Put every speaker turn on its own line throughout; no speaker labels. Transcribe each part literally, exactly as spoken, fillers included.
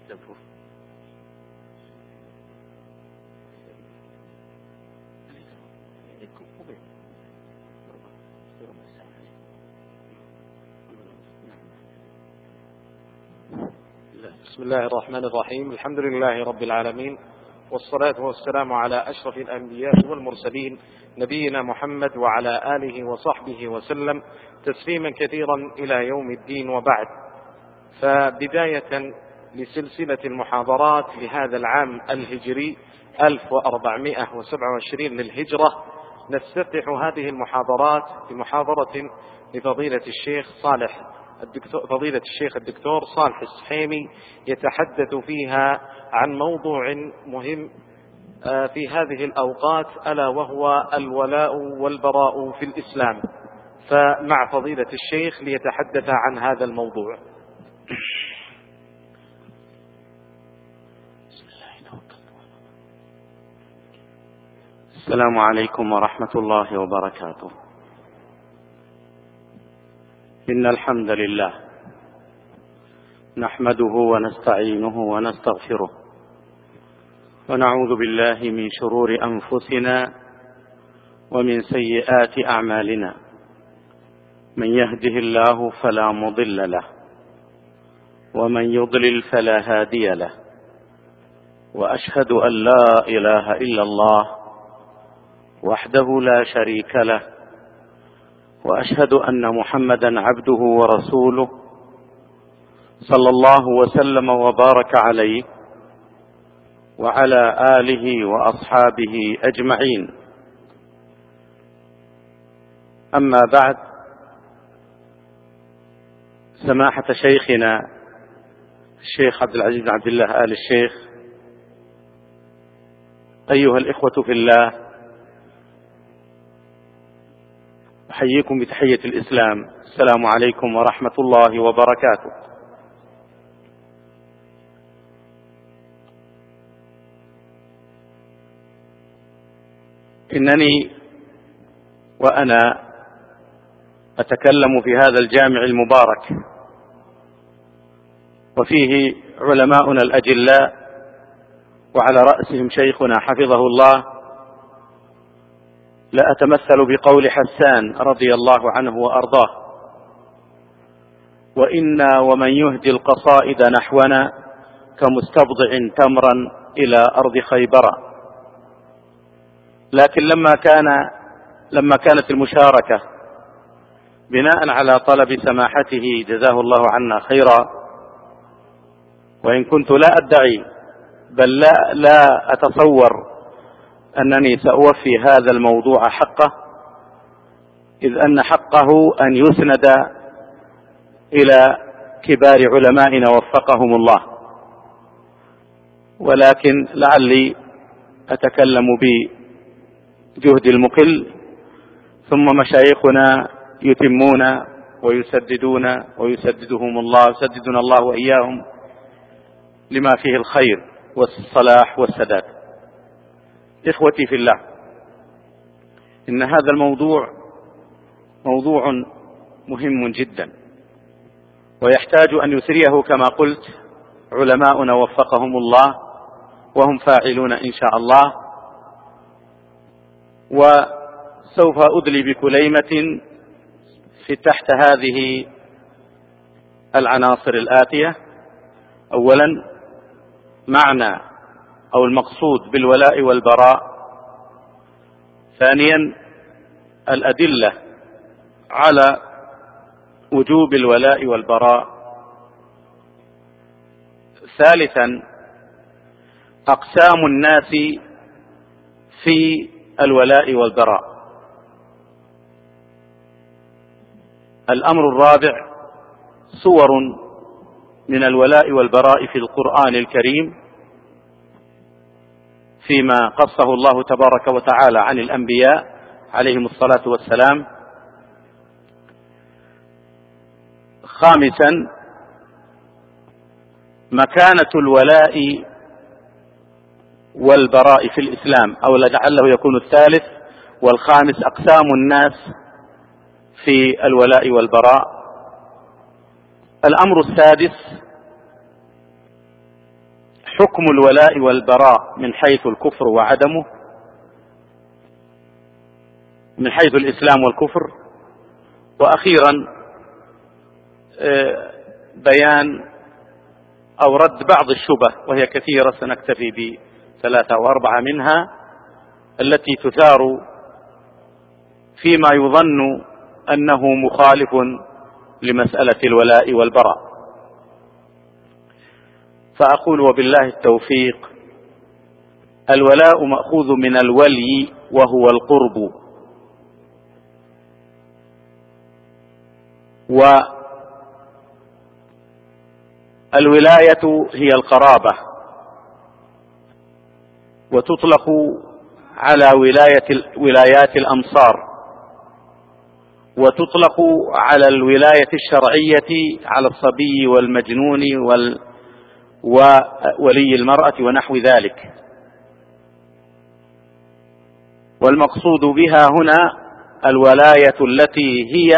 بسم الله الرحمن الرحيم. الحمد لله رب العالمين، والصلاة والسلام على أشرف الأنبياء والمرسلين نبينا محمد وعلى آله وصحبه وسلم تسليما كثيرا إلى يوم الدين، وبعد. فبداية لسلسلة المحاضرات لهذا العام الهجري ألف وأربعمائة وسبعة وعشرين للهجرة، نفتتح هذه المحاضرات بمحاضرة لفضيلة الشيخ صالح الدكتور فضيلة الشيخ الدكتور صالح السحيمي، يتحدث فيها عن موضوع مهم في هذه الأوقات، ألا وهو الولاء والبراء في الإسلام. فمع فضيلة الشيخ ليتحدث عن هذا الموضوع.
السلام عليكم ورحمة الله وبركاته. إن الحمد لله نحمده ونستعينه ونستغفره، ونعوذ بالله من شرور أنفسنا ومن سيئات أعمالنا. من يهده الله فلا مضل له، ومن يضلل فلا هادي له، وأشهد أن لا إله إلا الله وحده لا شريك له، وأشهد أن محمدا عبده ورسوله صلى الله وسلم وبارك عليه وعلى آله وأصحابه أجمعين. أما بعد، سماحة شيخنا الشيخ عبد العزيز بن عبد الله آل الشيخ، أيها الإخوة في الله، أحييكم بتحية الإسلام. السلام عليكم ورحمة الله وبركاته. إنني وأنا أتكلم في هذا الجامع المبارك، وفيه علماؤنا الأجلاء، وعلى رأسهم شيخنا حفظه الله، لا أتمثل بقول حسان رضي الله عنه وأرضاه: وإنا ومن يهدي القصائد نحونا كمستبضع تمرا إلى أرض خيبر. لكن لما كان لما كانت المشاركة بناء على طلب سماحته جزاه الله عنا خيرا، وإن كنت لا أدعي بل لا, لا أتصور أنني سأوفي هذا الموضوع حقه، إذ أن حقه أن يسند إلى كبار علمائنا وفقهم الله، ولكن لعلي أتكلم بجهد المقل، ثم مشايخنا يتمون ويسددون ويسددهم الله يسددنا الله وإياهم لما فيه الخير والصلاح والسداد. إخوتي في الله، إن هذا الموضوع موضوع مهم جدا، ويحتاج أن يثريه كما قلت علماؤنا وفقهم الله، وهم فاعلون إن شاء الله. وسوف أدلي بكليمة في تحت هذه العناصر الآتية: أولا، معنى أو المقصود بالولاء والبراء. ثانيا، الأدلة على وجوب الولاء والبراء. ثالثا، أقسام الناس في الولاء والبراء. الأمر الرابع، صور من الولاء والبراء في القرآن الكريم فيما قصه الله تبارك وتعالى عن الأنبياء عليهم الصلاة والسلام. خامسا، مكانة الولاء والبراء في الإسلام، أو لعله يكون الثالث والخامس، أقسام الناس في الولاء والبراء. الأمر السادس، حكم الولاء والبراء من حيث الكفر وعدمه، من حيث الإسلام والكفر. وأخيرا بيان أو رد بعض الشبه، وهي كثيرة، سنكتفي بثلاثة أو أربعة منها، التي تثار فيما يظن أنه مخالف لمسألة الولاء والبراء. فأقول وبالله التوفيق: الولاء مأخوذ من الولي وهو القرب، والولاية هي القرابة، وتطلق على ولاية ولايات الأمصار، وتطلق على الولاية الشرعية على الصبي والمجنون وال وولي المرأة ونحو ذلك. والمقصود بها هنا الولاية التي هي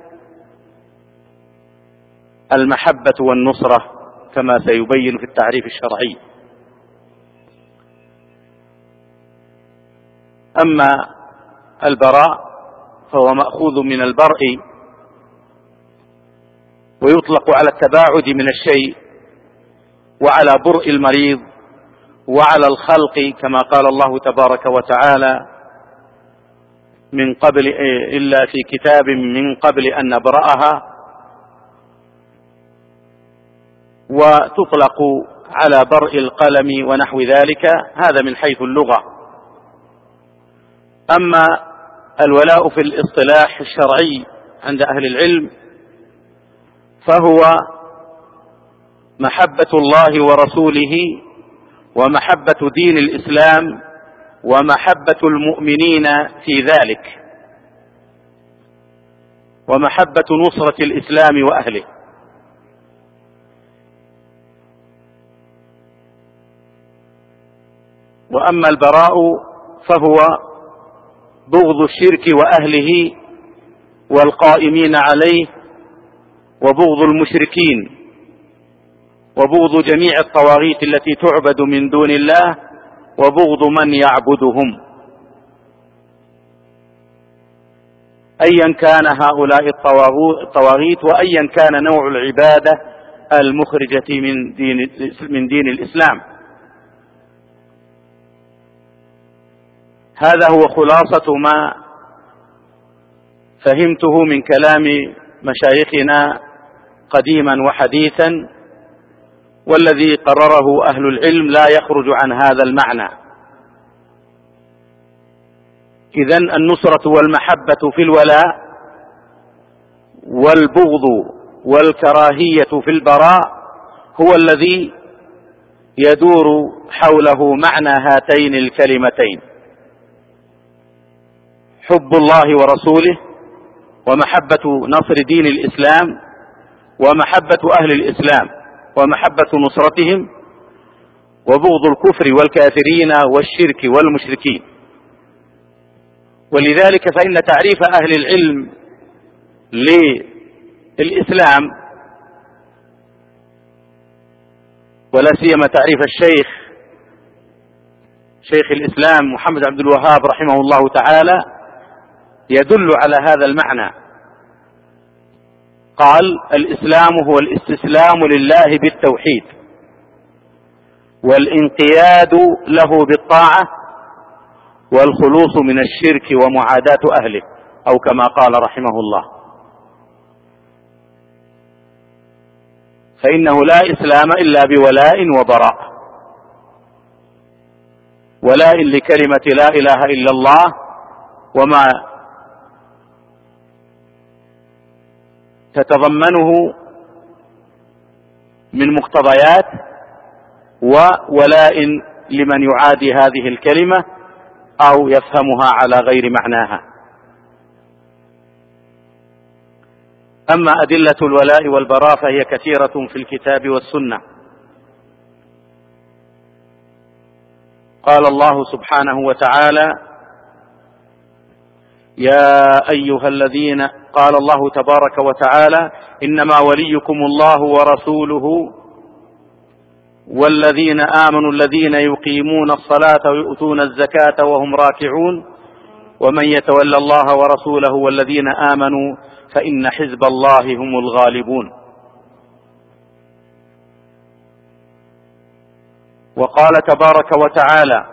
المحبة والنصرة كما سيبين في التعريف الشرعي. أما البراء فهو مأخوذ من البرء، ويطلق على التباعد من الشيء، وعلى برء المريض، وعلى الخلق، كما قال الله تبارك وتعالى: من قبل إلا في كتاب من قبل أن نبرأها. وتطلق على برء القلم ونحو ذلك، هذا من حيث اللغة. أما الولاء في الاصطلاح الشرعي عند أهل العلم فهو محبة الله ورسوله، ومحبة دين الإسلام، ومحبة المؤمنين في ذلك، ومحبة نصرة الإسلام وأهله. وأما البراء فهو بغض الشرك وأهله والقائمين عليه، وبغض المشركين، وبغض جميع الطواغيت التي تعبد من دون الله، وبغض من يعبدهم، أيا كان هؤلاء الطواغيت، وأيا كان نوع العبادة المخرجة من دين من دين الإسلام. هذا هو خلاصة ما فهمته من كلام مشايخنا قديما وحديثا، والذي قرره أهل العلم لا يخرج عن هذا المعنى. إذن النصرة والمحبة في الولاء، والبغض والكراهية في البراء هو الذي يدور حوله معنى هاتين الكلمتين: حب الله ورسوله، ومحبة نصر دين الإسلام، ومحبة أهل الإسلام، ومحبة نصرتهم، وبغض الكفر والكافرين والشرك والمشركين. ولذلك فإن تعريف أهل العلم للإسلام، ولا سيما تعريف الشيخ شيخ الإسلام محمد عبد الوهاب رحمه الله تعالى، يدل على هذا المعنى. قال: الإسلام هو الاستسلام لله بالتوحيد، والانقياد له بالطاعة، والخلوص من الشرك ومعاداة أهله، أو كما قال رحمه الله. فإنه لا إسلام إلا بولاء وبراء، ولاء لكلمة لا إله إلا الله وما تتضمنه من مقتضيات، وولاء لمن يعادي هذه الكلمة أو يفهمها على غير معناها. أما أدلة الولاء والبراء فهي كثيرة في الكتاب والسنة. قال الله سبحانه وتعالى: يا أيها الذين قال الله تبارك وتعالى: إنما وليكم الله ورسوله والذين آمنوا الذين يقيمون الصلاة ويؤتون الزكاة وهم راكعون ومن يتولى الله ورسوله والذين آمنوا فإن حزب الله هم الغالبون. وقال تبارك وتعالى: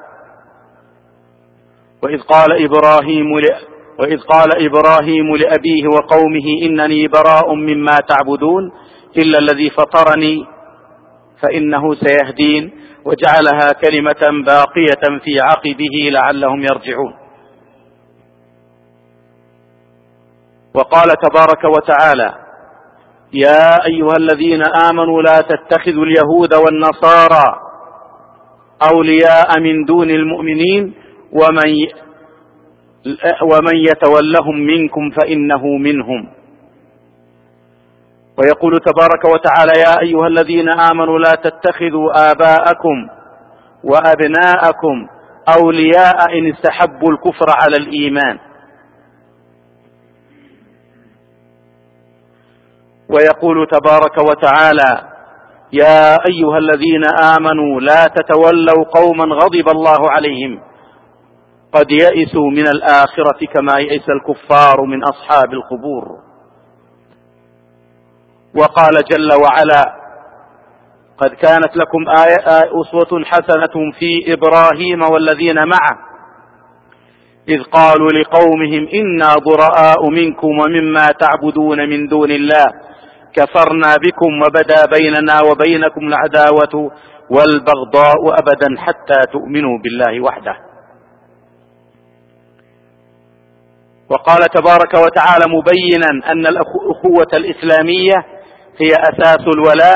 وإذ قال إبراهيم وإذ قال إبراهيم لأبيه وقومه إنني براء مما تعبدون إلا الذي فطرني فإنه سيهدين وجعلها كلمة باقية في عقبه لعلهم يرجعون. وقال تبارك وتعالى: يا أيها الذين آمنوا لا تتخذوا اليهود والنصارى أولياء من دون المؤمنين ومن ومن يتولهم منكم فإنه منهم. ويقول تبارك وتعالى: يا أيها الذين آمنوا لا تتخذوا آباءكم وأبناءكم أولياء إن استحبوا الكفر على الإيمان. ويقول تبارك وتعالى: يا أيها الذين آمنوا لا تتولوا قوما غضب الله عليهم قد يئسوا من الآخرة كما يئس الكفار من أصحاب القبور. وقال جل وعلا: قد كانت لكم آية أسوة حسنة في إبراهيم والذين معه إذ قالوا لقومهم إنا براء منكم ومما تعبدون من دون الله كفرنا بكم وبدا بيننا وبينكم العداوة والبغضاء أبدا حتى تؤمنوا بالله وحده. وقال تبارك وتعالى مبينا أن الأخوة الإسلامية هي أساس الولاء: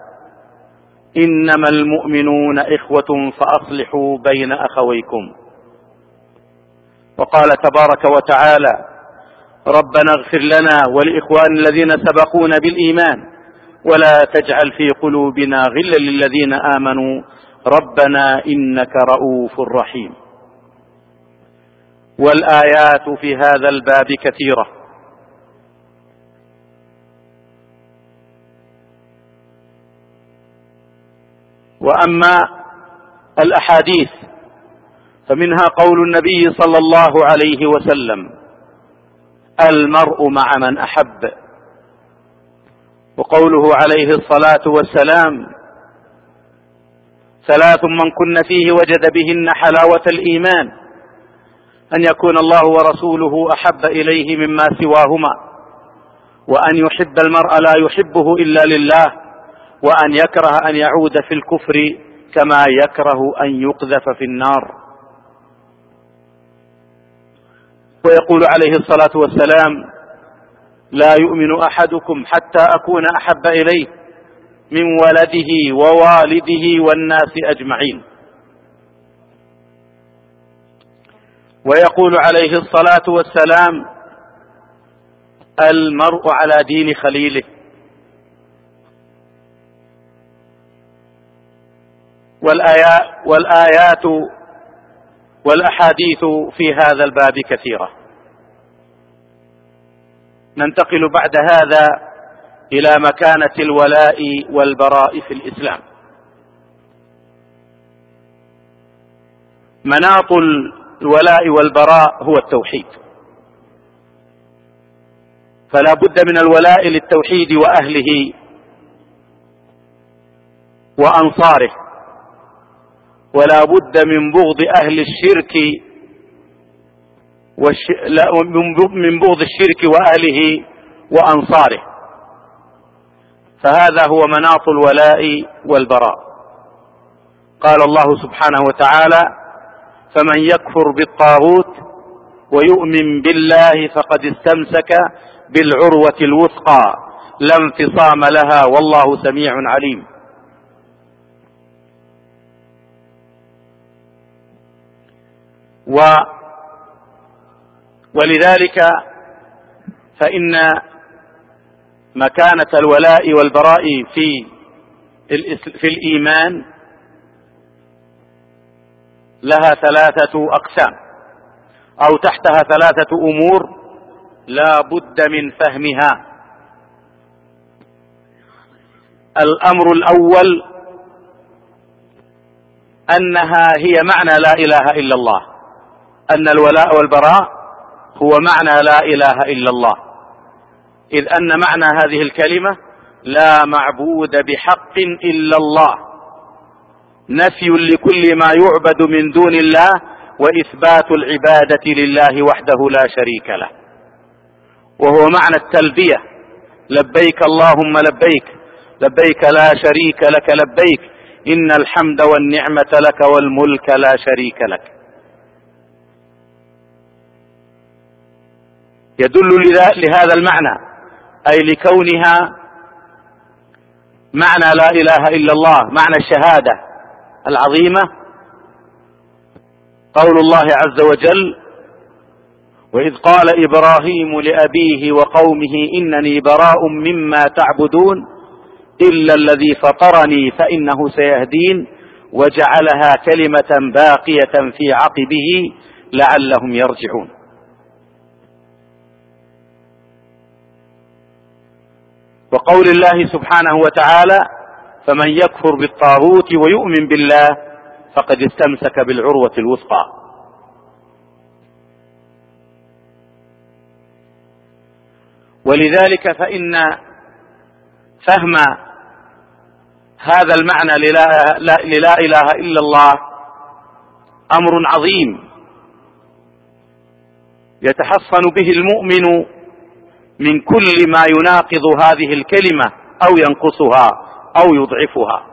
إنما المؤمنون إخوة فأصلحوا بين أخويكم. وقال تبارك وتعالى: ربنا اغفر لنا ولإخوان الذين سبقونا بالإيمان ولا تجعل في قلوبنا غلا للذين آمنوا ربنا إنك رؤوف رحيم. والآيات في هذا الباب كثيرة، وأما الأحاديث فمنها قول النبي صلى الله عليه وسلم: المرء مع من أحب. وقوله عليه الصلاة والسلام: ثلاث من كن فيه وجد بهن حلاوة الإيمان: أن يكون الله ورسوله أحب إليه مما سواهما، وأن يحب المرء لا يحبه إلا لله، وأن يكره أن يعود في الكفر كما يكره أن يقذف في النار. ويقول عليه الصلاة والسلام: لا يؤمن أحدكم حتى أكون أحب إليه من ولده ووالده والناس أجمعين. ويقول عليه الصلاة والسلام: المرء على دين خليله. والآيات, والآيات والأحاديث في هذا الباب كثيرة. ننتقل بعد هذا إلى مكانة الولاء والبراء في الإسلام. مناط الولاء والبراء هو التوحيد، فلا بد من الولاء للتوحيد وأهله وأنصاره، ولا بد من بغض أهل الشرك والش... لا من بغض الشرك وأهله وأنصاره. فهذا هو مناط الولاء والبراء. قال الله سبحانه وتعالى: فمن يكفر بالطاغوت ويؤمن بالله فقد استمسك بالعروة الوثقى لا انفصام لها والله سميع عليم. و ولذلك فإن مكانة الولاء والبراء في في الإيمان لها ثلاثة أقسام، أو تحتها ثلاثة أمور لا بد من فهمها. الأمر الأول أنها هي معنى لا إله إلا الله، أن الولاء والبراء هو معنى لا إله إلا الله، إذ أن معنى هذه الكلمة لا معبود بحق إلا الله، نفي لكل ما يعبد من دون الله وإثبات العبادة لله وحده لا شريك له، وهو معنى التلبية: لبيك اللهم لبيك، لبيك لا شريك لك لبيك، إن الحمد والنعمة لك والملك لا شريك لك. يدل لهذا المعنى، أي لكونها معنى لا إله إلا الله، معنى الشهادة العظيمة، قول الله عز وجل: وإذ قال إبراهيم لأبيه وقومه إنني براء مما تعبدون إلا الذي فطرني فإنه سيهدين، وجعلها كلمة باقية في عقبه لعلهم يرجعون. وقول الله سبحانه وتعالى: فمن يكفر بالطاغوت ويؤمن بالله فقد استمسك بالعروة الوثقى. ولذلك فإن فهم هذا المعنى للا إله إلا الله أمر عظيم يتحصن به المؤمن من كل ما يناقض هذه الكلمة أو ينقصها أو يضعفها.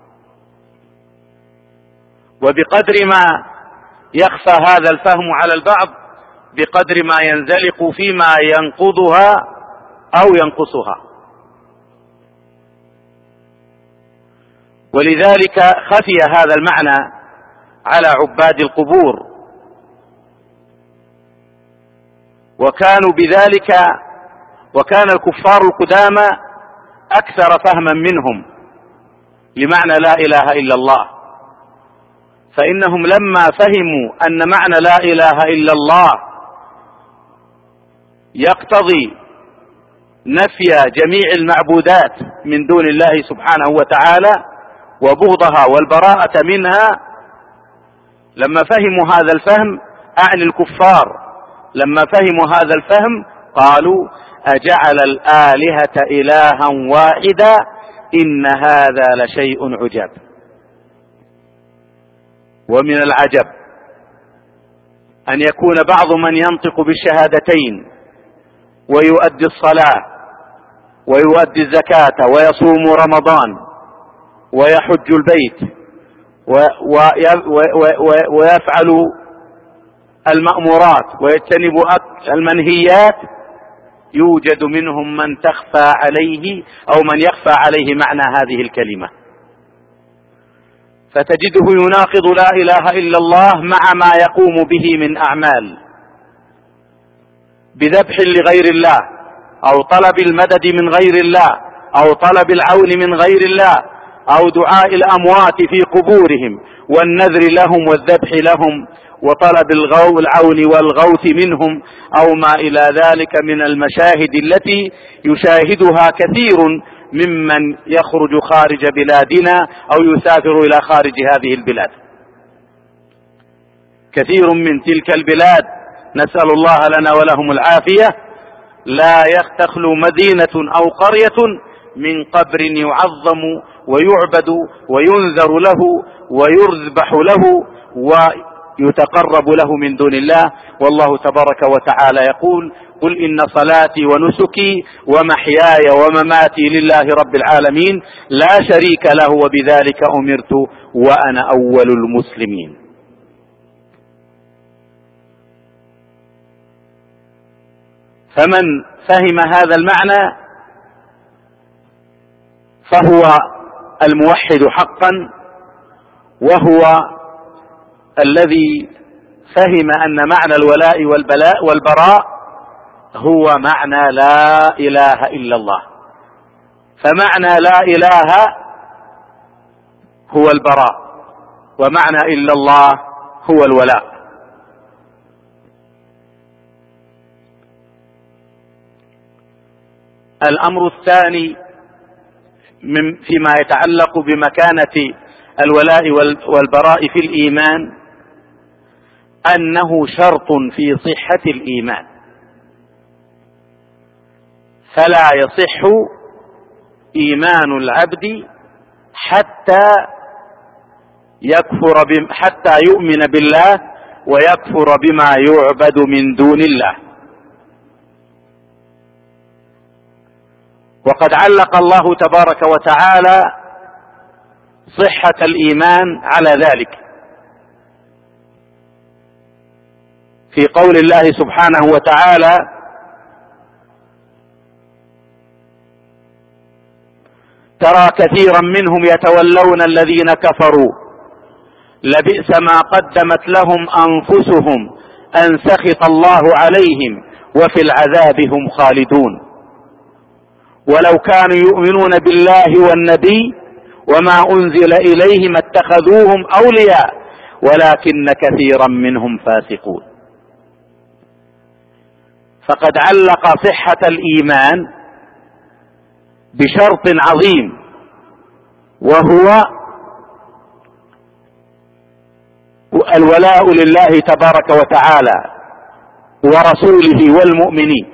وبقدر ما يخفى هذا الفهم على البعض بقدر ما ينزلق فيما ينقضها أو ينقصها. ولذلك خفي هذا المعنى على عباد القبور، وكانوا بذلك وكان الكفار القدامى أكثر فهما منهم لمعنى لا إله إلا الله، فإنهم لما فهموا أن معنى لا إله إلا الله يقتضي نفي جميع المعبودات من دون الله سبحانه وتعالى وبغضها والبراءة منها، لما فهموا هذا الفهم أعني الكفار، لما فهموا هذا الفهم قالوا: أجعل الآلهة إلها واحدا إن هذا لشيء عجاب. ومن العجب أن يكون بعض من ينطق بالشهادتين ويؤدي الصلاة ويؤدي الزكاة ويصوم رمضان ويحج البيت ويفعل المأمورات ويجتنب المنهيات، يوجد منهم من تخفى عليه أو من يخفى عليه معنى هذه الكلمة، فتجده يناقض لا إله إلا الله مع ما يقوم به من أعمال، بذبح لغير الله أو طلب المدد من غير الله أو طلب العون من غير الله أو دعاء الأموات في قبورهم والنذر لهم والذبح لهم وطلب العون والغوث منهم أو ما إلى ذلك من المشاهد التي يشاهدها كثير ممن يخرج خارج بلادنا أو يسافر إلى خارج هذه البلاد. كثير من تلك البلاد نسأل الله لنا ولهم العافية لا تخلو مدينة أو قرية من قبر يعظم ويعبد وينذر له ويذبح له ويتقرب له من دون الله، والله تبارك وتعالى يقول: قل إن صلاتي ونسكي ومحياي ومماتي لله رب العالمين لا شريك له وبذلك أمرت وأنا أول المسلمين. فمن فهم هذا المعنى فهو الموحد حقا، وهو الذي فهم أن معنى الولاء والبلاء والبراء هو معنى لا إله إلا الله، فمعنى لا إله هو البراء ومعنى إلا الله هو الولاء. الأمر الثاني من فيما يتعلق بمكانة الولاء والبراء في الإيمان أنه شرط في صحة الإيمان، فلا يصح إيمان العبد حتى يكفر بم حتى يؤمن بالله ويكفر بما يعبد من دون الله. وقد علق الله تبارك وتعالى صحة الإيمان على ذلك في قول الله سبحانه وتعالى: ترى كثيرا منهم يتولون الذين كفروا لبئس ما قدمت لهم أنفسهم أن سخط الله عليهم وفي العذاب هم خالدون ولو كانوا يؤمنون بالله والنبي وما أنزل إليه ما اتخذوهم أولياء ولكن كثيرا منهم فاسقون. فقد علق صحة الإيمان بشرط عظيم، وهو الولاء لله تبارك وتعالى ورسوله والمؤمنين.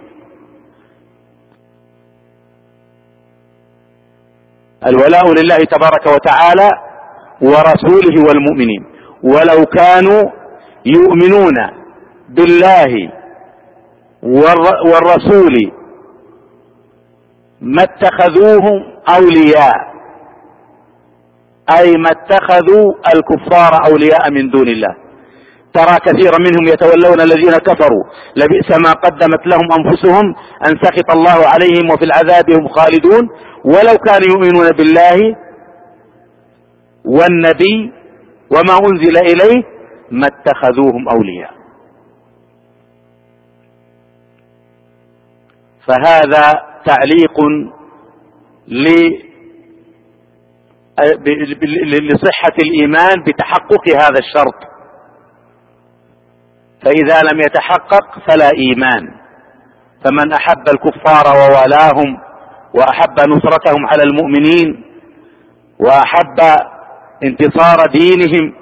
الولاء لله تبارك وتعالى ورسوله والمؤمنين، ولو كانوا يؤمنون بالله والرسول ما اتخذوهم أولياء، أي ما اتخذوا الكفار أولياء من دون الله. ترى كثيرا منهم يتولون الذين كفروا لبئس ما قدمت لهم أنفسهم أن سخط الله عليهم وفي العذاب هم خالدون ولو كانوا يؤمنون بالله والنبي وما أنزل إليه ما اتخذوهم أولياء. فهذا تعليق لصحة الإيمان بتحقق هذا الشرط، فإذا لم يتحقق فلا إيمان. فمن أحب الكفار ووالاهم وأحب نصرتهم على المؤمنين وأحب انتصار دينهم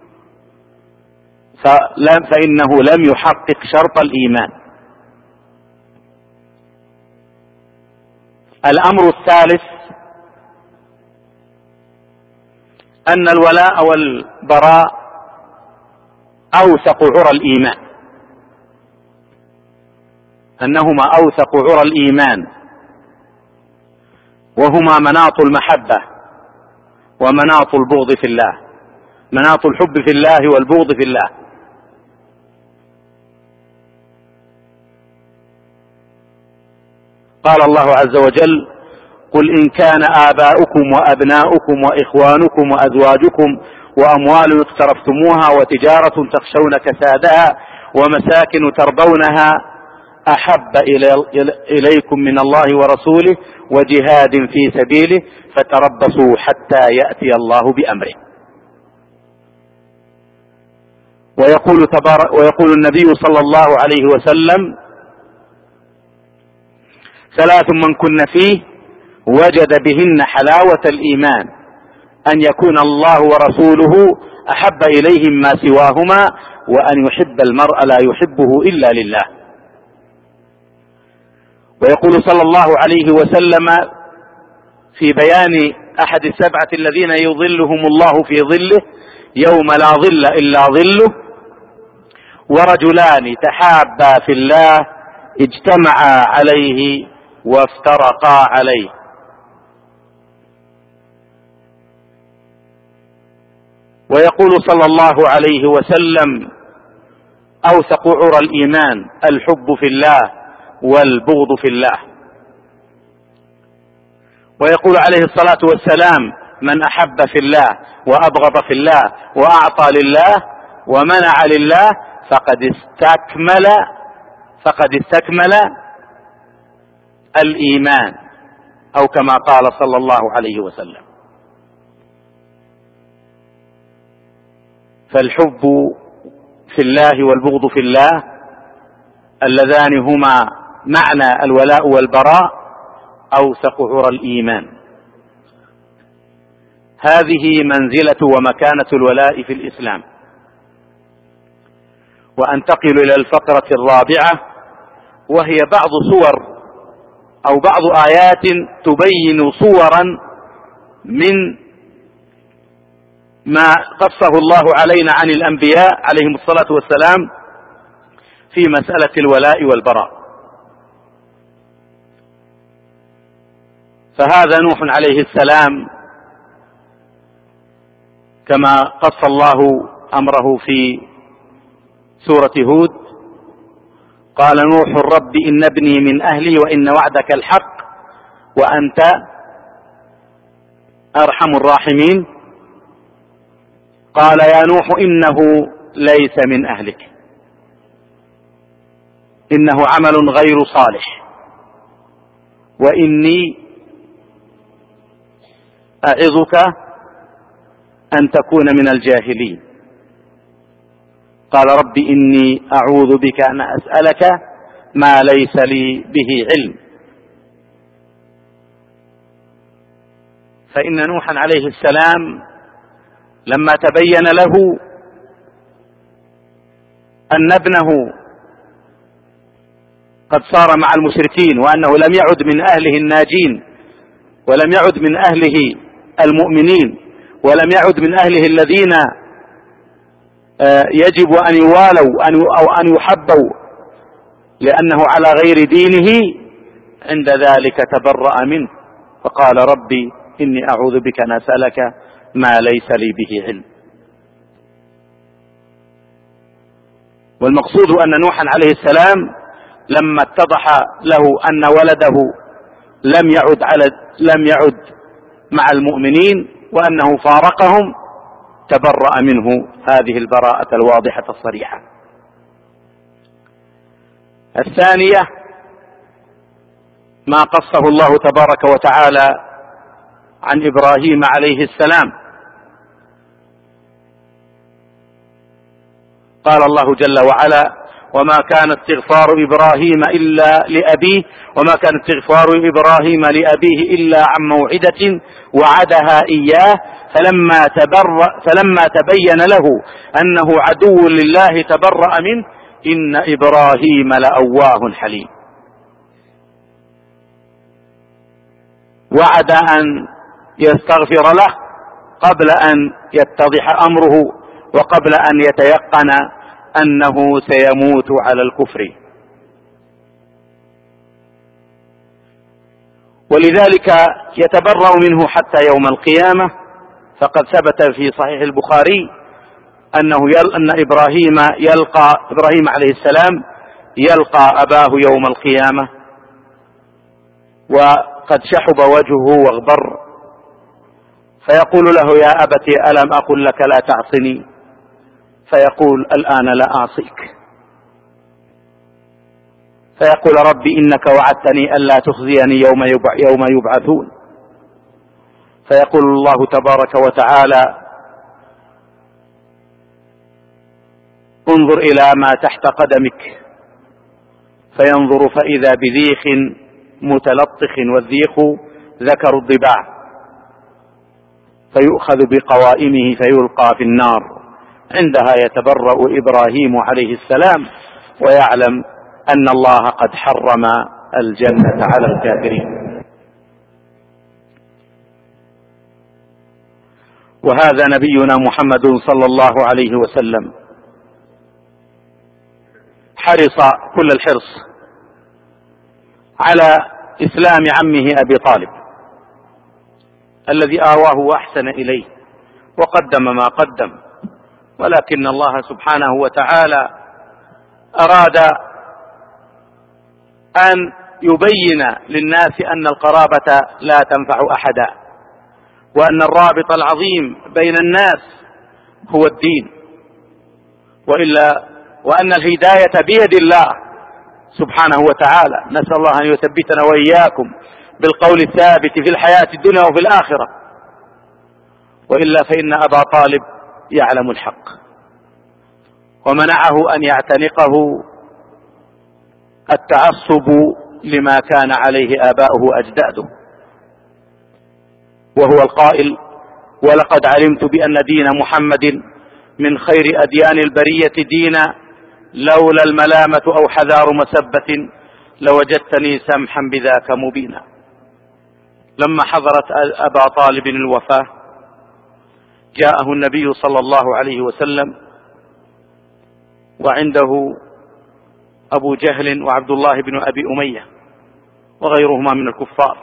فإنه لم يحقق شرط الإيمان. الأمر الثالث أن الولاء والبراء أوثق عرى الإيمان، أنهما أوثق عرى الإيمان، وهما مناط المحبة ومناط البغض في الله، مناط الحب في الله والبغض في الله. قال الله عز وجل: قل إن كان آباؤكم وأبناؤكم وإخوانكم وأزواجكم وأموال اقترفتموها وتجارة تخشون كسادها ومساكن ترضونها أحب إليكم من الله ورسوله وجهاد في سبيله فتربصوا حتى يأتي الله بأمره. ويقول, تبارك ويقول النبي صلى الله عليه وسلم: ثلاث من كن فيه وجد بهن حلاوة الإيمان أن يكون الله ورسوله أحب إليهم ما سواهما وأن يحب المرء لا يحبه إلا لله. ويقول صلى الله عليه وسلم في بيان أحد السبعة الذين يظلهم الله في ظله يوم لا ظل إلا ظله: ورجلان تحابا في الله اجتمعا عليه وافترقا عليه. ويقول صلى الله عليه وسلم: أوثق عرى الإيمان الحب في الله والبغض في الله. ويقول عليه الصلاة والسلام: من أحب في الله وأبغض في الله وأعطى لله ومنع لله فقد استكمل فقد استكمل الإيمان، أو كما قال صلى الله عليه وسلم. فالحب في الله والبغض في الله اللذان هما معنى الولاء والبراء أوثق عرى الإيمان. هذه منزلة ومكانة الولاء في الإسلام. وأنتقل إلى الفقرة الرابعة، وهي بعض صور أو بعض آيات تبين صورا من ما قصه الله علينا عن الأنبياء عليهم الصلاة والسلام في مسألة الولاء والبراء. فهذا نوح عليه السلام كما قص الله أمره في سورة هود، قال نوح رب إن ابني من أهلي وإن وعدك الحق وأنت أرحم الراحمين. قال يا نوح إنه ليس من أهلك إنه عمل غير صالح وإني أعظك أن تكون من الجاهلين. قال رب إني أعوذ بك أن أسألك ما ليس لي به علم. فإن نوحا عليه السلام لما تبين له أن ابنه قد صار مع المشركين وأنه لم يعد من أهله الناجين ولم يعد من أهله المؤمنين ولم يعد من أهله الذين يجب أن يوالوا أو أن يحبوا لأنه على غير دينه، عند ذلك تبرأ منه فقال ربي إني أعوذ بك أن أسألك ما ليس لي به علم. والمقصود أن نوحا عليه السلام لما اتضح له أن ولده لم يعد على لم يعد مع المؤمنين وأنه فارقهم تبرأ منه هذه البراءة الواضحة الصريحة. الثانية ما قصه الله تبارك وتعالى عن إبراهيم عليه السلام. قال الله جل وعلا وما كان استغفار إبراهيم إلا لأبيه وما كان استغفار إبراهيم لأبيه إلا عن موعدة وعدها إياه فلما تبرأ فلما تبين له أنه عدو لله تبرأ منه إن إبراهيم لأواه حليم. وعد أن يستغفر له قبل أن يتضح أمره وقبل أن يتيقن أنه سيموت على الكفر. ولذلك يتبرأ منه حتى يوم القيامة. فقد ثبت في صحيح البخاري أنه يل أن إبراهيم يلقى إبراهيم عليه السلام يلقى أباه يوم القيامة وقد شحب وجهه واغبر، فيقول له يا أبت ألم أقل لك لا تعصني؟ فيقول الآن لا أعصيك. فيقول ربي إنك وعدتني ألا تخزيني يوم يوم يبعثون. فيقول الله تبارك وتعالى انظر إلى ما تحت قدمك، فينظر فإذا بذيخ متلطخ والذيخ ذكر الضباع، فيؤخذ بقوائمه فيلقى في النار. عندها يتبرأ إبراهيم عليه السلام ويعلم أن الله قد حرم الجنة على الكافرين. وهذا نبينا محمد صلى الله عليه وسلم حرص كل الحرص على إسلام عمه أبي طالب الذي آواه وأحسن إليه وقدم ما قدم، ولكن الله سبحانه وتعالى أراد أن يبين للناس أن القرابة لا تنفع أحدا، وأن الرابط العظيم بين الناس هو الدين، وإلا وأن الهداية بيد الله سبحانه وتعالى. نسأل الله أن يثبتنا وإياكم بالقول الثابت في الحياة الدنيا وفي الآخرة، وإلا فإن أبا طالب يعلم الحق ومنعه أن يعتنقه التعصب لما كان عليه آباؤه أجداده، وهو القائل ولقد علمت بأن دين محمد من خير أديان البرية دينا، لولا الملامة أو حذار مسبة لوجدتني سمحا بذاك مبينا. لما حضرت أبا طالب الوفاة جاءه النبي صلى الله عليه وسلم وعنده أبو جهل وعبد الله بن أبي أمية وغيرهما من الكفار،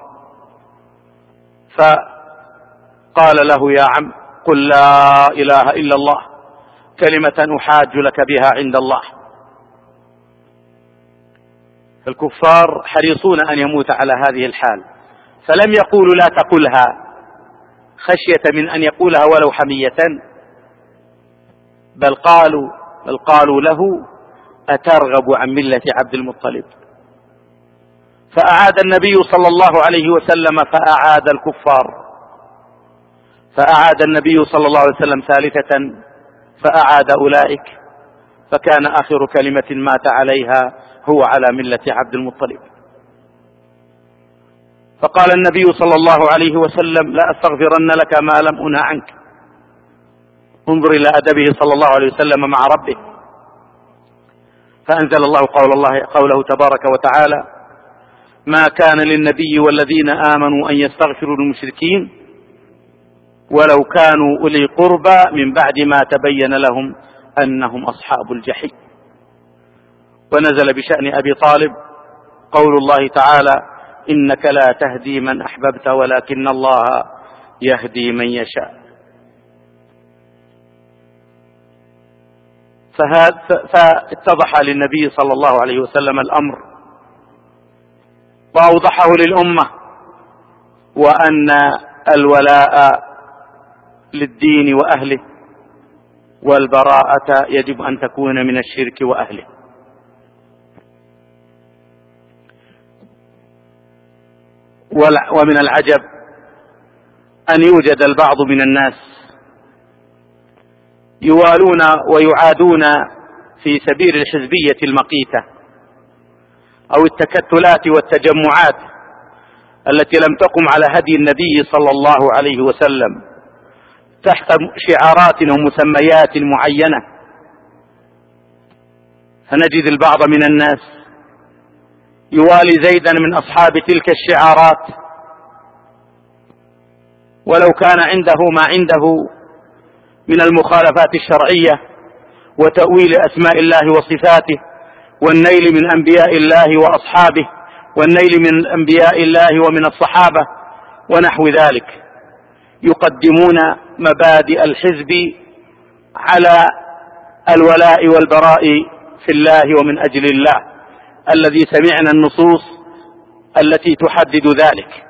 فقال له: يا عم، قل لا إله إلا الله، كلمة أحاج لك بها عند الله. الكفار حريصون أن يموت على هذه الحال، فلم يقولوا لا تقلها خشية من أن يقولها ولو حمية، بل قالوا, بل قالوا له: أترغب عن ملة عبد المطلب؟ فأعاد النبي صلى الله عليه وسلم فأعاد الكفار، فأعاد النبي صلى الله عليه وسلم ثالثة فأعاد أولئك، فكان آخر كلمة مات عليها هو على ملة عبد المطلب. فقال النبي صلى الله عليه وسلم: لا أستغفرن لك ما لم أنه عنك. انظر إلى أدبه صلى الله عليه وسلم مع ربه. فأنزل الله قول الله قوله تبارك وتعالى: ما كان للنبي والذين آمنوا أن يستغفروا للمشركين ولو كانوا أولي قربى من بعد ما تبين لهم أنهم أصحاب الجحيم. ونزل بشأن أبي طالب قول الله تعالى: إنك لا تهدي من أحببت ولكن الله يهدي من يشاء. فاتضح للنبي صلى الله عليه وسلم الأمر وأوضحه للأمة، وأن الولاء للدين وأهله والبراءة يجب أن تكون من الشرك وأهله. ومن العجب أن يوجد البعض من الناس يوالون ويعادون في سبيل الحزبية المقيتة أو التكتلات والتجمعات التي لم تقم على هدي النبي صلى الله عليه وسلم تحت شعارات ومسميات معينة. فنجد البعض من الناس يوالي زيدا من أصحاب تلك الشعارات ولو كان عنده ما عنده من المخالفات الشرعية وتأويل أسماء الله وصفاته والنيل من أنبياء الله وأصحابه والنيل من أنبياء الله ومن الصحابة ونحو ذلك. يقدمون مبادئ الحزب على الولاء والبراء في الله ومن أجل الله الذي سمعنا النصوص التي تحدد ذلك.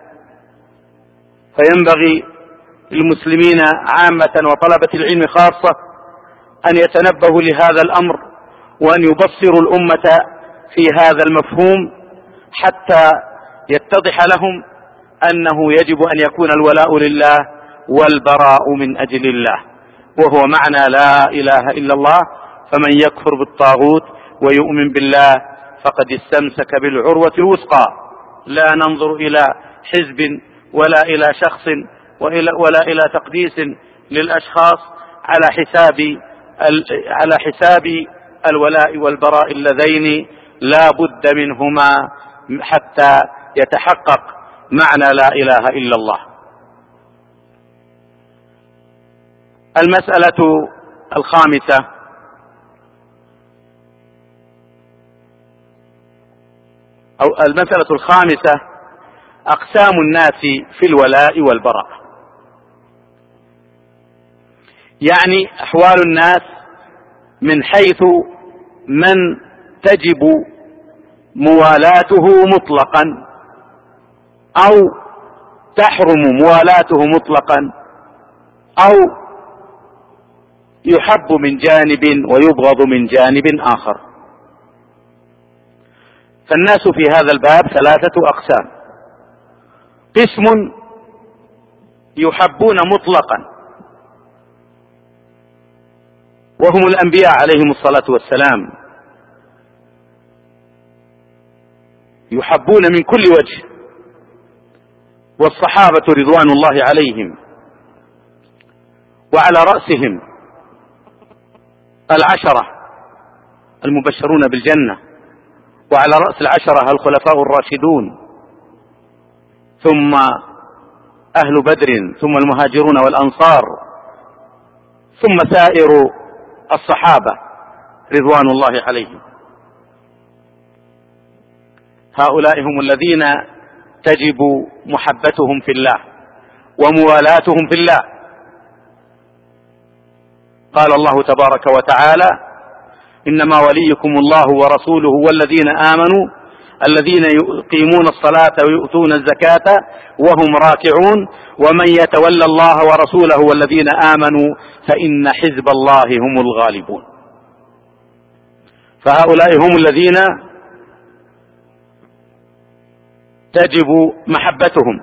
فينبغي للمسلمين عامة وطلبة العلم خاصة أن يتنبهوا لهذا الأمر وأن يبصروا الأمة في هذا المفهوم حتى يتضح لهم أنه يجب أن يكون الولاء لله والبراء من أجل الله، وهو معنى لا إله إلا الله. فمن يكفر بالطاغوت ويؤمن بالله فقد استمسك بالعروة الوثقى. لا ننظر إلى حزب ولا إلى شخص ولا إلى تقديس للأشخاص على حساب على حساب الولاء والبراء اللذين لا بد منهما حتى يتحقق معنى لا إله إلا الله. المسألة الخامسة أو المسألة الخامسة أقسام الناس في الولاء والبراء، يعني أحوال الناس من حيث من تجب موالاته مطلقا أو تحرم موالاته مطلقا أو يحب من جانب ويبغض من جانب آخر. فالناس في هذا الباب ثلاثة أقسام: قسم يحبون مطلقا وهم الأنبياء عليهم الصلاة والسلام، يحبون من كل وجه، والصحابة رضوان الله عليهم وعلى رأسهم العشرة المبشرون بالجنة، وعلى رأس العشرة الخلفاء الراشدون، ثم أهل بدر، ثم المهاجرون والأنصار، ثم سائر الصحابة رضوان الله عليهم. هؤلاء هم الذين تجب محبتهم في الله وموالاتهم في الله. قال الله تبارك وتعالى: إنما وليكم الله ورسوله والذين آمنوا الذين يقيمون الصلاة ويؤتون الزكاة وهم راكعون ومن يتولى الله ورسوله والذين آمنوا فإن حزب الله هم الغالبون. فهؤلاء هم الذين تجب محبتهم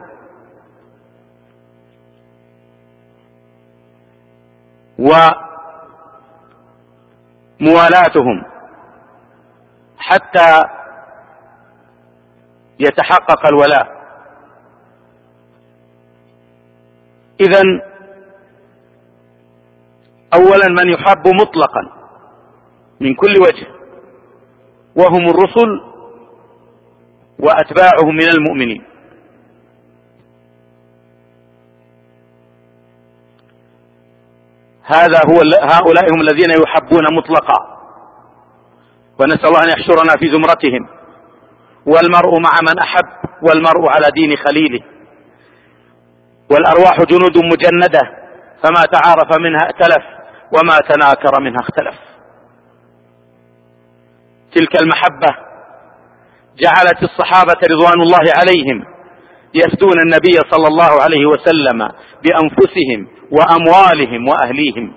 وموالاتهم حتى يتحقق الولاء. إذن أولا من يحب مطلقا من كل وجه وهم الرسل وأتباعهم من المؤمنين. هذا هو هؤلاء هم الذين يحبون مطلقا، ونسأل الله أن يحشرنا في زمرتهم. والمرء مع من أحب، والمرء على دين خليله، والأرواح جنود مجندة فما تعارف منها ائتلف وما تناكر منها اختلف. تلك المحبة جعلت الصحابة رضوان الله عليهم يفدون النبي صلى الله عليه وسلم بأنفسهم وأموالهم وأهليهم.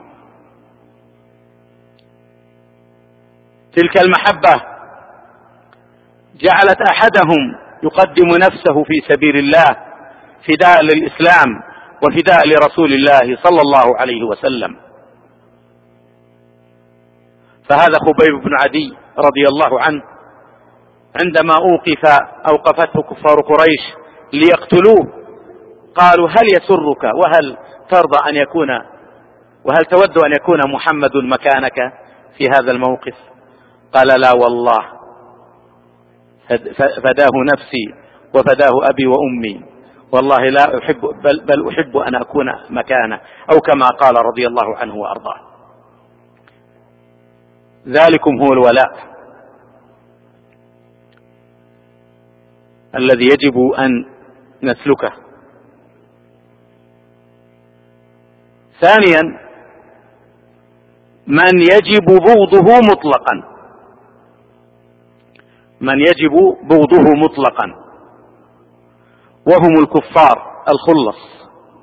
تلك المحبة جعلت أحدهم يقدم نفسه في سبيل الله فداء للإسلام وفداء لرسول الله صلى الله عليه وسلم. فهذا خبيب بن عدي رضي الله عنه عندما أوقف أوقفته كفار قريش ليقتلوه قالوا: هل يسرك وهل ترضى أن يكون وهل تود أن يكون محمد مكانك في هذا الموقف؟ قال: لا والله، فداه نفسي وفداه أبي وأمي، والله لا أحب بل, بل أحب أن أكون مكانه، أو كما قال رضي الله عنه وأرضاه. ذلكم هو الولاء الذي يجب أن نسلكه. ثانيا من يجب بغضه مطلقا، من يجب بغضه مطلقا وهم الكفار الخلص،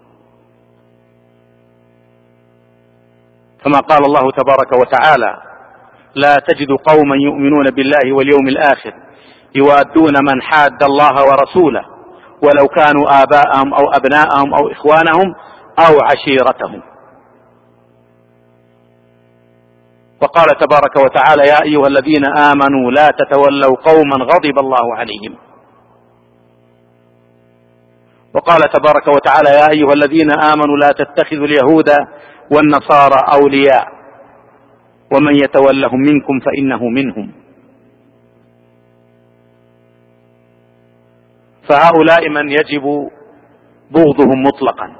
كما قال الله تبارك وتعالى: لا تجد قوما يؤمنون بالله واليوم الآخر يوادون من حاد الله ورسوله ولو كانوا آباءهم أو أبناءهم أو إخوانهم أو عشيرتهم. وقال تبارك وتعالى: يا أيها الذين آمنوا لا تتولوا قوما غضب الله عليهم. وقال تبارك وتعالى: يا أيها الذين آمنوا لا تتخذوا اليهود والنصارى أولياء ومن يتولهم منكم فإنه منهم. فهؤلاء من يجب بغضهم مطلقا.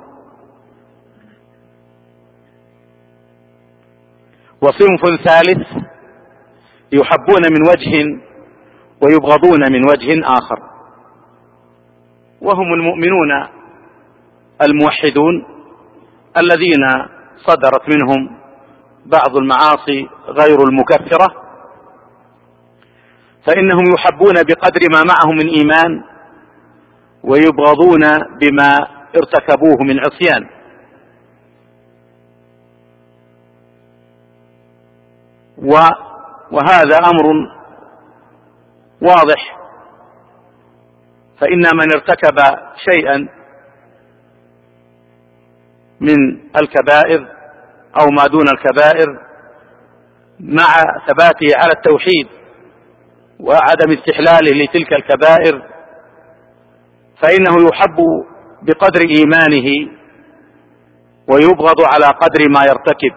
وصنف ثالث يحبون من وجه ويبغضون من وجه آخر، وهم المؤمنون الموحدون الذين صدرت منهم بعض المعاصي غير المكفرة، فإنهم يحبون بقدر ما معهم من إيمان ويبغضون بما ارتكبوه من عصيان. وهذا أمر واضح، فإن من ارتكب شيئا من الكبائر أو ما دون الكبائر مع ثباته على التوحيد وعدم استحلاله لتلك الكبائر فإنه يحب بقدر إيمانه ويبغض على قدر ما يرتكب.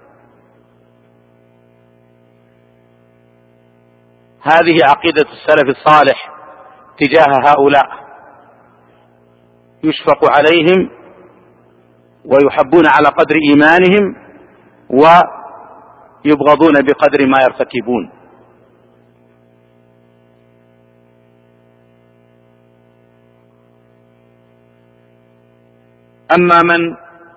هذه عقيدة السلف الصالح تجاه هؤلاء، يشفق عليهم ويحبون على قدر إيمانهم ويبغضون بقدر ما يرتكبون. أما من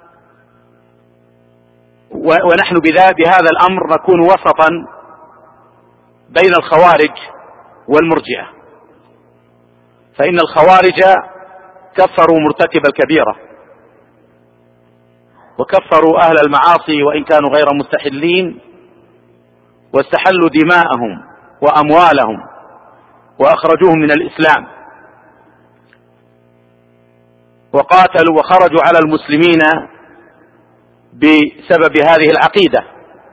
ونحن بهذا الأمر نكون وسطا بين الخوارج والمرجئة، فإن الخوارج كفروا مرتكب الكبيرة وكفروا أهل المعاصي وإن كانوا غير مستحلين، واستحلوا دماءهم وأموالهم وأخرجوهم من الإسلام، وقاتلوا وخرجوا على المسلمين بسبب هذه العقيدة.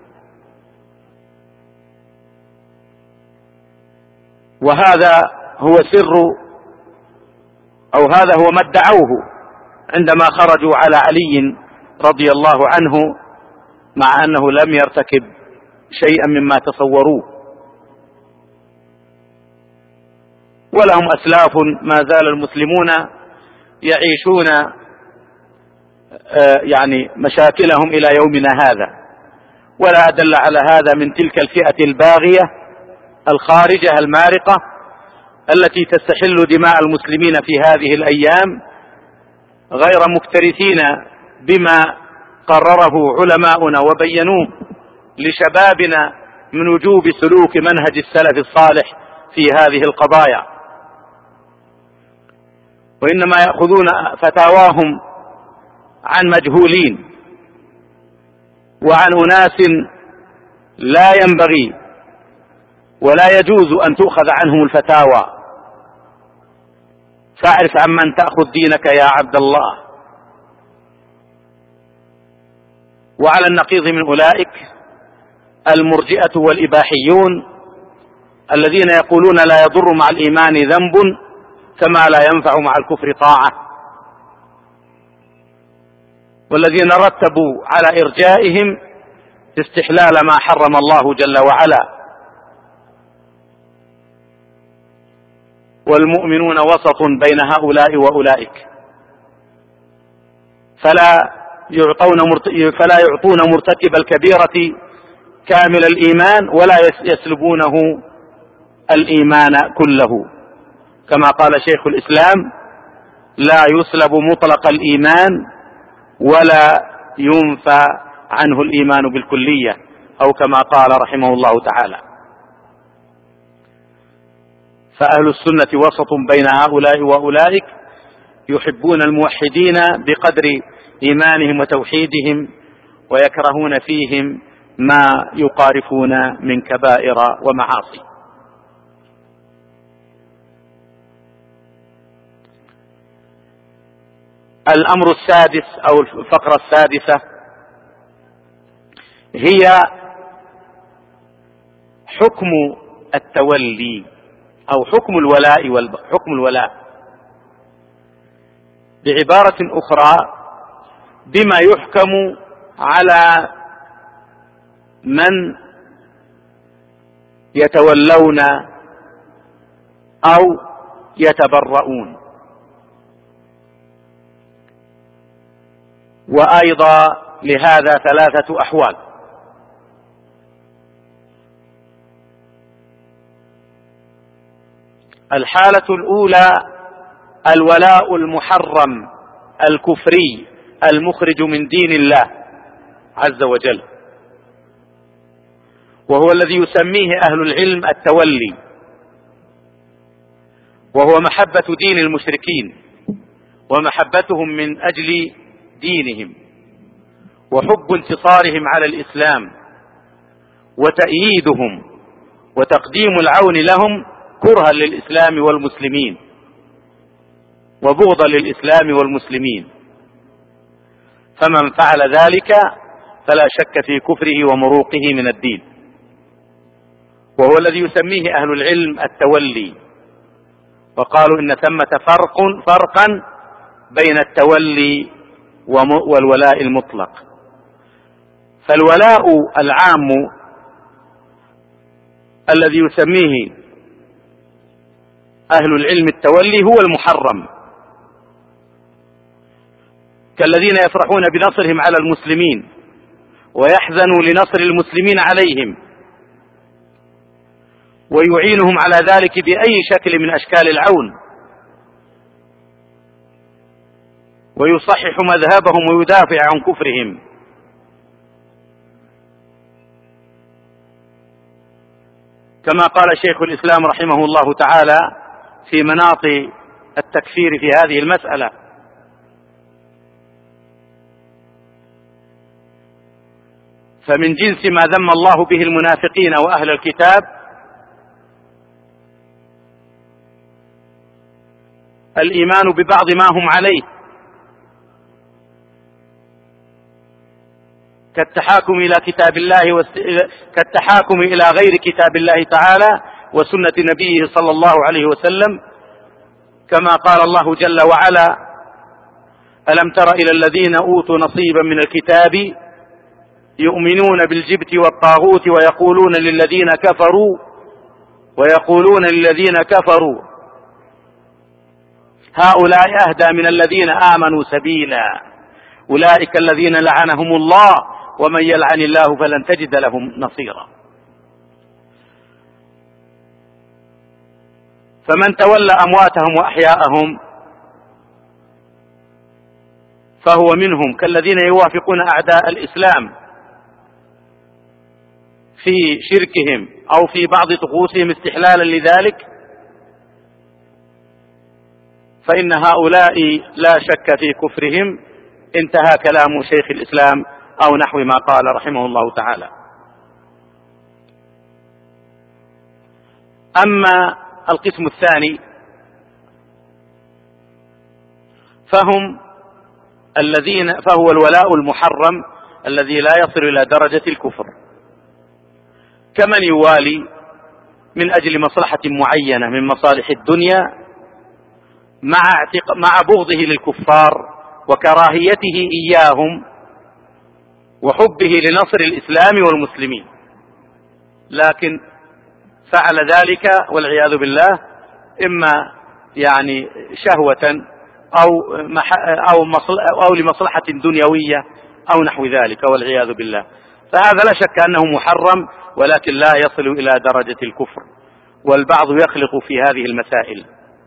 وهذا هو سر أو هذا هو ما ادعوه عندما خرجوا على علي رضي الله عنه، مع أنه لم يرتكب شيئا مما تصوروه، ولهم أسلاف ما زال المسلمون يعيشون يعني مشاكلهم إلى يومنا هذا، ولا أدل على هذا من تلك الفئة الباغية الخارجة المارقة التي تستحل دماء المسلمين في هذه الأيام، غير مكترثين بما قرره علماؤنا وبينوه لشبابنا من وجوب سلوك منهج السلف الصالح في هذه القضايا، وإنما يأخذون فتاواهم عن مجهولين وعن أناس لا ينبغي ولا يجوز أن تؤخذ عنهم الفتاوى. فاعرف عمن تأخذ دينك يا عبد الله. وعلى النقيض من أولئك المرجئة والإباحيون الذين يقولون لا يضر مع الإيمان ذنب كما لا ينفع مع الكفر طاعة، والذين رتبوا على إرجائهم استحلال ما حرم الله جل وعلا. والمؤمنون وسط بين هؤلاء وأولئك، فلا يعطون فلا يعطون مرتكب الكبيرة كامل الإيمان ولا يسلبونه الإيمان كله، كما قال شيخ الإسلام: لا يسلب مطلق الإيمان ولا ينفى عنه الإيمان بالكلية، أو كما قال رحمه الله تعالى. فأهل السنة وسط بين هؤلاء وأولئك، يحبون الموحدين بقدر إيمانهم وتوحيدهم، ويكرهون فيهم ما يقارفون من كبائر ومعاصي. الأمر السادس أو الفقرة السادسة هي حكم التولي أو حكم الولاء والحكم الولاء، بعبارة أخرى بما يحكم على من يتولون أو يتبرؤون. وأيضا لهذا ثلاثة أحوال: الحالة الأولى الولاء المحرم الكفري المخرج من دين الله عز وجل، وهو الذي يسميه أهل العلم التولي، وهو محبة دين المشركين ومحبتهم من أجل دينهم، وحب انتصارهم على الإسلام وتأييدهم وتقديم العون لهم كرها للإسلام والمسلمين وبغضا للإسلام والمسلمين. فمن فعل ذلك فلا شك في كفره ومروقه من الدين، وهو الذي يسميه أهل العلم التولي. وقالوا إن ثمة فرق فرقا بين التولي والولاء المطلق. فالولاء العام الذي يسميه أهل العلم التولي هو المحرم، كالذين يفرحون بنصرهم على المسلمين ويحزنوا لنصر المسلمين عليهم ويعينهم على ذلك بأي شكل من أشكال العون، ويصحح مذهبهم ويدافع عن كفرهم. كما قال شيخ الإسلام رحمه الله تعالى في مناط التكفير في هذه المسألة: فمن جنس ما ذم الله به المنافقين وأهل الكتاب الإيمان ببعض ما هم عليه، كالتحاكم إلى كتاب الله و... كالتحاكم إلى غير كتاب الله تعالى وسنة نبيه صلى الله عليه وسلم، كما قال الله جل وعلا: ألم تر إلى الذين أوتوا نصيبا من الكتاب يؤمنون بالجبت والطاغوت ويقولون للذين كفروا ويقولون للذين كفروا هؤلاء أهدى من الذين آمنوا سبيلا أولئك الذين لعنهم الله ومن يلعن الله فلن تجد لهم نصيرا. فمن تولى أمواتهم وأحياءهم فهو منهم، كالذين يوافقون أعداء الإسلام في شركهم أو في بعض طقوسهم استحلالا لذلك، فإن هؤلاء لا شك في كفرهم. انتهى كلام شيخ الإسلام أو نحو ما قال رحمه الله تعالى. أما القسم الثاني فهم الذين فهو الولاء المحرم الذي لا يصل إلى درجة الكفر، كمن يوالي من أجل مصلحة معينة من مصالح الدنيا مع مع بغضه للكفار وكراهيته إياهم وحبه لنصر الإسلام والمسلمين، لكن فعل ذلك والعياذ بالله إما يعني شهوة أو أو أو لمصلحة دنيوية أو نحو ذلك والعياذ بالله، فهذا لا شك أنه محرم ولكن لا يصل إلى درجة الكفر، والبعض يخلق في هذه المسائل.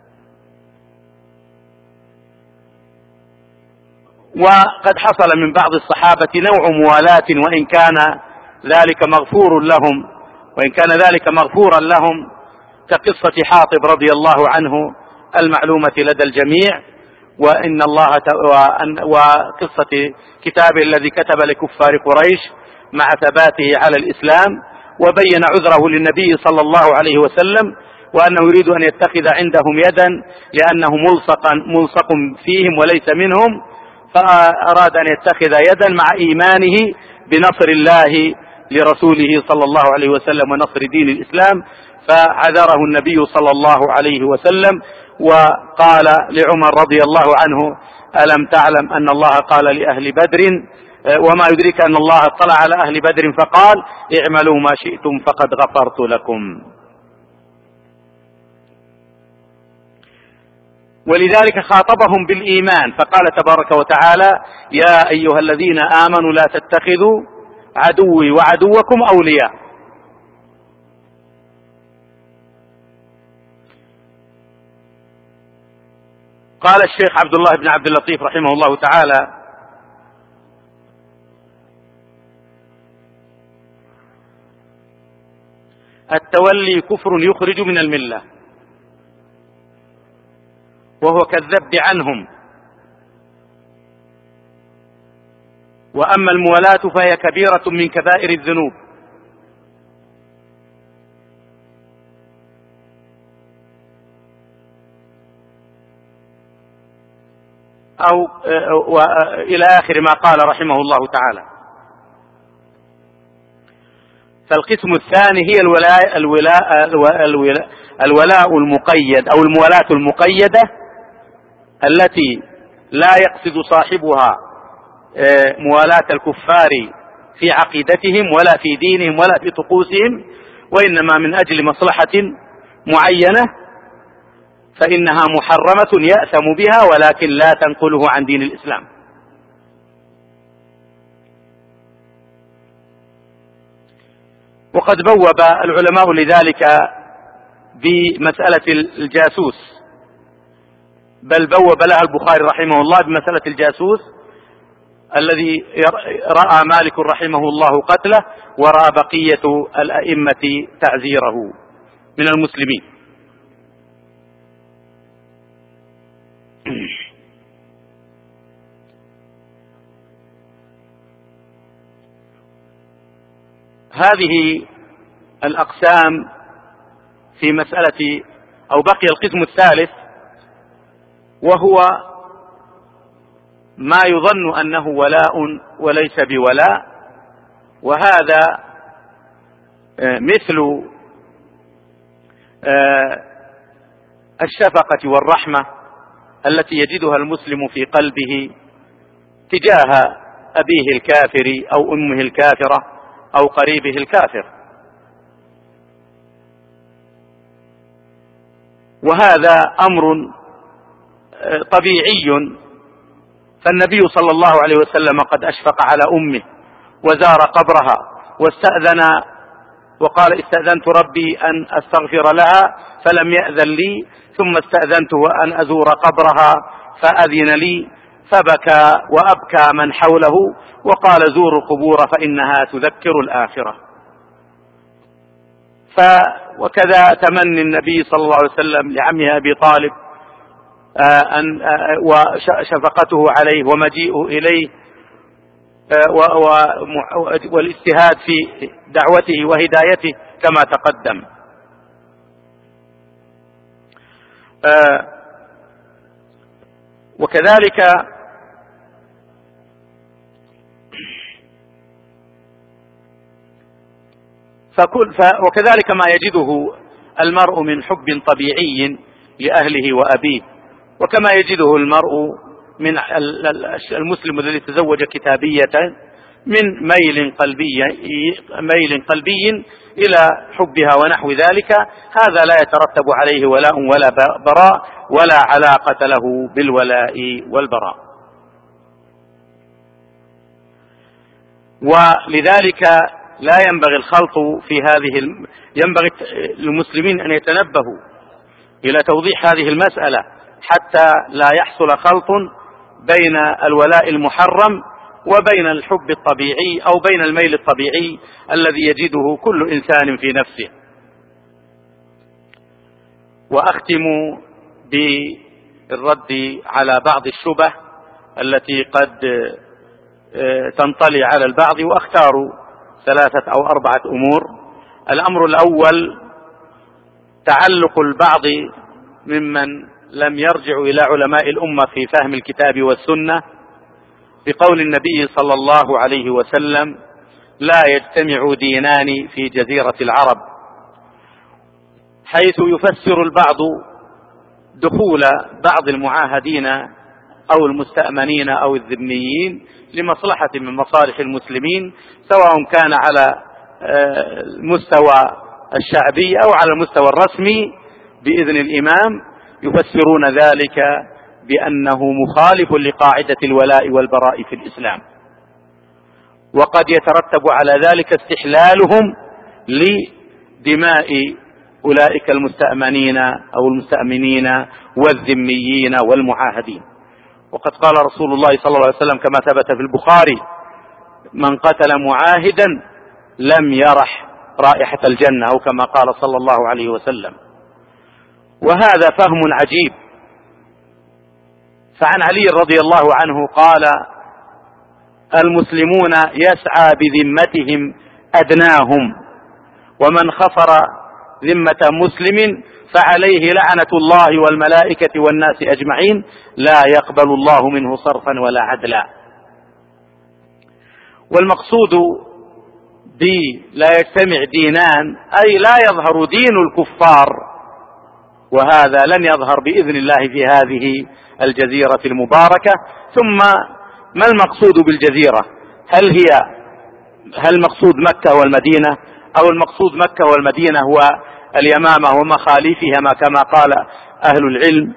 وقد حصل من بعض الصحابة نوع موالاة وإن كان ذلك مغفور لهم وإن كان ذلك مغفورا لهم كقصة حاطب رضي الله عنه المعلومة لدى الجميع، وإن الله وقصة كتابه الذي كتب لكفار قريش مع ثباته على الإسلام، وبين عذره للنبي صلى الله عليه وسلم وأنه يريد أن يتخذ عندهم يدا لأنه ملصق ملصق فيهم وليس منهم، فأراد أن يتخذ يدا مع إيمانه بنصر الله لرسوله صلى الله عليه وسلم ونصر دين الإسلام، فعذره النبي صلى الله عليه وسلم وقال لعمر رضي الله عنه: ألم تعلم أن الله قال لأهل بدر وما يدرك أن الله اطلع على أهل بدر فقال اعملوا ما شئتم فقد غفرت لكم. ولذلك خاطبهم بالإيمان فقال تبارك وتعالى: يا أيها الذين آمنوا لا تتخذوا عدوي وعدوكم أولياء. قال الشيخ عبد الله بن عبد اللطيف رحمه الله تعالى: التولي كفر يخرج من الملة وهو كالذب عنهم، وأما الموالاة فهي كبيرة من كبائر الذنوب، أو إلى آخر ما قال رحمه الله تعالى. فالقسم الثاني هي الولاء, الولاء, الولاء, الولاء المقيد أو الموالاة المقيدة التي لا يقصد صاحبها موالاة الكفار في عقيدتهم ولا في دينهم ولا في طقوسهم، وإنما من أجل مصلحة معينة فإنها محرمة يأثم بها، ولكن لا تنقله عن دين الإسلام. وقد بوب العلماء لذلك بمسألة الجاسوس، بل بوب لها البخاري رحمه الله بمسألة الجاسوس الذي رأى مالك رحمه الله قتله ورأى بقية الأئمة تعزيره من المسلمين. هذه الأقسام في مسألة، أو بقي القسم الثالث وهو ما يظن أنه ولاء وليس بولاء، وهذا مثل الشفقة والرحمة التي يجدها المسلم في قلبه تجاه أبيه الكافر أو أمه الكافرة أو قريبه الكافر، وهذا أمر طبيعي. فالنبي صلى الله عليه وسلم قد أشفق على أمه وزار قبرها واستأذن وقال استأذنت ربي أن أستغفر لها فلم يأذن لي، ثم استأذنته أن أزور قبرها فأذن لي، فبكى وأبكى من حوله وقال زوروا القبور فإنها تذكر الآخرة. وكذا تمني النبي صلى الله عليه وسلم لعمه أبي طالب أن وشفقته عليه ومجيئه إليه والاجتهاد في دعوته وهدايته كما تقدم. وكذلك فكل وكذلك ما يجده المرء من حب طبيعي لأهله وأبيه، وكما يجده المرء من المسلم الذي تزوج كتابية من ميل قلبي ميل قلبي إلى حبها ونحو ذلك، هذا لا يترتب عليه ولاء ولا براء ولا علاقة له بالولاء والبراء. ولذلك لا ينبغي الخلط في هذه الم... ينبغي للمسلمين أن يتنبهوا إلى توضيح هذه المسألة حتى لا يحصل خلط بين الولاء المحرم وبين الحب الطبيعي أو بين الميل الطبيعي الذي يجده كل إنسان في نفسه. وأختم بالرد على بعض الشبه التي قد تنطلي على البعض، وأختار ثلاثة أو أربعة أمور. الأمر الأول تعلق البعض ممن لم يرجعوا إلى علماء الأمة في فهم الكتاب والسنة بقول النبي صلى الله عليه وسلم لا يجتمع دينان في جزيرة العرب، حيث يفسر البعض دخول بعض المعاهدين أو المستأمنين أو الذميين لمصلحة من مصالح المسلمين، سواء كان على المستوى الشعبي أو على المستوى الرسمي بإذن الإمام، يفسرون ذلك بأنه مخالف لقاعدة الولاء والبراء في الإسلام، وقد يترتب على ذلك استحلالهم لدماء أولئك المستأمنين أو المستأمنين والذميين والمعاهدين. وقد قال رسول الله صلى الله عليه وسلم كما ثبت في البخاري من قتل معاهدا لم يرح رائحة الجنة، أو كما قال صلى الله عليه وسلم. وهذا فهم عجيب. فعن علي رضي الله عنه قال المسلمون يسعى بذمتهم أدناهم، ومن خفر ذمة مسلم فعليه لعنة الله والملائكة والناس أجمعين لا يقبل الله منه صرفا ولا عدلا. والمقصود بي لا يجتمع دينان أي لا يظهر دين الكفار، وهذا لن يظهر بإذن الله في هذه الجزيرة المباركة. ثم ما المقصود بالجزيرة؟ هل هي هل المقصود مكة والمدينة، أو المقصود مكة والمدينة هو اليمامة ومخالفها كما قال أهل العلم؟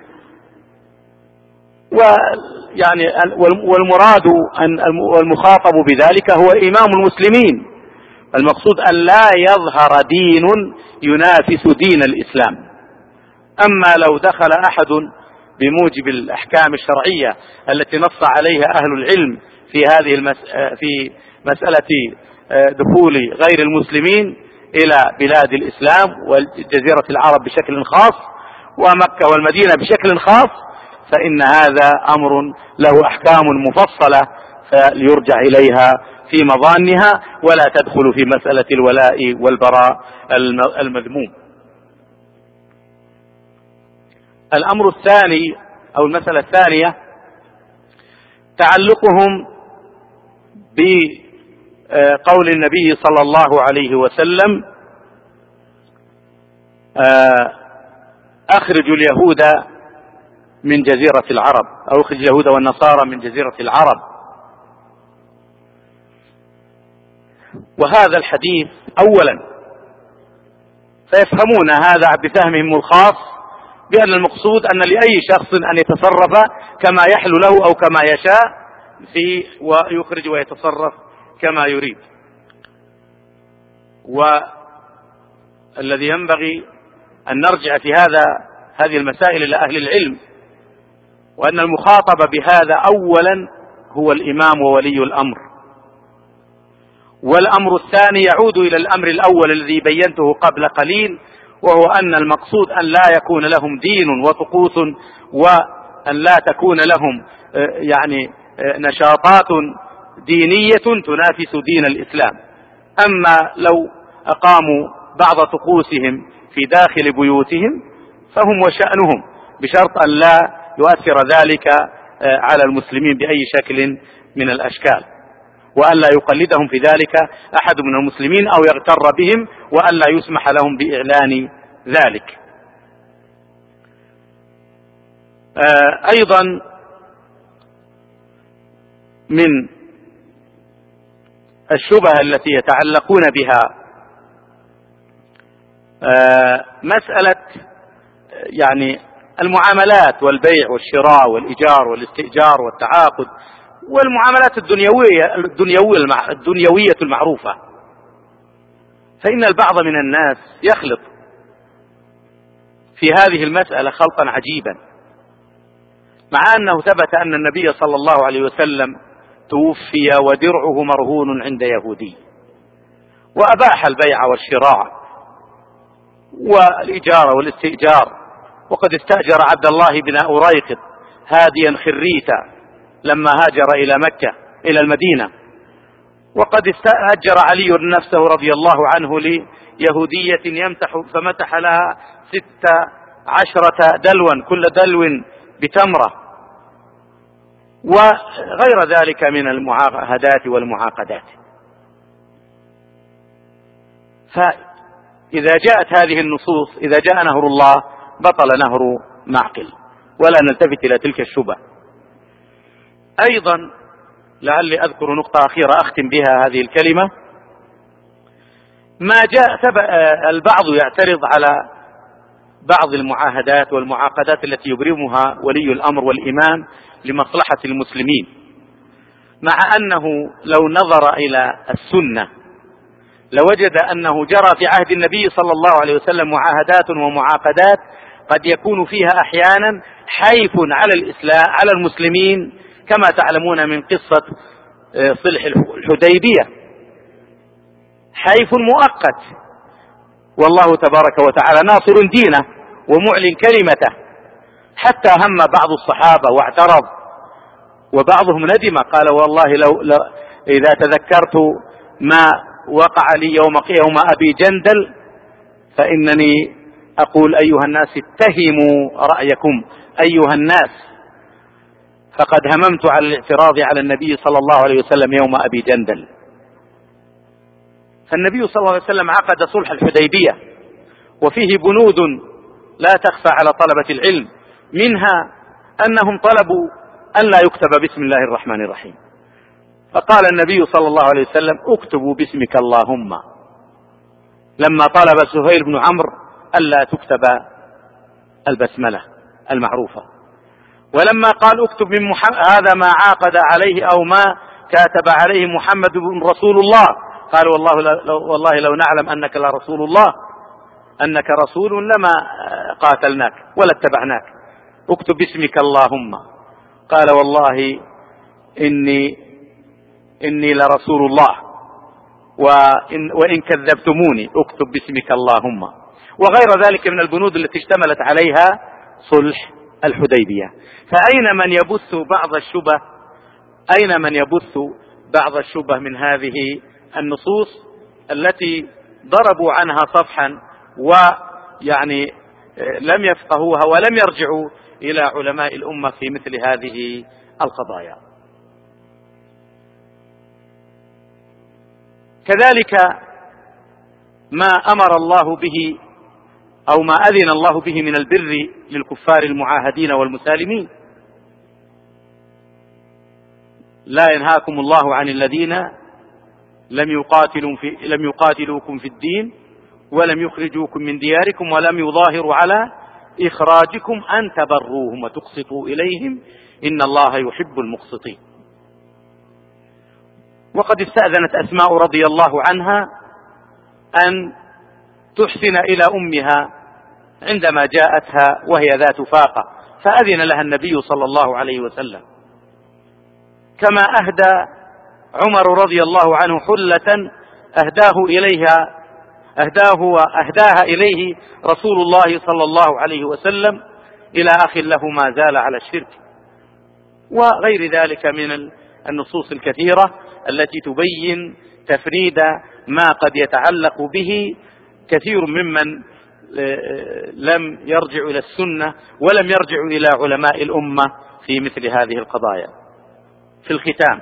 ويعني والمراد أن والمخاطب بذلك هو إمام المسلمين. المقصود أن لا يظهر دين ينافس دين الإسلام. أما لو دخل أحد بموجب الأحكام الشرعية التي نص عليها أهل العلم في هذه المس... في مسألة دخول غير المسلمين إلى بلاد الإسلام وجزيرة العرب بشكل خاص ومكة والمدينة بشكل خاص، فإن هذا أمر له أحكام مفصلة فليرجع إليها في مظانها، ولا تدخل في مسألة الولاء والبراء المذموم. الأمر الثاني أو المسألة الثانية تعلقهم بقول النبي صلى الله عليه وسلم: أخرجوا اليهود من جزيرة العرب، أو أخرج اليهود والنصارى من جزيرة العرب. وهذا الحديث أولا فيفهمون هذا بفهمهم الخاص بأن المقصود أن لأي شخص أن يتصرف كما يحلو له أو كما يشاء في ويخرج ويتصرف كما يريد. والذي ينبغي أن نرجع في هذا هذه المسائل إلى أهل العلم، وأن المخاطب بهذا أولا هو الإمام وولي الأمر. والأمر الثاني يعود إلى الأمر الأول الذي بينته قبل قليل، وهو أن المقصود أن لا يكون لهم دين وطقوس، وأن لا تكون لهم يعني نشاطات دينية تنافس دين الإسلام. أما لو أقاموا بعض طقوسهم في داخل بيوتهم فهم وشأنهم، بشرط أن لا يؤثر ذلك على المسلمين بأي شكل من الأشكال، وأن لا يقلدهم في ذلك أحد من المسلمين أو يغتر بهم، وأن لا يسمح لهم بإعلان ذلك. أيضا من الشبهة التي يتعلقون بها مسألة يعني المعاملات والبيع والشراء والإيجار والاستئجار والتعاقد والمعاملات الدنيوية الدنيوية المعروفة. فإن البعض من الناس يخلط في هذه المسألة خلطا عجيبا، مع أنه ثبت أن النبي صلى الله عليه وسلم توفي ودرعه مرهون عند يهودي، وأباح البيع والشراء والإجارة والاستئجار، وقد استأجر عبد الله بن أريقط هاديا خريتا لما هاجر إلى مكة إلى المدينة، وقد استأجر علي نفسه رضي الله عنه ليهودية يمتح فمتح لها ست عشرة دلوا كل دلو بتمرة، وغير ذلك من المعاهدات والمعاقدات. فإذا جاءت هذه النصوص، إذا جاء نهر الله بطل نهر معقل، ولا نلتفت إلى تلك الشبهة. أيضا لعلي أذكر نقطة أخيرة أختم بها هذه الكلمة. ما جاء البعض يعترض على بعض المعاهدات والمعاقدات التي يبرمها ولي الأمر والإمام لمصلحة المسلمين، مع أنه لو نظر إلى السنة لوجد أنه جرى في عهد النبي صلى الله عليه وسلم معاهدات ومعاقدات قد يكون فيها أحيانا حيف على الإسلام على المسلمين، كما تعلمون من قصة صلح الحديبية، حيف مؤقت، والله تبارك وتعالى ناصر دينه ومعلن كلمته، حتى هم بعض الصحابة واعترض، وبعضهم ندم قال: والله لو, لو إذا تذكرت ما وقع لي يوم يوم أبي جندل فإنني أقول أيها الناس اتهموا رأيكم أيها الناس، فقد هممت على الاعتراض على النبي صلى الله عليه وسلم يوم أبي جندل. فالنبي صلى الله عليه وسلم عقد صلح الحديبية، وفيه بنود لا تخفى على طلبة العلم، منها أنهم طلبوا أن لا يكتب بسم الله الرحمن الرحيم، فقال النبي صلى الله عليه وسلم اكتبوا باسمك اللهم، لما طلب سهيل بن عمرو ألا تكتب البسملة المعروفة. ولما قال اكتب من محمد هذا ما عاقد عليه أو ما كاتب عليه محمد بن رسول الله، قال والله لو, والله لو نعلم أنك لرسول الله أنك رسول لما قاتلناك ولا اتبعناك، اكتب باسمك اللهم. قال والله إني إني لرسول الله وإن, وإن كذبتموني اكتب باسمك اللهم، وغير ذلك من البنود التي اشتملت عليها صلح الحديبية. فأين من يبث بعض الشبه أين من يبث بعض الشبه من هذه النصوص التي ضربوا عنها صفحا ويعني لم يفقهوها ولم يرجعوا إلى علماء الأمة في مثل هذه القضايا. كذلك ما أمر الله به أو ما أذن الله به من البر للكفار المعاهدين والمسالمين، لا ينهاكم الله عن الذين لم يقاتلوا في لم يقاتلوكم في الدين ولم يخرجوكم من دياركم ولم يظاهروا على إخراجكم أن تبروهم وتقسطوا إليهم إن الله يحب المقسطين. وقد استأذنت أسماء رضي الله عنها أن تحسن إلى أمها عندما جاءتها وهي ذات فاقة، فأذن لها النبي صلى الله عليه وسلم. كما أهدى عمر رضي الله عنه حلة أهداه إليها أهداه وأهداها إليه رسول الله صلى الله عليه وسلم إلى أخ له ما زال على الشرك، وغير ذلك من النصوص الكثيرة التي تبين تفريد ما قد يتعلق به كثير ممن لم يرجع إلى السنة ولم يرجع إلى علماء الأمة في مثل هذه القضايا. في الختام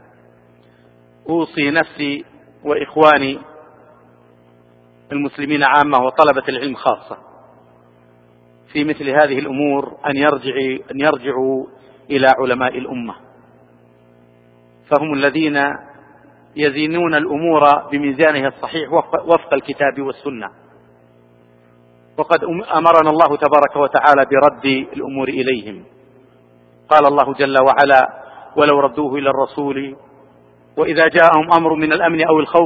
أوصي نفسي وإخواني المسلمين عامة وطلبة العلم خاصة في مثل هذه الأمور أن يرجعوا, أن يرجعوا إلى علماء الأمة، فهم الذين يزينون الأمور بميزانها الصحيح وفق الكتاب والسنة. وقد أمرنا الله تبارك وتعالى برد الأمور إليهم. قال الله جل وعلا ولو ردوه إلى الرسول وإذا جاءهم أمر من الأمن أو الخوف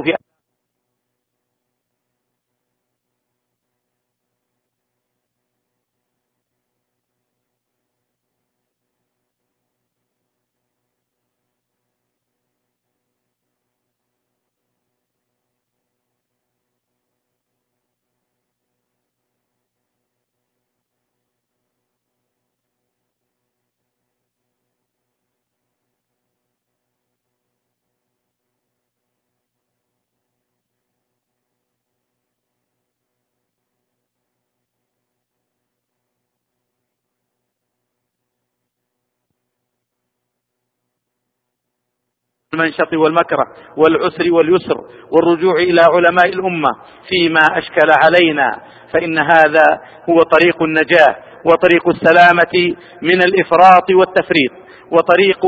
المنشط والمكره والعسر واليسر والرجوع إلى علماء الأمة فيما أشكل علينا، فإن هذا هو طريق النجاة وطريق السلامة من الإفراط والتفريط، وطريق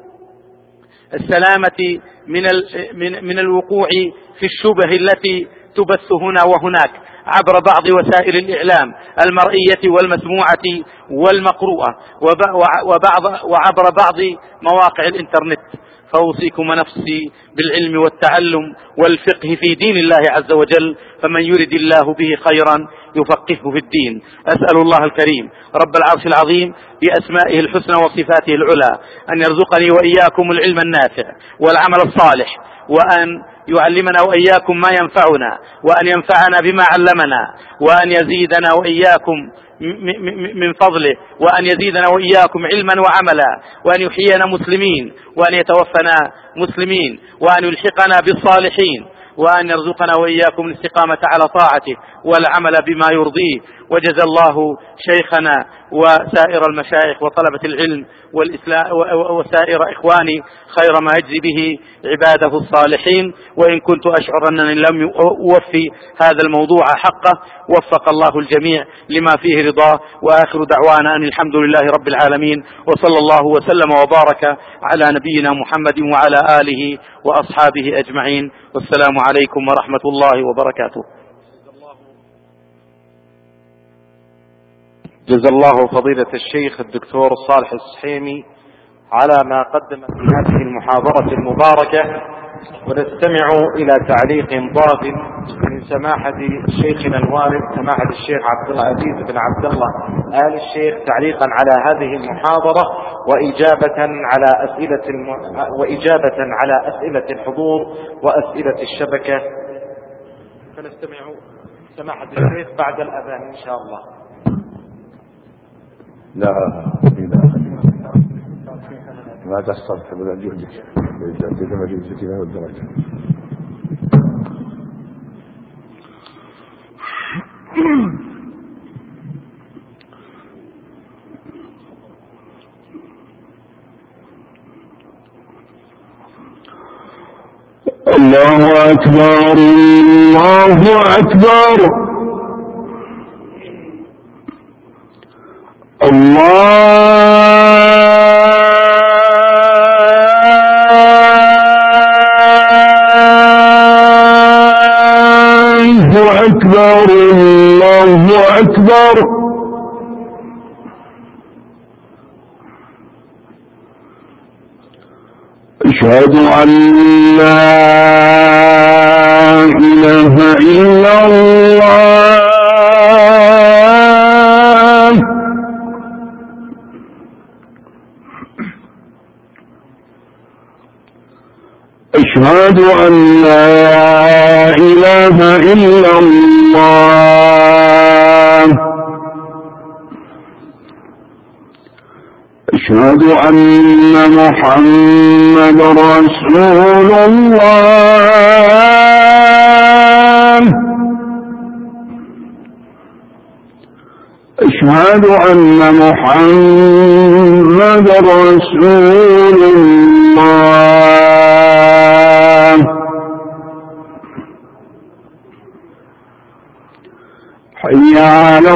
السلامة من من من الوقوع في الشبه التي تبث هنا وهناك عبر بعض وسائل الإعلام المرئية والمسموعة والمقروءة وبعض وعبر بعض مواقع الإنترنت. فأوصيكم ونفسي بالعلم والتعلم والفقه في دين الله عز وجل، فمن يرد الله به خيرا يفقهه في الدين. أسأل الله الكريم رب العرش العظيم بأسمائه الحسنى وصفاته العلى أن يرزقني وإياكم العلم النافع والعمل الصالح، وأن يعلمنا وإياكم ما ينفعنا، وأن ينفعنا بما علمنا، وأن يزيدنا وإياكم من فضله، وأن يزيدنا وإياكم علما وعملا، وأن يحيينا مسلمين، وأن يتوفنا مسلمين، وأن يلحقنا بالصالحين، وأن يرزقنا وإياكم الاستقامة على طاعته والعمل بما يرضيه. وجزى الله شيخنا وسائر المشايخ وطلبة العلم وسائر إخواني خير ما يجزي به عباده الصالحين. وإن كنت أشعر أنني لم أوفي هذا الموضوع حقه وفق الله الجميع لما فيه رضاه. وآخر دعوانا أن الحمد لله رب العالمين، وصلى الله وسلم وبارك على نبينا محمد وعلى آله وأصحابه أجمعين. والسلام عليكم ورحمة الله وبركاته.
جزا الله فضيلة الشيخ الدكتور صالح السحيمي على ما قدم في هذه المحاضرة المباركة. ونستمع إلى تعليق ضاف من سماحة شيخنا الوالد سماحة الشيخ عبد العزيز بن عبد الله آل الشيخ تعليقا على هذه المحاضرة وإجابة على أسئلة الم... وإجابة على أسئلة الحضور وأسئلة الشبكة. فنستمع سماحة الشيخ بعد الأذان إن شاء الله.
لا ما تصرف ولا جهدك جهدك ما جهدك ما والدرجة. الله أكبر الله أكبر الله أكبر الله أكبر. أشهد أن لا إله إلا الله أشهد أن لا إله إلا الله أشهد أن محمد رسول الله أشهد أن محمد رسول الله حي على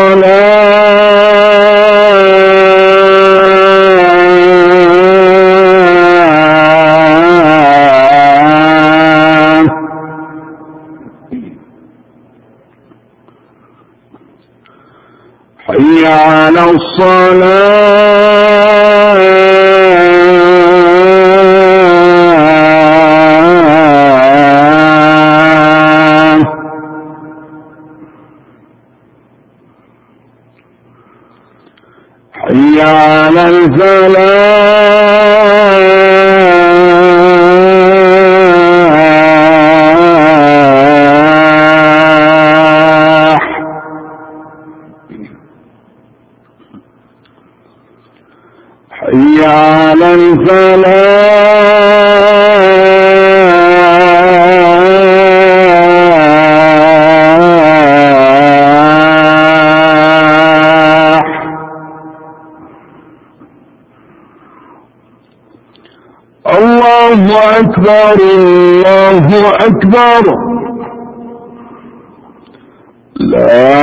الصلاة حي على الصلاة حي على الفلاح حي على الفلاح الله أكبر الله أكبر لا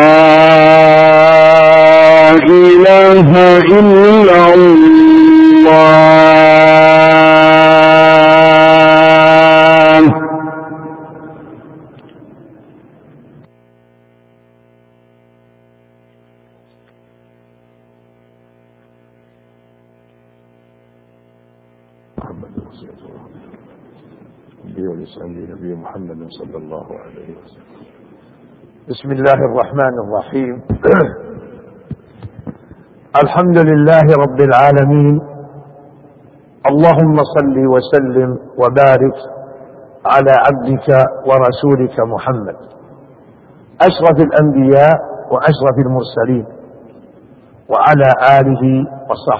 إله إلا الله. نبي محمد صلى الله عليه وسلم. بسم الله الرحمن الرحيم. الحمد لله رب العالمين. اللهم صل وسلم وبارك على عبدك ورسولك محمد أشرف الأنبياء وأشرف المرسلين وعلى آله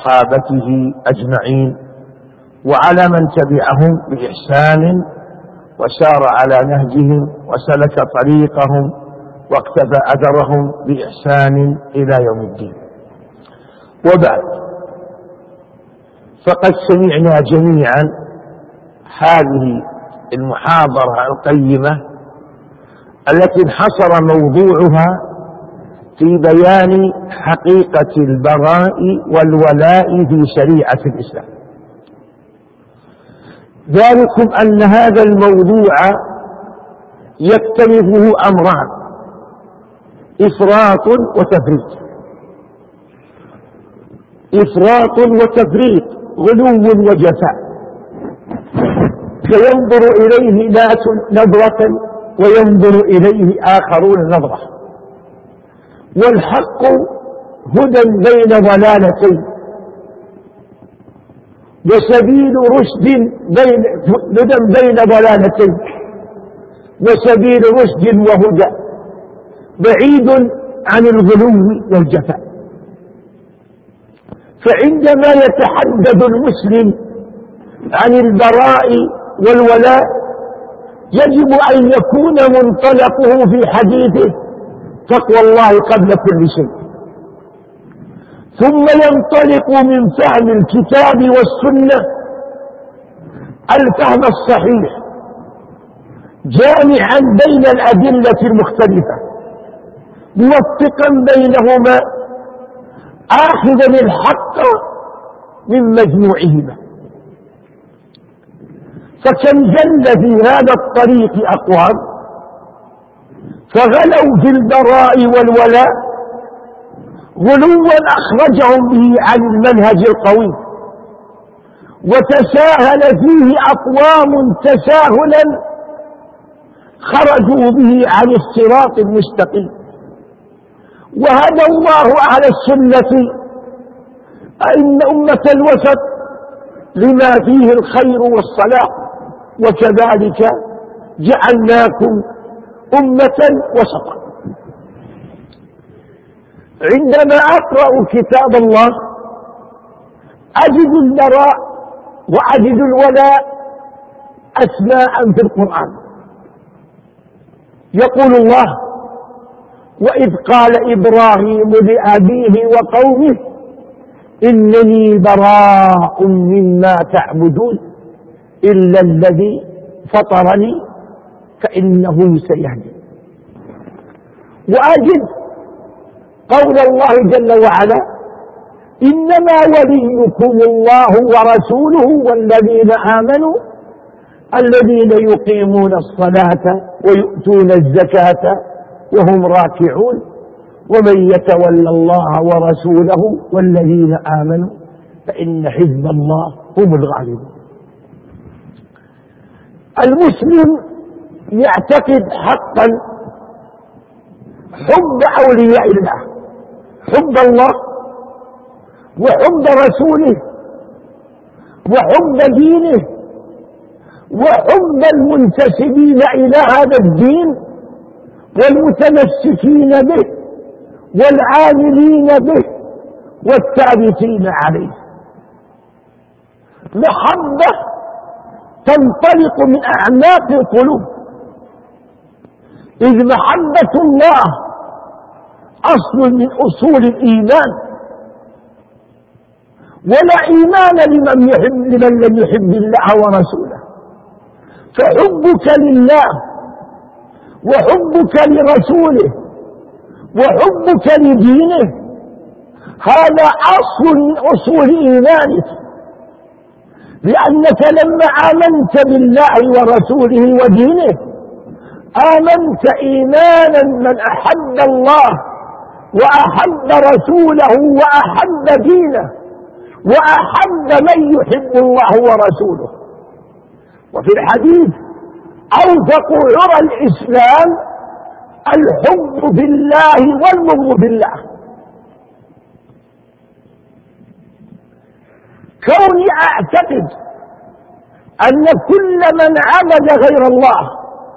وصحابته أجمعين وعلى من تبعهم بإحسان وسار على نهجهم وسلك طريقهم واقتفى أثرهم بإحسان إلى يوم الدين. وبعد، فقد سمعنا جميعا هذه المحاضرة القيمة التي انحصر موضوعها في بيان حقيقة البراء والولاء في شريعة الإسلام. ذلكم أن هذا الموضوع يكتنفه أمران: إفراط وتفريط. إفراط وتفريط، غلو وجفاء، فينظر إليه ناس نظرة وينظر إليه آخرون نظرة، والحق هدى بين ضلالتين، وسبيل رشد بين هدى بين ضلالتين، وسبيل رشد وهدى بعيد عن الغلو والجفاء. فعندما يتحدث المسلم عن البراء والولاء يجب أن يكون منطلقه في حديثه تقوى الله قبل كل شيء، ثم ينطلق من فهم الكتاب والسنة الفهم الصحيح، جامعا بين الأدلة المختلفة، موفقا بينهما، آخذا الحق من مجموعهما. فكم جل في هذا الطريق أقوام فغلوا في البراء والولاء غلوا أخرجهم به عن المنهج القوي، وتساهل فيه أقوام تساهلا خرجوا به عن الصراط المستقيم. وهدى الله على السنة أن أمة الوسط لما فيه الخير والصلاح، وكذلك جعلناكم أمة وسطا. عندما أقرأ كتاب الله أجد البراء وأجد الولاء أسماء في القرآن. يقول الله: وإذ قال إبراهيم لأبيه وقومه إنني براء مما تعبدون إلا الذي فطرني فإنه سيهدي. وأجد قول الله جل وعلا: إنما وليكم الله ورسوله والذين آمنوا الذين يقيمون الصلاة ويؤتون الزكاة وهم راكعون ومن يتولى الله ورسوله والذين آمنوا فإن حزب الله هم الغالبون. المسلم يعتقد حقا حب أولياء الله، حب الله وحب رسوله وحب دينه وحب المنتسبين إلى هذا الدين والمتمسكين به والعاملين به والثابتين عليه. محبة تنطلق من أعماق القلوب، إذ محبة الله أصل من أصول الإيمان، ولا إيمان لمن يحب لمن لم يحب الله ورسوله. فحبك لله وحبك لرسوله وحبك لدينه هذا أصل من أصول إيمانك، لأنك لما آمنت بالله ورسوله ودينه آمنت إيمانا من أحب الله وأحب رسوله وأحب دينه وأحب من يحب الله ورسوله. وفي الحديث: أوثق عرى الإسلام الحب بالله والبغض بالله. كوني أعتقد أن كل من عبد غير الله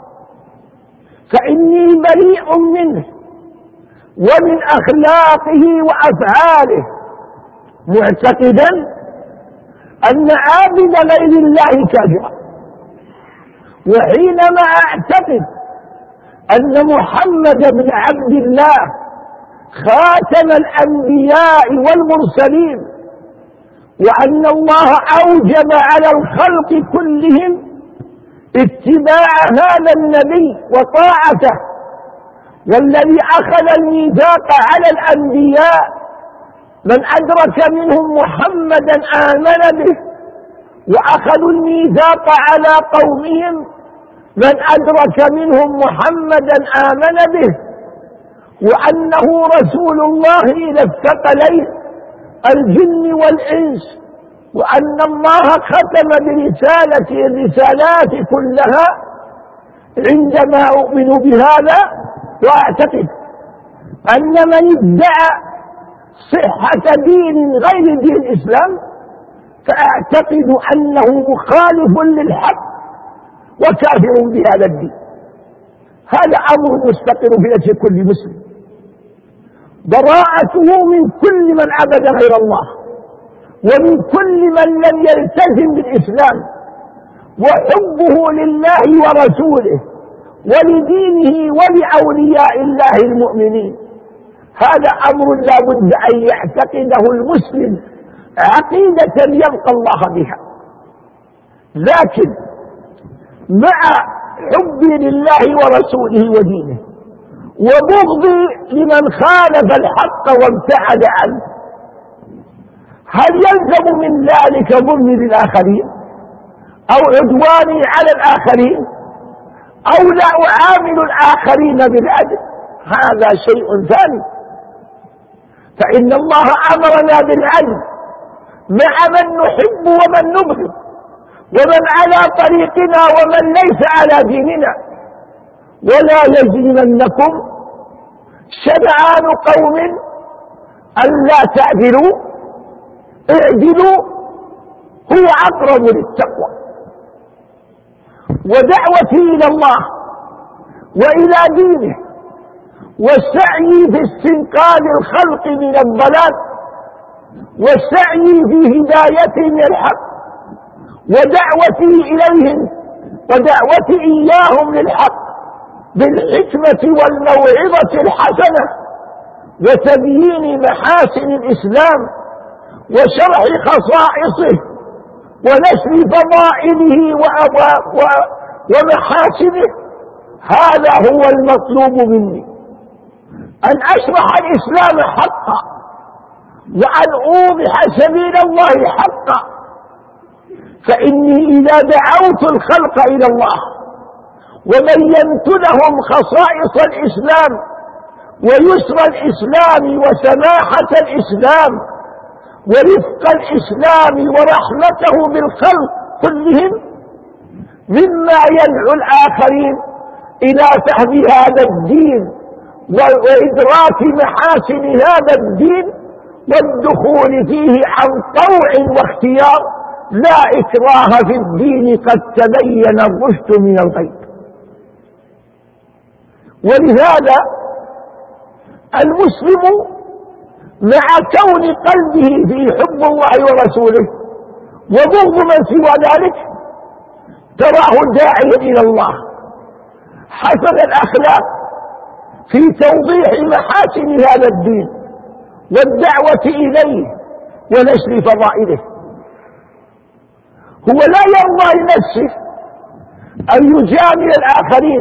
فإني بريء منه ومن أخلاقه وأفعاله، معتقدا أن عابد غير الله كافر، وحينما أعتقد أن محمد بن عبد الله خاتم الأنبياء والمرسلين، وأن الله أوجب على الخلق كلهم اتباع هذا النبي وطاعته، والذي أخذ الميثاق على الأنبياء من أدرك منهم محمدا آمن به، وأخذوا الميثاق على قومهم من أدرك منهم محمدا آمن به، وأنه رسول الله إلى الثقلين الجن والإنس، وأن الله ختم برسالة الرسالات كلها. عندما أؤمن بهذا وأعتقد أن من ادعى صحة دين غير دين الإسلام فأعتقد أنه مخالف للحق وكافر بهذا الدين. هذا أمر مستقر في نفس كل مسلم، براءته من كل من عبد غير الله ومن كل من لم يلتزم بالإسلام، وحبه لله ورسوله ولدينه ولأولياء الله المؤمنين. هذا أمر لا بد أن يعتقده المسلم عقيدة يلقى الله بها. لكن مع حبي لله ورسوله ودينه وبغضي لمن خالف الحق وابتعد عنه، هل يلزم من ذلك ظلمي للآخرين أو عدواني على الآخرين أو لا أعامل الآخرين بالعدل؟ هذا شيء ثاني. فإن الله أمرنا بالعدل مع من نحب ومن نبغض، ومن على طريقنا ومن ليس على ديننا. ولا يجرمنكم شنآن قوم ألا تعدلوا اعدلوا هو أقرب للتقوى. ودعوتي إلى الله وإلى دينه والسعي في استنقاذ الخلق من الضلال والسعي في هدايتهم من الحق ودعوتي إليهم ودعوتي إياهم للحق بالحكمة والموعظة الحسنة وتبيين محاسن الإسلام وشرح خصائصه ونشر فضائله ومحاسنه. هذا هو المطلوب مني، أن أشرح الإسلام حقا وأن أوضح سبيل الله حقا. فإني إذا دعوت الخلق إلى الله وبينت لهم خصائص الإسلام ويسر الإسلام وسماحة الإسلام ورفق الإسلام ورحمته بالخلق كلهم، مما يدعو الآخرين إلى فهم هذا الدين وإدراك محاسن هذا الدين والدخول فيه عن طوع واختيار، لا إكراه في الدين قد تبين الرشد من الغي. ولهذا المسلم مع كون قلبه في حب الله ورسوله وبغض من سوى ذلك تراه داعيا إلى الله حسن الأخلاق في توضيح محاسن هذا الدين والدعوة إليه ونشر فضائله. هو لا يرضى لنفسه أن يجامل الآخرين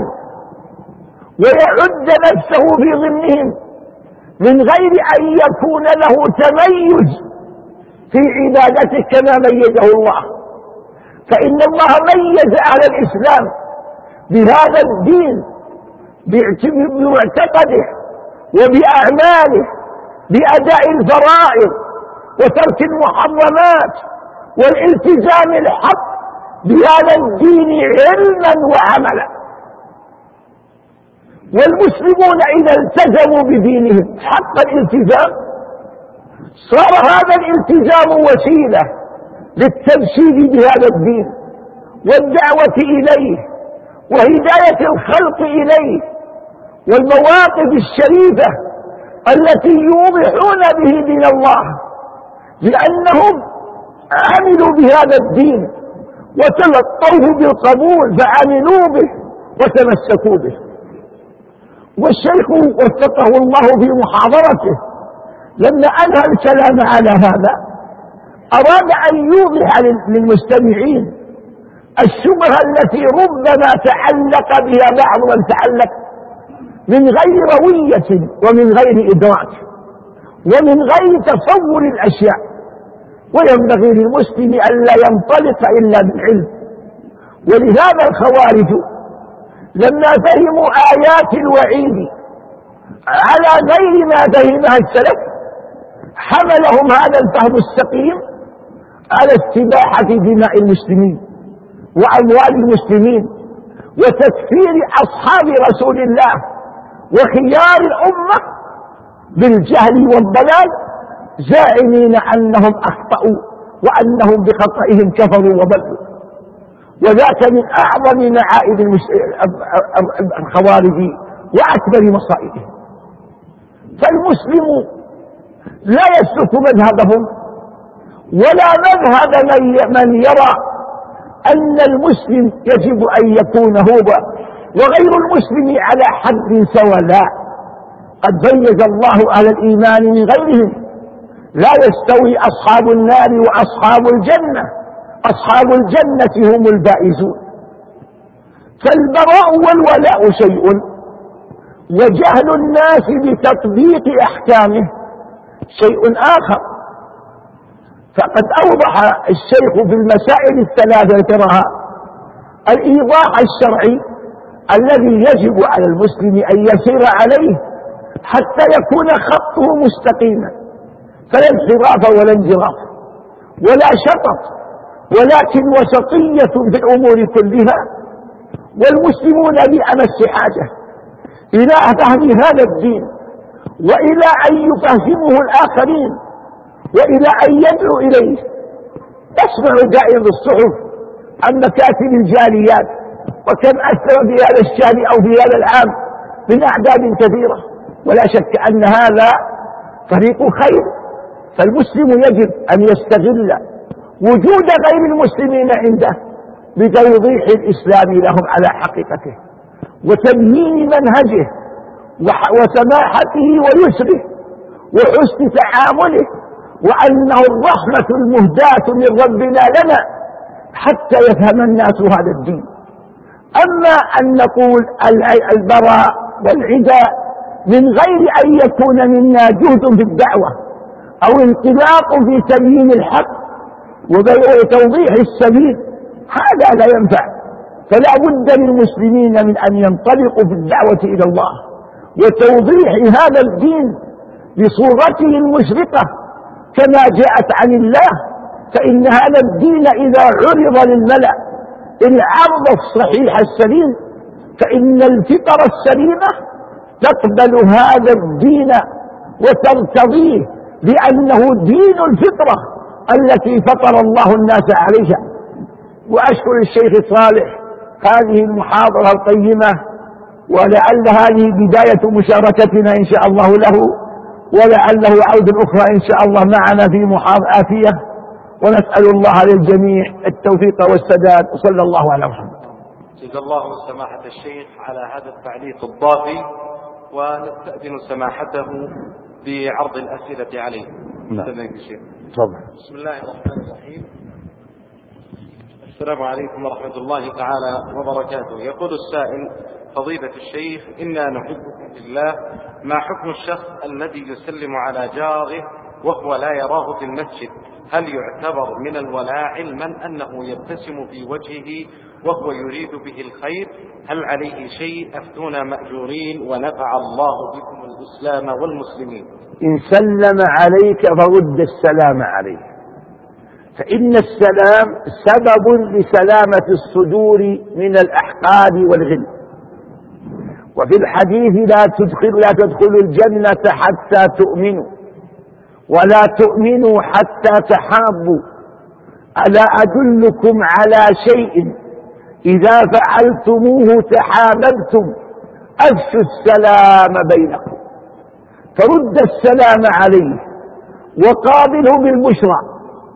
ويعد نفسه في ضمنهم من غير أن يكون له تميز في عبادته كما ميزه الله. فإن الله ميز أهل الإسلام بهذا الدين بمعتقده وبأعماله بأداء الفرائض وترك المحرمات والالتزام الحق بهذا الدين علما وعملا. والمسلمون إذا التزموا بدينهم حق الالتزام صار هذا الالتزام وسيلة للتبشير بهذا الدين والدعوة إليه وهداية الخلق إليه والمواقف الشريفة التي يوضحون به دين الله، لأنهم عملوا بهذا الدين وتلقوه بالقبول فعملوا به وتمسكوا به. والشيخ وفقه الله في محاضرته لما أنهى الكلام على هذا أراد أن يوضح للمستمعين الشبهة التي ربما تعلق بها بعض من تعلق من غير روية ومن غير إدراك ومن غير تصور الأشياء. وينبغي للمسلم أن لا ينطلق إلا بالعلم. ولهذا الخوارج لما فهموا آيات الوعيد على غير ما فهمها السلف حملهم هذا الفهم السقيم على استباحة دماء المسلمين وأموال المسلمين وتكفير أصحاب رسول الله وخيار الأمة بالجهل والضلال زاعمين أنهم أخطأوا وأنهم بخطئهم كفروا وضلوا. وذاك من أعظم معائب الخوارج وأكبر مصائبهم. فالمسلم لا يسلك مذهبهم ولا مذهب من يرى أن المسلم يجب أن يكون هو وغير المسلم على حد سواء. لا، قد ميز الله أهل الإيمان من غيرهم. لا يستوي أصحاب النار وأصحاب الجنة، أصحاب الجنة هم الفائزون. فالبراء والولاء شيء وجهل الناس بتطبيق أحكامه شيء آخر. فقد أوضح الشيخ في المسائل الثلاثة ترها الإيضاح الشرعي الذي يجب على المسلم أن يسير عليه حتى يكون خطه مستقيما، فلا انحراف ولا انجراف ولا شطط، ولكن وسطية في الأمور كلها. والمسلمون بأمس حاجة إلى فهم هذا الدين وإلى أن يفهمه الآخرين وإلى أن يدعو إليه. تسمع دائما الصحف عن مكاتب الجاليات وكم أثر في هذا الشهر أو في هذا العام من أعداد كثيرة، ولا شك أن هذا طريق خير. فالمسلم يجب أن يستغل وجود غير المسلمين عنده بتوضيح الإسلام لهم على حقيقته وتبيين منهجه وسماحته ويسره وحسن تعامله، وأنه الرحمة المهداة من ربنا لنا حتى يفهم الناس هذا الدين. أما أن نقول البراء والعداء من غير أن يكون منا جهد في الدعوة أو انطلاق في تبيين الحق وتوضيح السبيل، هذا لا ينفع. فلا بد للمسلمين من أن ينطلقوا في الدعوة إلى الله وتوضيح هذا الدين بصورته المشرقة كما جاءت عن الله. فإن هذا الدين إذا عرض للملأ العرض الصحيح السليم فإن الفطر السليمة تقبل هذا الدين وترتضيه لأنه دين الفطرة التي فطر الله الناس عليها. وأشكر الشيخ صالح هذه المحاضرة القيمة، ولعل هذه بداية مشاركتنا إن شاء الله له، ولعله عودة أخرى إن شاء الله معنا في محاضرة آتية. ونسأل الله للجميع التوفيق والسداد، وصلى الله على محمد.
جزا الله سماحة الشيخ على هذا التعليق الضافي، ونستأذن سماحته بعرض الأسئلة عليه.
طبعا.
بسم الله الرحمن الرحيم. السلام عليكم ورحمة الله تعالى وبركاته. يقول السائل: فضيلة الشيخ، إنا نحبكم في الله، ما حكم الشخص الذي يسلم على جاره وهو لا يراه في المسجد؟ هل يعتبر من الولاء علما أنه يبتسم في وجهه وهو يريد به الخير؟ هل عليه شيء؟ أفتونا مأجورين ونفع الله بكم الإسلام والمسلمين.
إن سلم عليك فرد السلام عليه، فإن السلام سبب لسلامة الصدور من الأحقاد والغل. وفي الحديث لا تدخل لا تدخلوا الجنة حتى تؤمنوا ولا تؤمنوا حتى تحابوا. ألا أدلكم على شيء إذا فعلتموه تحاببتم؟ أفشوا السلام بينكم. فرد السلام عليه وقابله بالبشرى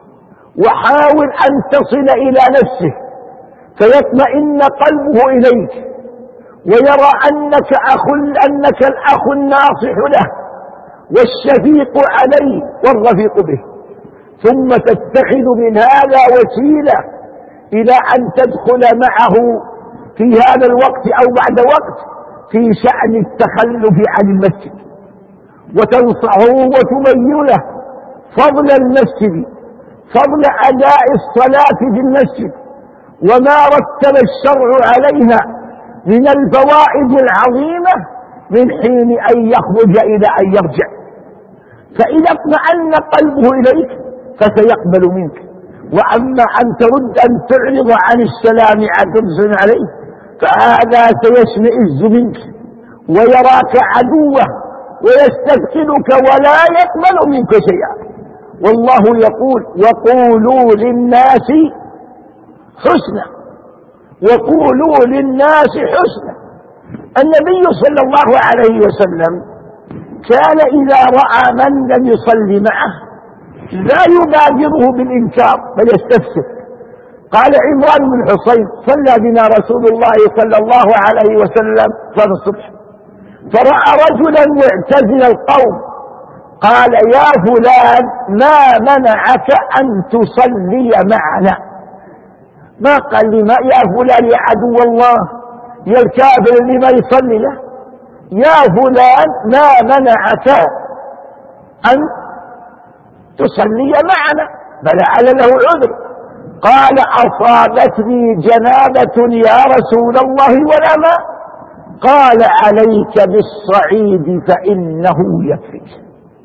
وحاول أن تصل إلى نفسه فيطمئن قلبه إليك ويرى أنك أخ أنك الأخ الناصح له والشفيق عليه والرفيق به، ثم تتخذ من هذا وسيلة إلى أن تدخل معه في هذا الوقت أو بعد وقت في شأن التخلف عن المسجد، وتنصحه وتبين له فضل المسجد، فضل أداء الصلاة في المسجد، وما رتب الشرع عليها من الفوائد العظيمة من حين أن يخرج إلى أن يرجع. فإذا اطمأن قلبه إليك فسيقبل منك، وأما أن ترد أن تعرض عن السلام عن ترسل عليه فهذا سيشمئز منك ويراك عدوه ويستثقلك ولا يقبل منك شيئا. والله يقول وقولوا للناس حسنا، وقولوا للناس حسنا. النبي صلى الله عليه وسلم كان إذا رأى من لم يصلي معه لا يبادره بالإنكار بل يستفسر. قال عمران بن حصين صلى بنا رسول الله صلى الله عليه وسلم صلاة الصبح فرأى رجلا معتزل القوم، قال يا فلان ما منعك أن تصلي معنا؟ ما قال لي ما يا فلان يا عدو الله يا الكافر اللي ما يصلي له، يا فلان ما منعك أن تصلي معنا؟ فلعل له عذر. قال أصابتني جنابة يا رسول الله ولا ماء. قال عليك بالصعيد فإنه يكفيك.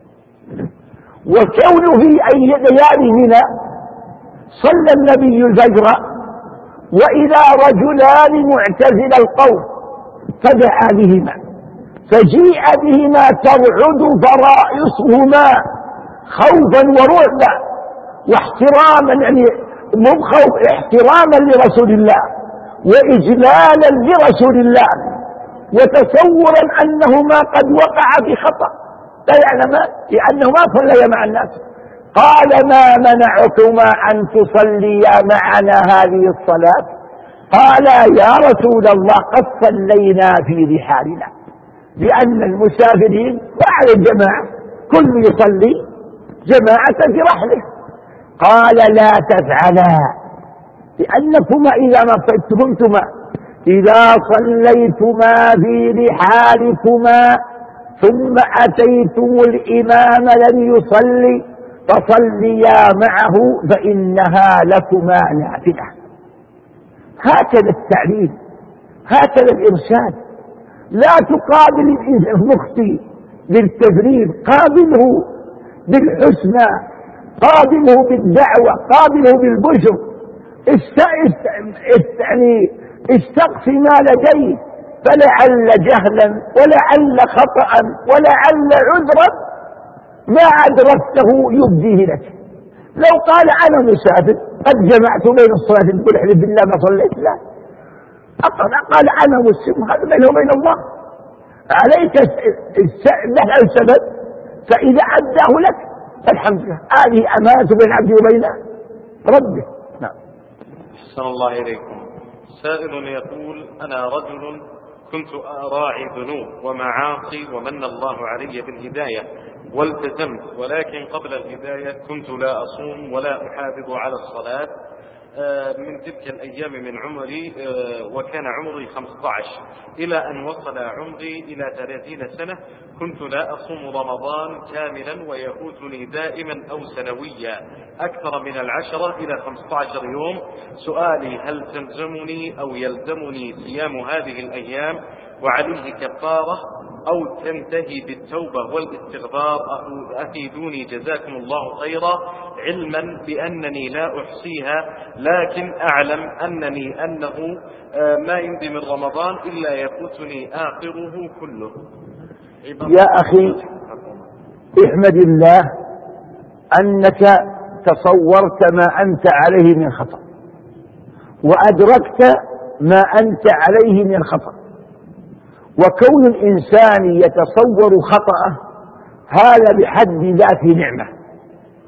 وكونه في أي ليالي منى صلى النبي الفجر وإذا رجلان معتزل القوم فدعا بهما، فجيء بهما ترعد فرائصهما خوفا ورعبا واحتراما، يعني مو خوف، احتراما لرسول الله وإجلالا لرسول الله وتصورا أنهما قد وقع في خطأ لا يعلمان لأنه ما صليا مع الناس. قال ما منعكما أن تصليا معنا هذه الصلاة؟ قال يا رسول الله قد صلينا في رحالنا، لأن المسافرين وعلى الجماعة كل يصلي جماعة في رحله. قال لا تفعلا لأنكما إذا ما فاتكما إذا صليتما في رحالكما ثم أتيتم الإمام لم يصلي فصليا معه فإنها لكما نافلة. هكذا التعليم، هكذا الإرشاد. لا تقابل المخطئ بالتبرير، قابله بالحسنى، قابله بالدعوة، قابله بالبشر. يعني استقصي ما لديه، فلعل جهلا ولعل خطأ ولعل عذرا ما أدركته يبديه لك. لو قال أنا مسافر قد جمعت بين الصلاة تقول احلف بالله ما صليت، لا قال أنا مسلم هذا بينه وبين الله، عليك نحن السبب، فإذا أداه لك الحمد لله. هذه أمانة بين عبده وبين ربه. نعم.
أحسن الله إليكم. سائل يقول أنا رجل كنت أراعي ذنوب ومعاصي ومن الله علي بالهداية والتزمت، ولكن قبل الهداية كنت لا أصوم ولا أحافظ على الصلاة من تلك الأيام من عمري، وكان عمري خمسة عشر إلى أن وصل عمري إلى ثلاثين سنة. كنت لا أصوم رمضان كاملا ويفوتني دائما أو سنويا أكثر من العشرة إلى خمسة عشر يوم. سؤالي هل تلزمني أو يلزمني صيام هذه الأيام وعليه كفارة أو تنتهي بالتوبة والاستغفار؟ أفيدوني جزاكم الله خيرا، علما بأنني لا أحصيها، لكن أعلم أنني أنه ما يمضي من رمضان إلا يفوتني آخره كله.
يا أخي احمد الله أنك تصورت ما أنت عليه من خطأ وأدركت ما أنت عليه من خطأ. وكون الإنسان يتصور خطأه هذا بحد ذاته نعمة،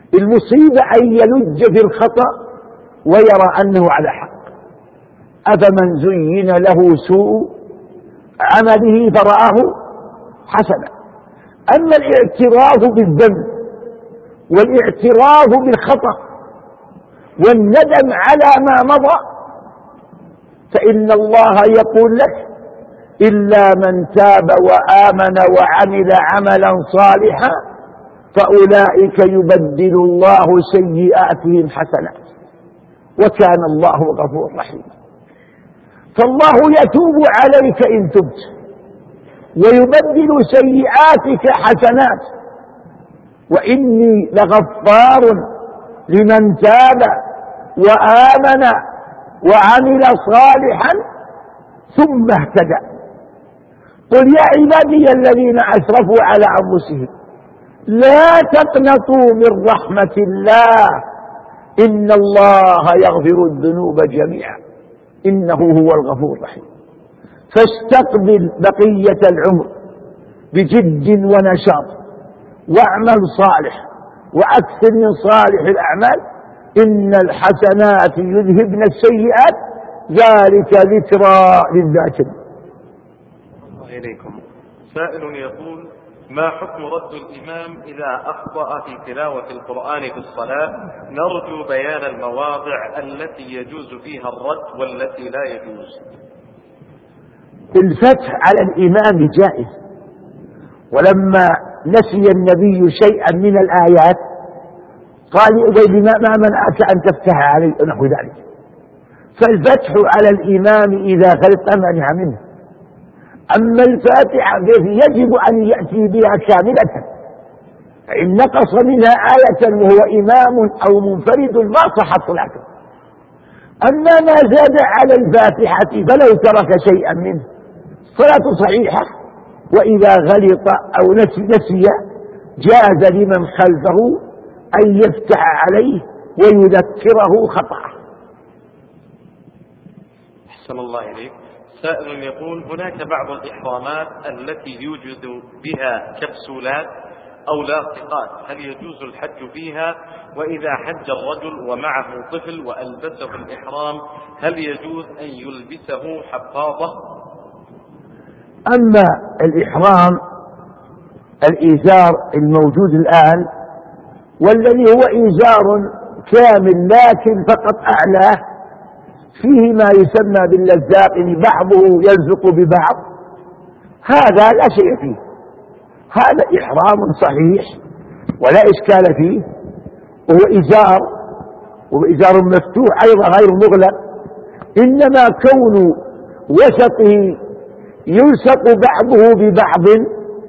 المصيبة أن يلج في الخطأ ويرى أنه على حق. أفمن زين له سوء عمله فرآه حسنا. أما الاعتراف بالذنب والاعتراف بالخطأ والندم على ما مضى فإن الله يقول لك إلا من تاب وآمن وعمل عملا صالحا فأولئك يبدل الله سيئاتهم حسنات وكان الله غفورا رحيما. فالله يتوب عليك إن تبت ويبدل سيئاتك حسنات. وإني لغفار لمن تاب وآمن وعمل صالحا ثم اهتدى. قل يا عبادي الذين أسرفوا على أنفسهم لا تقنطوا من رحمة الله إن الله يغفر الذنوب جميعا إنه هو الغفور الرحيم. فاستقبل بقية العمر بجد ونشاط واعمل صالح وأكثر من صالح الأعمال إن الحسنات يذهبن السيئات ذلك ذكرى للذاكرين.
الله إليكم. سائل يقول: ما حكم رد الإمام إذا أخطأ في تلاوة القرآن في الصلاة؟ نرجو بيان المواضع التي يجوز فيها الرد والتي لا يجوز.
الفتح على الإمام جائز، ولما نسي النبي شيئا من الآيات قال لأبي ما منعك أن تفتح علي نحو ذلك. فالفتح على الإمام إذا غلط منع منه. أما الفاتحة يجب أن يأتي بها كاملة، فإن نقص منها آية وهو إمام أو منفرد ما صحت صلاته. أما ما زاد على الفاتحة فلو ترك شيئا منه صلاته صحيحة، وإذا غلط أو نسي, نسي جاز لمن خلفه أن يفتح عليه ويذكره خطأه.
أحسن الله إليك. سائل يقول: هناك بعض الإحرامات التي يوجد بها كبسولات أو لاصقات، هل يجوز الحج فيها؟ وإذا حج الرجل ومعه طفل وألبسه الإحرام هل يجوز أن يلبسه حفاظة؟
أما الإحرام الإزار الموجود الآن والذي هو إزار كامل لكن فقط أعلاه فيه ما يسمى باللزاق، بعضه يلزق ببعض، هذا لا شيء فيه، هذا إحرام صحيح ولا إشكال فيه، وهو إزار وإزار مفتوح أيضا غير مغلق. إنما كون وسطه يلصق بعضه ببعض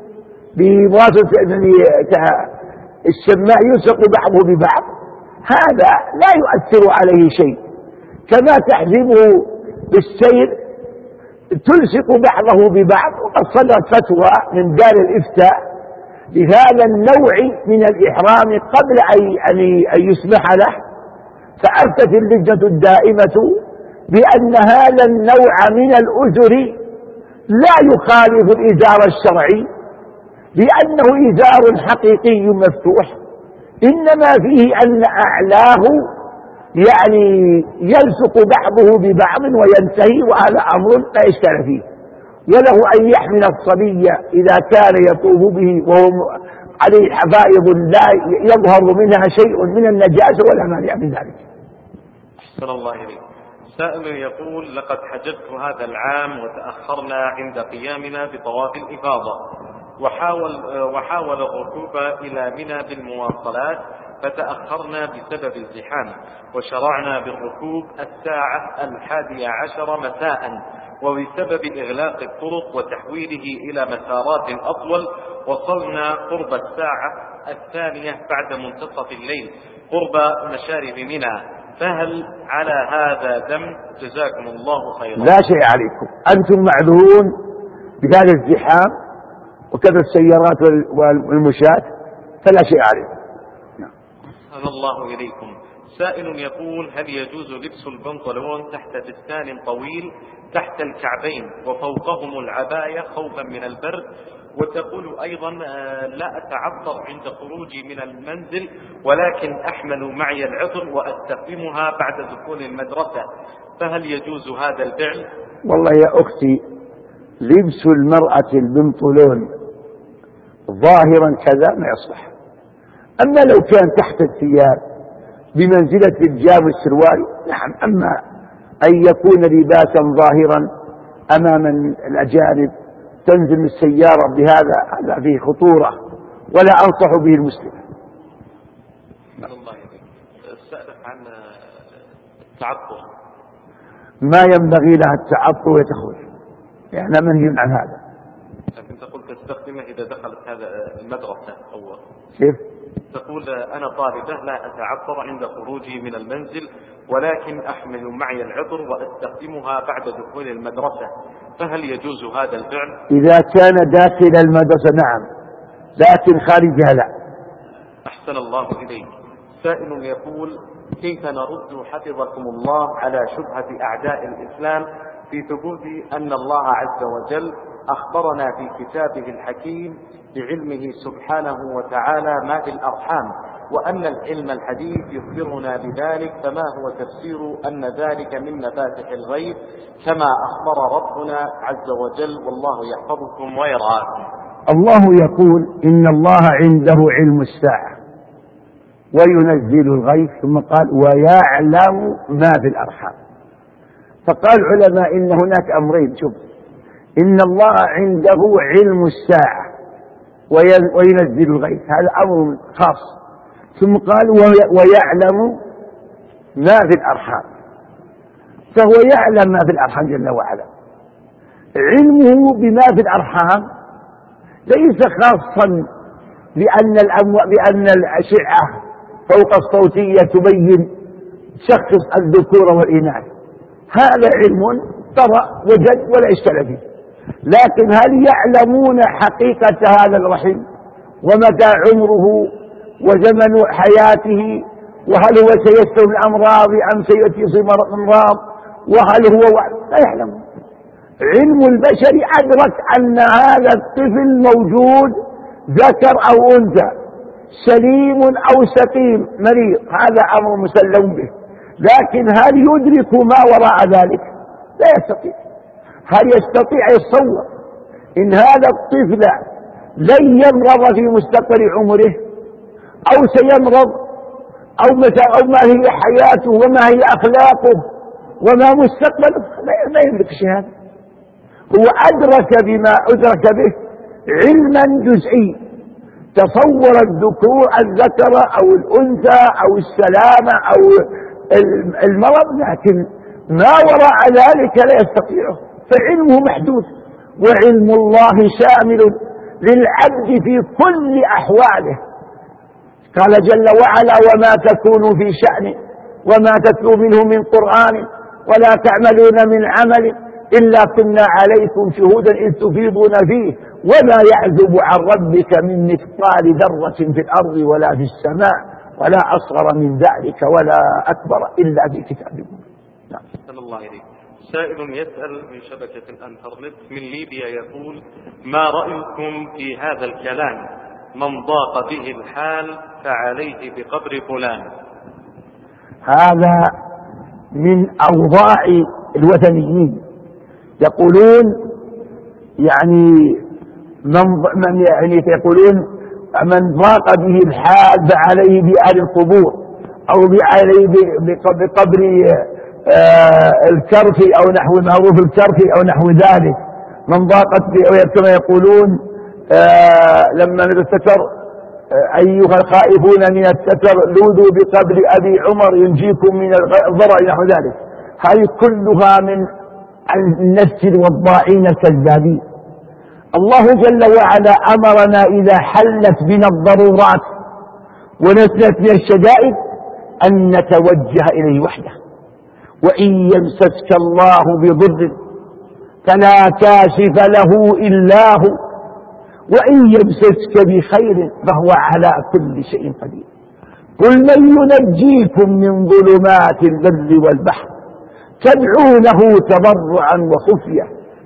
بواسطة الشماء يلصق بعضه ببعض هذا لا يؤثر عليه شيء، كما تحزمه بالسير تلصق بعضه ببعض. وقد صدرت فتوى من دار الإفتاء بهذا النوع من الإحرام قبل أن يسمح له، فأفتت اللجنة الدائمة بأن هذا النوع من الأزر لا يخالف الإزار الشرعي، لأنه إزار حقيقي مفتوح، إنما فيه أن أعلاه يعني يلصق بعضه ببعض وينتهي، وهذا أمر لا إشكال فيه. وله أن يحمل الصبي إذا كان يطوف به وهو عليه حفائظ لا يظهر منها شيء من النجاسة ولا مانع من ذلك.
أحسن الله إليك. سائل يقول: لقد حججت هذا العام وتأخرنا عند قيامنا بطواف الإفاضة، وحاول, وحاول الركوب إلى منى بالمواصلات فتأخرنا بسبب الزحام، وشرعنا بالركوب الساعة الحادية عشر مساء، وبسبب إغلاق الطرق وتحويله إلى مسارات أطول وصلنا قرب الساعة الثانية بعد منتصف الليل قرب مشارب منى، فهل على هذا دم؟ جزاكم الله خيرا.
لا شيء عليكم، أنتم معذورون بهذا الزحام وكذا السيارات والمشاة، فلا شيء عليكم.
أحسن الله إليكم. سائل يقول: هل يجوز لبس البنطلون تحت فستان طويل تحت الكعبين وفوقهم العباية خوفا من البرد؟ وتقول أيضا لا أتعطر عند خروجي من المنزل ولكن أحمل معي العطر وأستخدمها بعد دخول المدرسة، فهل يجوز هذا الفعل؟
والله يا أختي، لبس المرأة البنطلون ظاهرا كذا ما يصلح، أما لو كان تحت الثياب بمنزلة الجاب والسروال نعم، أما أن يكون لباسا ظاهرا أمام الأجانب تنزل من السيارة بهذا هذا فيه خطورة ولا أنصح به المسلم.
الله أسألك عن التعطر.
ما ينبغي لها التعطر وتخرج، يعني منهي عن هذا.
لكن تقول تستخدمه إذا دخلت هذا المدرسة أو
كيف؟
تقول أنا طالبة لا أتعطر عند خروجي من المنزل ولكن أحمل معي العطر وأستخدمها بعد دخول المدرسة، فهل يجوز هذا الفعل؟
إذا كان داخل المدرسة نعم، لكن خارجها لا.
أحسن الله إليك. سائل يقول كيف نرد حفظكم الله على شبهة أعداء الإسلام في ثبوت أن الله عز وجل أخبرنا في كتابه الحكيم بعلمه سبحانه وتعالى ما في الأرحام، وأن العلم الحديث يخبرنا بذلك، فما هو تفسير أن ذلك من مفاتح الغيب كما أخبر ربنا عز وجل والله يحفظكم ويرعاكم؟
الله يقول إن الله عنده علم الساعة وينزل الغيث، ثم قال ويعلم ما في الأرحام. فقال العلماء إن هناك أمرين، شوف، إن الله عنده علم الساعة وينزل الغيث، هذا أمر خاص، ثم قال ويعلم ما في الأرحام، فهو يعلم ما في الأرحام جل وعلا. علمه بما في الأرحام ليس خاصا بأن الأمو... بأن الأشعة فوق الصوتية تبين تشخص الذكور والإناث، هذا علم طرأ وجد ولا إشكال فيه، لكن هل يعلمون حقيقة هذا الرحم ومتى عمره وزمن حياته وهل هو سيستوي الأمراض أم سيأتي أمراض وهل هو لا يعلمون. علم البشر أدرك أن هذا الطفل موجود ذكر أو أنثى، سليم أو سقيم مريض، هذا أمر مسلم به، لكن هل يدرك ما وراء ذلك؟ لا يستطيع. هل يستطيع يتصور إن هذا الطفل لن يمرض في مستقبل عمره أو سيمرض أو, متى أو ما هي حياته وما هي أخلاقه وما مستقبله؟ لا يملك شيء هذا. هو أدرك بما أدرك به علما جزئي، تصور الذكور الذكر أو الأنثى أو السلامة أو المرض، لكن ما وراء ذلك لا يستطيعه، فعلمه محدود. وعلم الله شامل للعبد في كل أحواله، قال جل وعلا وما تكون في شأن وما تتلو منه من قرآن ولا تعملون من عمل إلا كنا عليكم شهودا إذ تفيضون فيه وما يعزب عن ربك من مثقال ذرة في الأرض ولا في السماء ولا أصغر من ذلك ولا أكبر إلا في كتاب مبين.
نعم. صلى الله عليه. سائل يسأل من شبكة الانترنت من ليبيا يقول ما رأيكم في هذا الكلام من ضاق به الحال فعليه بقبر فلان؟
هذا من أوضاع الوثنيين، يقولون يعني من, من يعني يقولون من ضاق به الحال فعليه بأهل القبور أو عليه بقبر آه الكرفي أو نحو معروف الكرفي أو نحو ذلك. من ضاقت به كما يقولون آه لما الستر آه أيها الخائفون من الستر لوذوا بقبر أبي عمر ينجيكم من الضرر نحو ذلك. هذه كلها من النفس الوضاعين الكذابين. الله جل وعلا أمرنا إذا حلت بنا الضرورات ونزلت من الشدائد أن نتوجه إليه وحده، وإن يمسسك الله بضر فلا كاشف له إلا هو وإن يمسسك بخير فهو على كل شيء قدير. قل من ينجيكم من ظلمات البر والبحر تدعونه تضرعا وخفية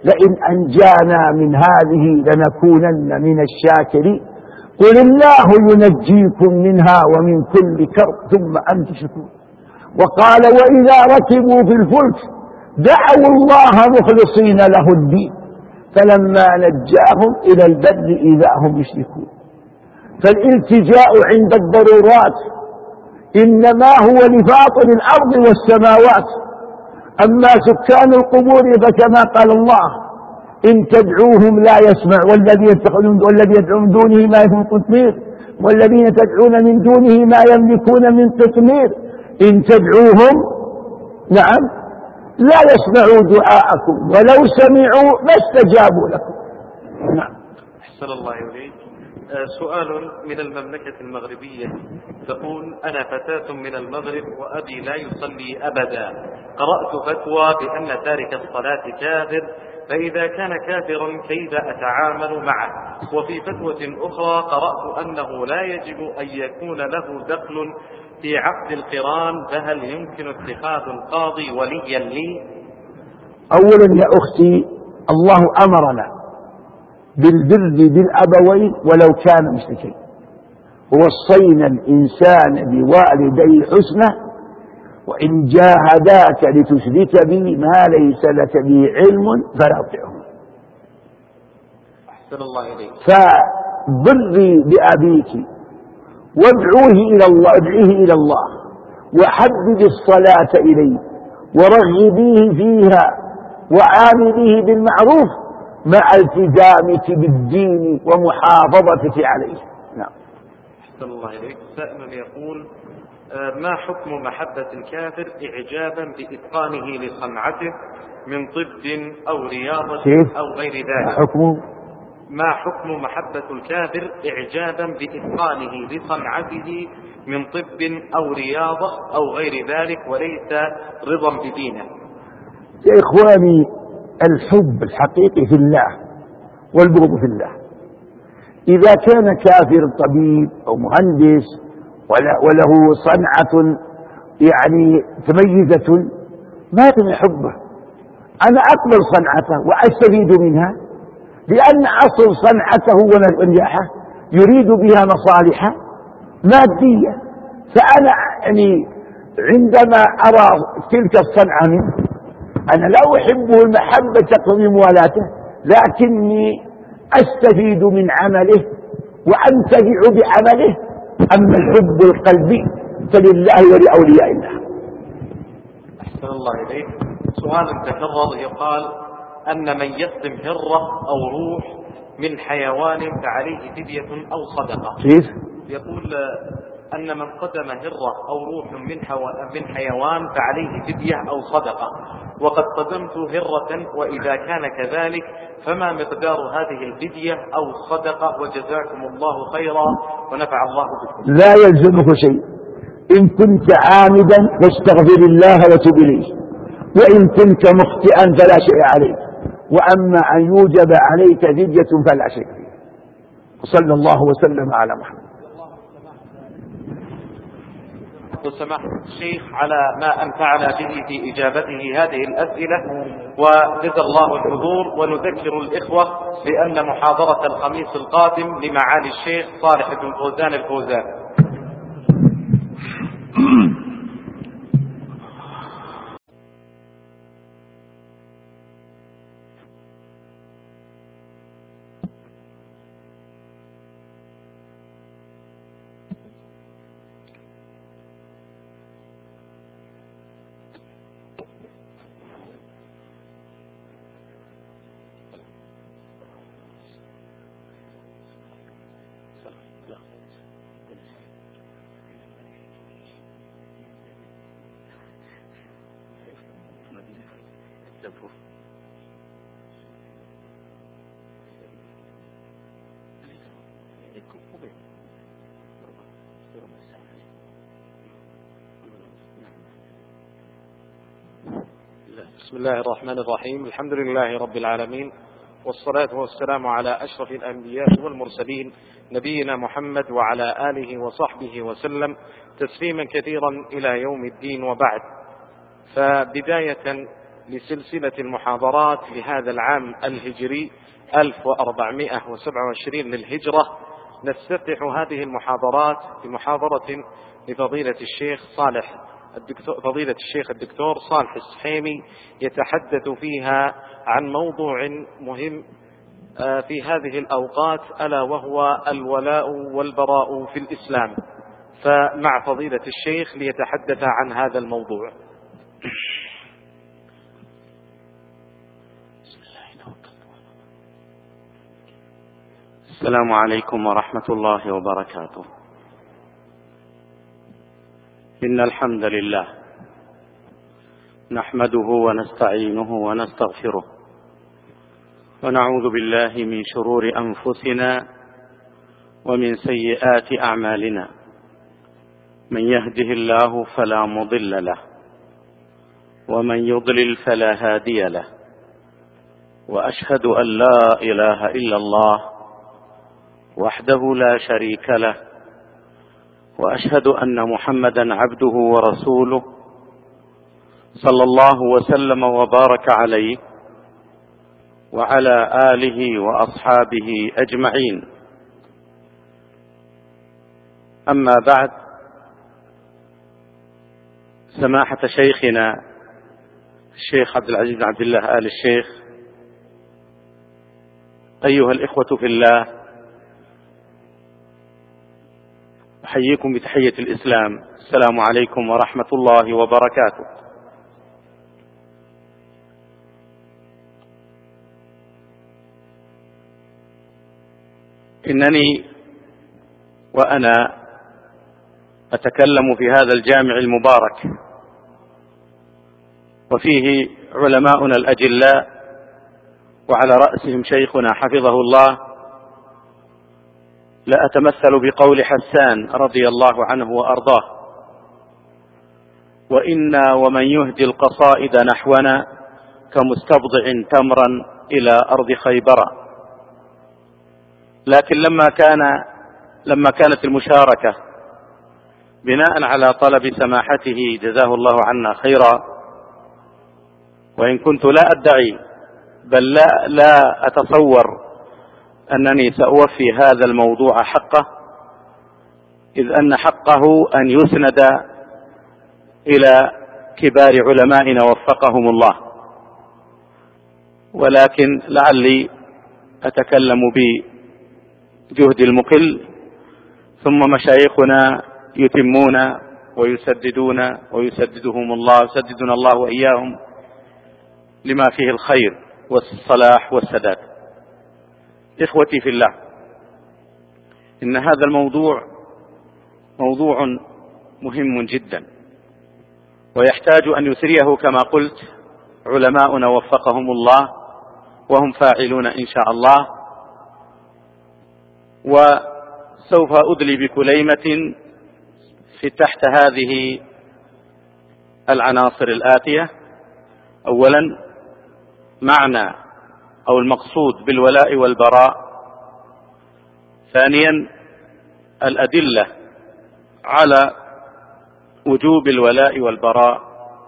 لئن أنجانا من هذه لنكونن من الشاكرين قل الله ينجيكم منها ومن كل كرب ثم أنتم تشركون. وقال وإذا ركبوا في الفلك دعوا الله مخلصين له الدين فلما نجاهم إلى البر إذا هم يشركون. فالالتجاء عند الضرورات إنما هو لفاطر الأرض والسماوات. أما سكان القبور فكما قال الله إن تدعوهم لا يسمع والذين يدعون من دونه ما يملكون قطمير والذين تدعون من دونه ما يملكون من قطمير إن تدعوهم نعم لا يسمعوا دعاءكم ولو سمعوا ما استجابوا لكم. نعم.
أحسن الله إليك. سؤال من المملكة المغربية تقول أنا فتاة من المغرب وأبي لا يصلي أبدا. قرأت فتوى بأن تارك الصلاة كافر فإذا كان كافرا كيف أتعامل معه؟ وفي فتوى أخرى قرأت أنه لا يجب أن يكون له دخل في عقد القران فهل يمكن اتخاذ القاضي وليا لي؟
أولا يا أختي الله أمرنا بالبر بالأبوين ولو كان مشركين ووصينا الإنسان بوالديه حسنا وإن جاهداك لتشرك بي ما ليس لك به علم فلا تطعهما.
أحسن الله إليك.
فبري بأبيك وادعوه إلى الله ادعيه إلى الله وحبب الصلاة إليه ورغبيه فيها وعامليه بالمعروف مع التزامك بالدين ومحافظتك عليه. نعم.
أحسن الله إليك. سائل يقول ما حكم محبة الكافر إعجابا بإتقانه لصنعته من طب أو رياضة أو غير ذلك؟
حكمه
ما حكم محبة الكافر إعجابا بإتقانه لصنعته من طب أو رياضة أو غير ذلك وليس رضا بدينه؟
يا إخواني الحب الحقيقي في الله والبغض في الله. إذا كان كافر طبيب أو مهندس وله صنعة يعني تميزة ما تم حبه. أنا أقبل صنعته وأستفيد منها لأن أصل صنعته ونجاحه يريد بها مصالح مادية. فأنا يعني عندما أرى تلك الصنعة منه أنا لا أحبه المحبة تقوي موالاته لكني أستفيد من عمله وأنتفع بعمله. أما الحب القلبي فلله ولأولياء الله.
أحسن الله إليك. سؤال تكرر يقال أن من يصدم هرة أو روح من حيوان فعليه فدية أو صدقة.
كيف؟
يقول أن من قدم هرة أو روح من, من حيوان فعليه فدية أو صدقة وقد قدمت هرة وإذا كان كذلك فما مقدار هذه الفدية أو الصدقة؟ وجزاكم الله خيرا ونفع الله بكم.
لا يلزمك شيء. إن كنت عامدا فاستغفر الله وتب إليه وإن كنت مخطئا فلا شيء عليك. وأما أن يوجب عليك فدية فلا شيء فيه. وصلى الله وسلم على محمد.
سماحة الشيخ على ما أنفعنا به في إجابته هذه الأسئلة وجزا الله الحضور. ونذكر الإخوة بأن محاضرة الخميس القادم لمعالي الشيخ صالح بن فوزان الفوزان. بسم الله الرحمن الرحيم. الحمد لله رب العالمين والصلاة والسلام على أشرف الأنبياء والمرسلين نبينا محمد وعلى آله وصحبه وسلم تسليما كثيرا إلى يوم الدين. وبعد، فبداية لسلسلة المحاضرات لهذا العام الهجري ألف وأربعمائة وسبعة وعشرين للهجرة. نفتتح هذه المحاضرات بمحاضرة لفضيلة الشيخ صالح الدكتور فضيلة الشيخ الدكتور صالح السحيمي، يتحدث فيها عن موضوع مهم في هذه الأوقات، ألا وهو الولاء والبراء في الإسلام. فمع فضيلة الشيخ ليتحدث عن هذا الموضوع.
السلام عليكم ورحمة الله وبركاته. إن الحمد لله نحمده ونستعينه ونستغفره، ونعوذ بالله من شرور أنفسنا ومن سيئات أعمالنا. من يهده الله فلا مضل له، ومن يضلل فلا هادي له، وأشهد أن لا إله إلا الله وحده لا شريك له، وأشهد أن محمدا عبده ورسوله صلى الله وسلم وبارك عليه وعلى آله وأصحابه أجمعين. أما بعد، سماحة شيخنا الشيخ عبد العزيز بن عبد الله آل الشيخ، أيها الإخوة في الله، أحييكم بتحية الإسلام. السلام عليكم ورحمة الله وبركاته. إنني وأنا أتكلم في هذا الجامع المبارك وفيه علماؤنا الأجلاء، وعلى رأسهم شيخنا حفظه الله، لا أتمثل بقول حسان رضي الله عنه وأرضاه: وإنا ومن يهدي القصائد نحونا كمستبضع تمرا إلى أرض خيبر. لكن لما كان لما كانت المشاركة بناء على طلب سماحته جزاه الله عنا خيرا، وإن كنت لا أدعي بل لا, لا أتصور أنني سأوفي هذا الموضوع حقه، إذ أن حقه أن يسند إلى كبار علمائنا وفقهم الله، ولكن لعلي أتكلم بجهد المقل، ثم مشايخنا يتمون ويسددون ويسددهم الله يسددنا الله وإياهم لما فيه الخير والصلاح والسداد. إخوتي في الله، إن هذا الموضوع موضوع مهم جدا، ويحتاج أن يسريه كما قلت علماؤنا وفقهم الله، وهم فاعلون إن شاء الله. وسوف أدلي بكليمة في تحت هذه العناصر الآتية: أولا، معنى أو المقصود بالولاء والبراء. ثانيا، الأدلة على وجوب الولاء والبراء.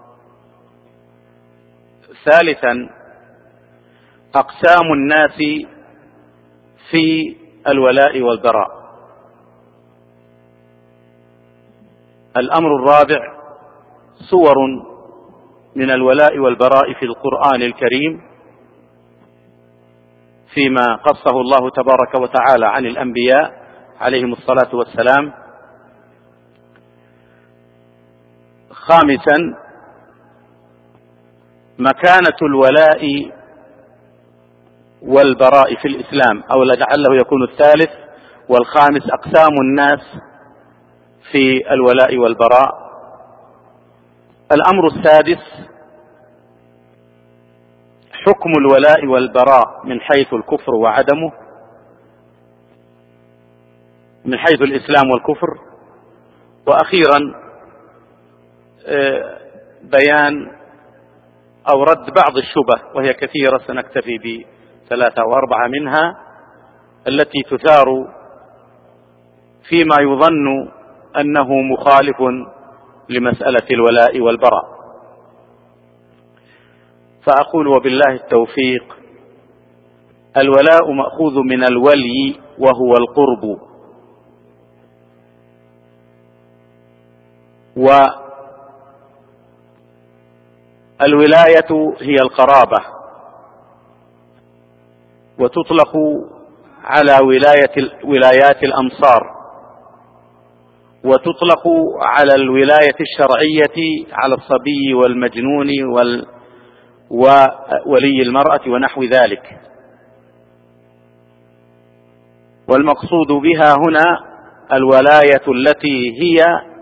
ثالثا، أقسام الناس في الولاء والبراء. الأمر الرابع، صور من الولاء والبراء في القرآن الكريم فيما قصه الله تبارك وتعالى عن الأنبياء عليهم الصلاة والسلام. خامسا، مكانة الولاء والبراء في الإسلام، أو لعله يكون الثالث والخامس، أقسام الناس في الولاء والبراء. الأمر السادس، حكم الولاء والبراء من حيث الكفر وعدمه، من حيث الإسلام والكفر. وأخيرا بيان أو رد بعض الشبه، وهي كثيرة، سنكتفي بثلاثة أو أربعة منها، التي تثار فيما يظن أنه مخالف لمسألة الولاء والبراء. فأقول وبالله التوفيق: الولاء مأخوذ من الولي وهو القرب، والولاية هي القرابة، وتطلق على ولاية ولايات الأمصار، وتطلق على الولاية الشرعية على الصبي والمجنون وال وولي المرأة ونحو ذلك. والمقصود بها هنا الولاية التي هي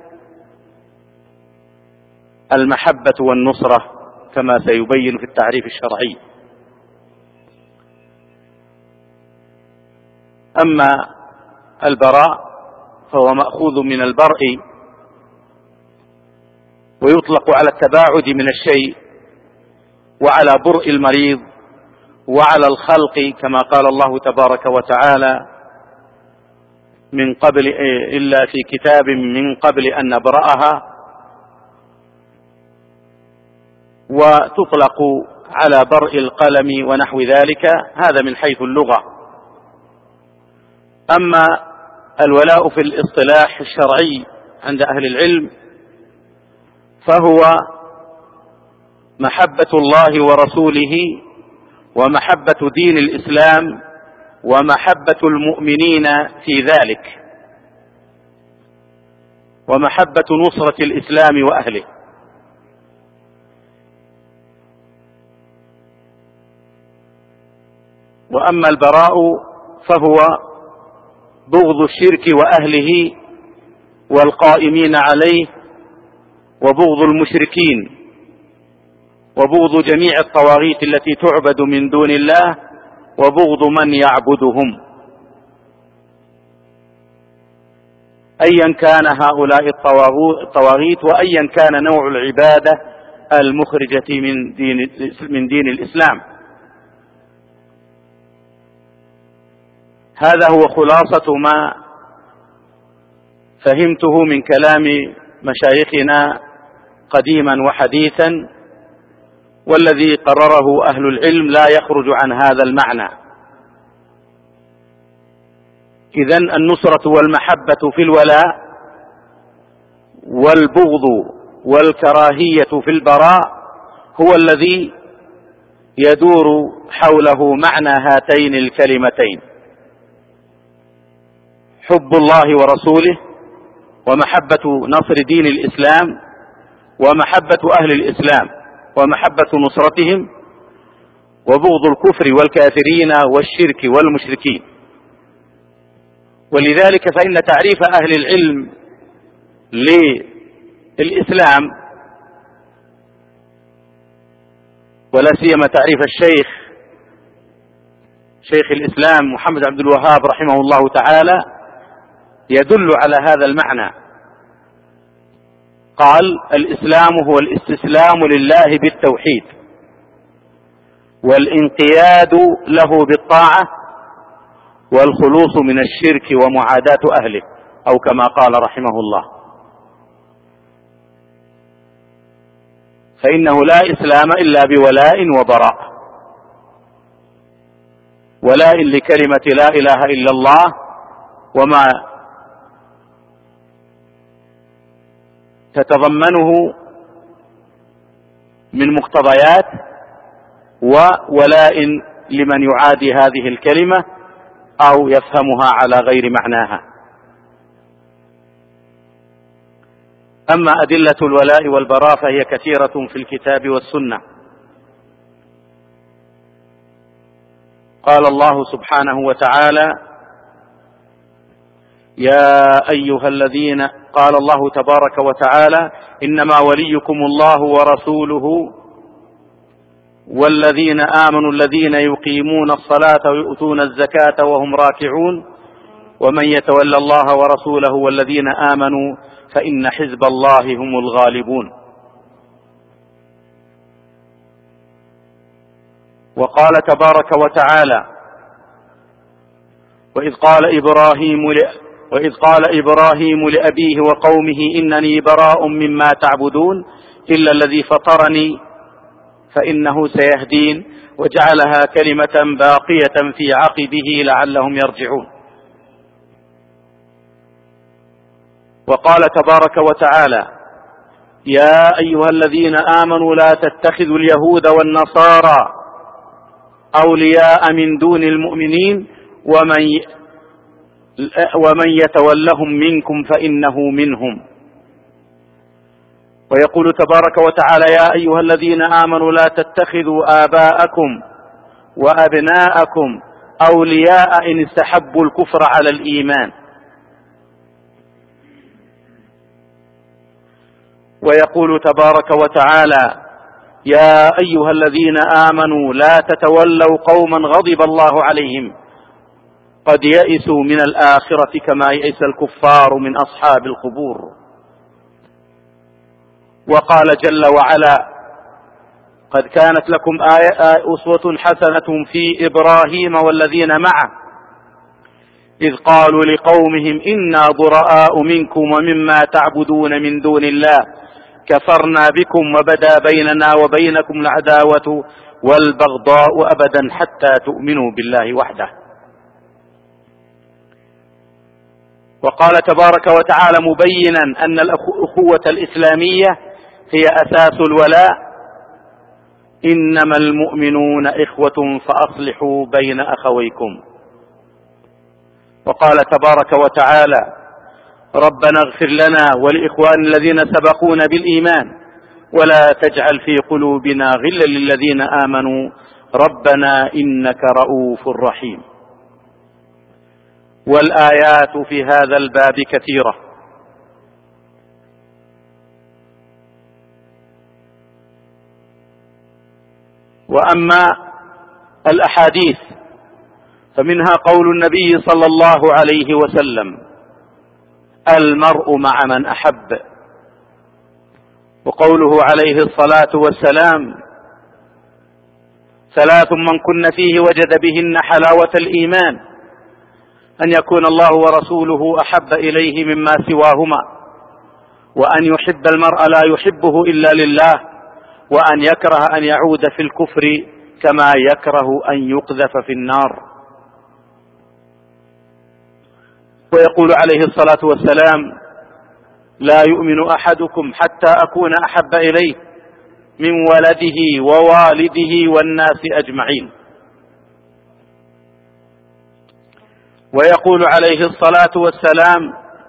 المحبة والنصرة كما سيبين في التعريف الشرعي. أما البراء فهو مأخوذ من البرء، ويطلق على التباعد من الشيء وعلى برء المريض وعلى الخلق، كما قال الله تبارك وتعالى: من قبل إلا في كتاب من قبل أن نبرأها. وتطلق على برء القلم ونحو ذلك، هذا من حيث اللغة. أما الولاء في الاصطلاح الشرعي عند أهل العلم فهو محبة الله ورسوله، ومحبة دين الإسلام، ومحبة المؤمنين في ذلك، ومحبة نصرة الإسلام وأهله. وأما البراء فهو بغض الشرك وأهله والقائمين عليه، وبغض المشركين، وبغض جميع الطواغيت التي تعبد من دون الله، وبغض من يعبدهم، أيا كان هؤلاء الطواغيت، وأيا كان نوع العبادة المخرجة من دين من دين الإسلام. هذا هو خلاصة ما فهمته من كلام مشايخنا قديما وحديثا، والذي قرره أهل العلم لا يخرج عن هذا المعنى. إذن النصرة والمحبة في الولاء، والبغض والكراهية في البراء هو الذي يدور حوله معنى هاتين الكلمتين: حب الله ورسوله، ومحبة نصر دين الإسلام، ومحبة أهل الإسلام، ومحبة نصرتهم، وبغض الكفر والكافرين والشرك والمشركين. ولذلك فإن تعريف أهل العلم للإسلام، ولا سيما تعريف الشيخ شيخ الإسلام محمد عبد الوهاب رحمه الله تعالى، يدل على هذا المعنى. قال: الإسلام هو الاستسلام لله بالتوحيد، والانقياد له بالطاعة، والخلوص من الشرك ومعاداة أهله، أو كما قال رحمه الله. فإنه لا إسلام إلا بولاء وبراء، ولاء لكلمة لا إله إلا الله وما تتضمنه من مقتضيات، وولاء لمن يعادي هذه الكلمة أو يفهمها على غير معناها. أما أدلة الولاء والبراء فهي كثيرة في الكتاب والسنة. قال الله سبحانه وتعالى: يا أيها الذين قال الله تبارك وتعالى: إنما وليكم الله ورسوله والذين آمنوا الذين يقيمون الصلاة ويؤتون الزكاة وهم راكعون ومن يتولى الله ورسوله والذين آمنوا فإن حزب الله هم الغالبون. وقال تبارك وتعالى: وإذ قال إبراهيم وإذ قال إبراهيم لأبيه وقومه إنني براء مما تعبدون إلا الذي فطرني فإنه سيهدين وجعلها كلمة باقية في عقبه لعلهم يرجعون. وقال تبارك وتعالى: يا أيها الذين آمنوا لا تتخذوا اليهود والنصارى أولياء من دون المؤمنين ومن ومن يتولهم منكم فإنه منهم. ويقول تبارك وتعالى: يا أيها الذين آمنوا لا تتخذوا آباءكم وأبناءكم أولياء إن استحبوا الكفر على الإيمان. ويقول تبارك وتعالى: يا أيها الذين آمنوا لا تتولوا قوما غضب الله عليهم قد يئسوا من الآخرة كما يئس الكفار من أصحاب القبور. وقال جل وعلا: قد كانت لكم آية أسوة حسنة في إبراهيم والذين معه إذ قالوا لقومهم إنا براء منكم ومما تعبدون من دون الله كفرنا بكم وبدا بيننا وبينكم العداوة والبغضاء أبدا حتى تؤمنوا بالله وحده. وقال تبارك وتعالى مبينا أن الأخوة الإسلامية هي أساس الولاء: إنما المؤمنون إخوة فأصلحوا بين أخويكم. وقال تبارك وتعالى: ربنا اغفر لنا ولإخوان الذين سبقونا بالإيمان ولا تجعل في قلوبنا غلا للذين آمنوا ربنا إنك رؤوف رحيم. والآيات في هذا الباب كثيرة، وأما الأحاديث فمنها قول النبي صلى الله عليه وسلم: المرء مع من أحب. وقوله عليه الصلاة والسلام: ثلاث من كن فيه وجد بهن حلاوة الإيمان: أن يكون الله ورسوله أحب إليه مما سواهما، وأن يحب المرء لا يحبه إلا لله، وأن يكره أن يعود في الكفر كما يكره أن يقذف في النار. ويقول عليه الصلاة والسلام: لا يؤمن أحدكم حتى أكون أحب إليه من ولده ووالده والناس أجمعين. ويقول عليه الصلاة والسلام: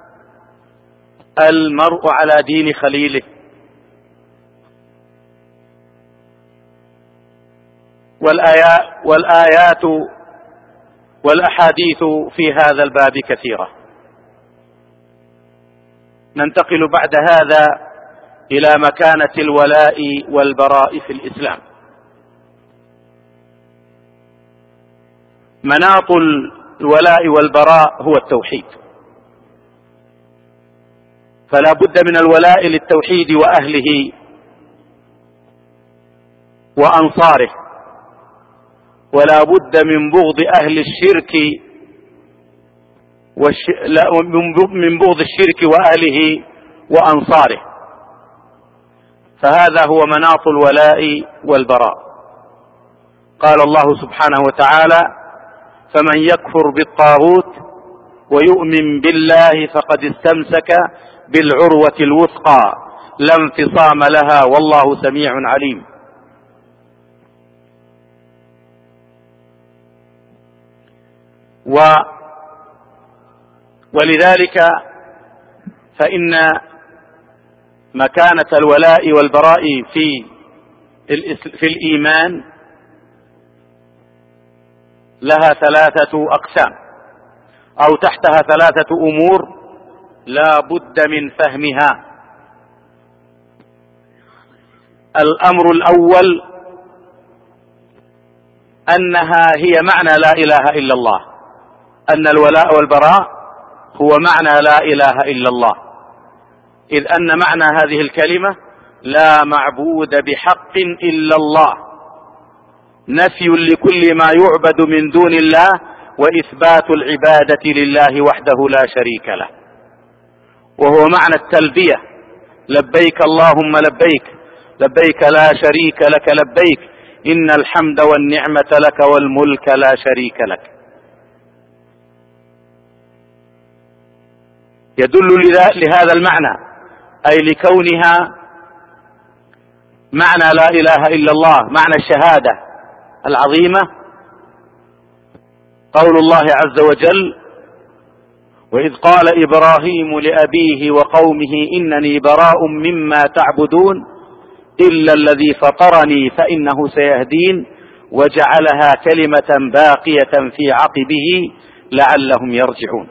المرء على دين خليله. والآيات, والآيات والأحاديث في هذا الباب كثيرة. ننتقل بعد هذا إلى مكانة الولاء والبراء في الإسلام. مناط الولاء والبراء هو التوحيد، فلا بد من الولاء للتوحيد وأهله وأنصاره، ولا بد من بغض أهل الشرك والش... لا من بغض الشرك وأهله وأنصاره. فهذا هو مناط الولاء والبراء. قال الله سبحانه وتعالى: فمن يكفر بالطاغوت ويؤمن بالله فقد استمسك بالعروة الوثقى لا انفصام لها والله سميع عليم. و ولذلك فإن مكانة الولاء والبراء في في الإيمان لها ثلاثة أقسام، أو تحتها ثلاثة أمور لا بد من فهمها. الأمر الأول أنها هي معنى لا إله إلا الله، أن الولاء والبراء هو معنى لا إله إلا الله، إذ أن معنى هذه الكلمة لا معبود بحق إلا الله، نفي لكل ما يعبد من دون الله وإثبات العبادة لله وحده لا شريك له. وهو معنى التلبية: لبيك اللهم لبيك لبيك لا شريك لك لبيك إن الحمد والنعمة لك والملك لا شريك لك. يدل لهذا المعنى، أي لكونها معنى لا إله إلا الله، معنى الشهادة العظيمة، قول الله عز وجل: وإذ قال إبراهيم لأبيه وقومه إنني براء مما تعبدون إلا الذي فطرني فإنه سيهدين وجعلها كلمة باقية في عقبه لعلهم يرجعون.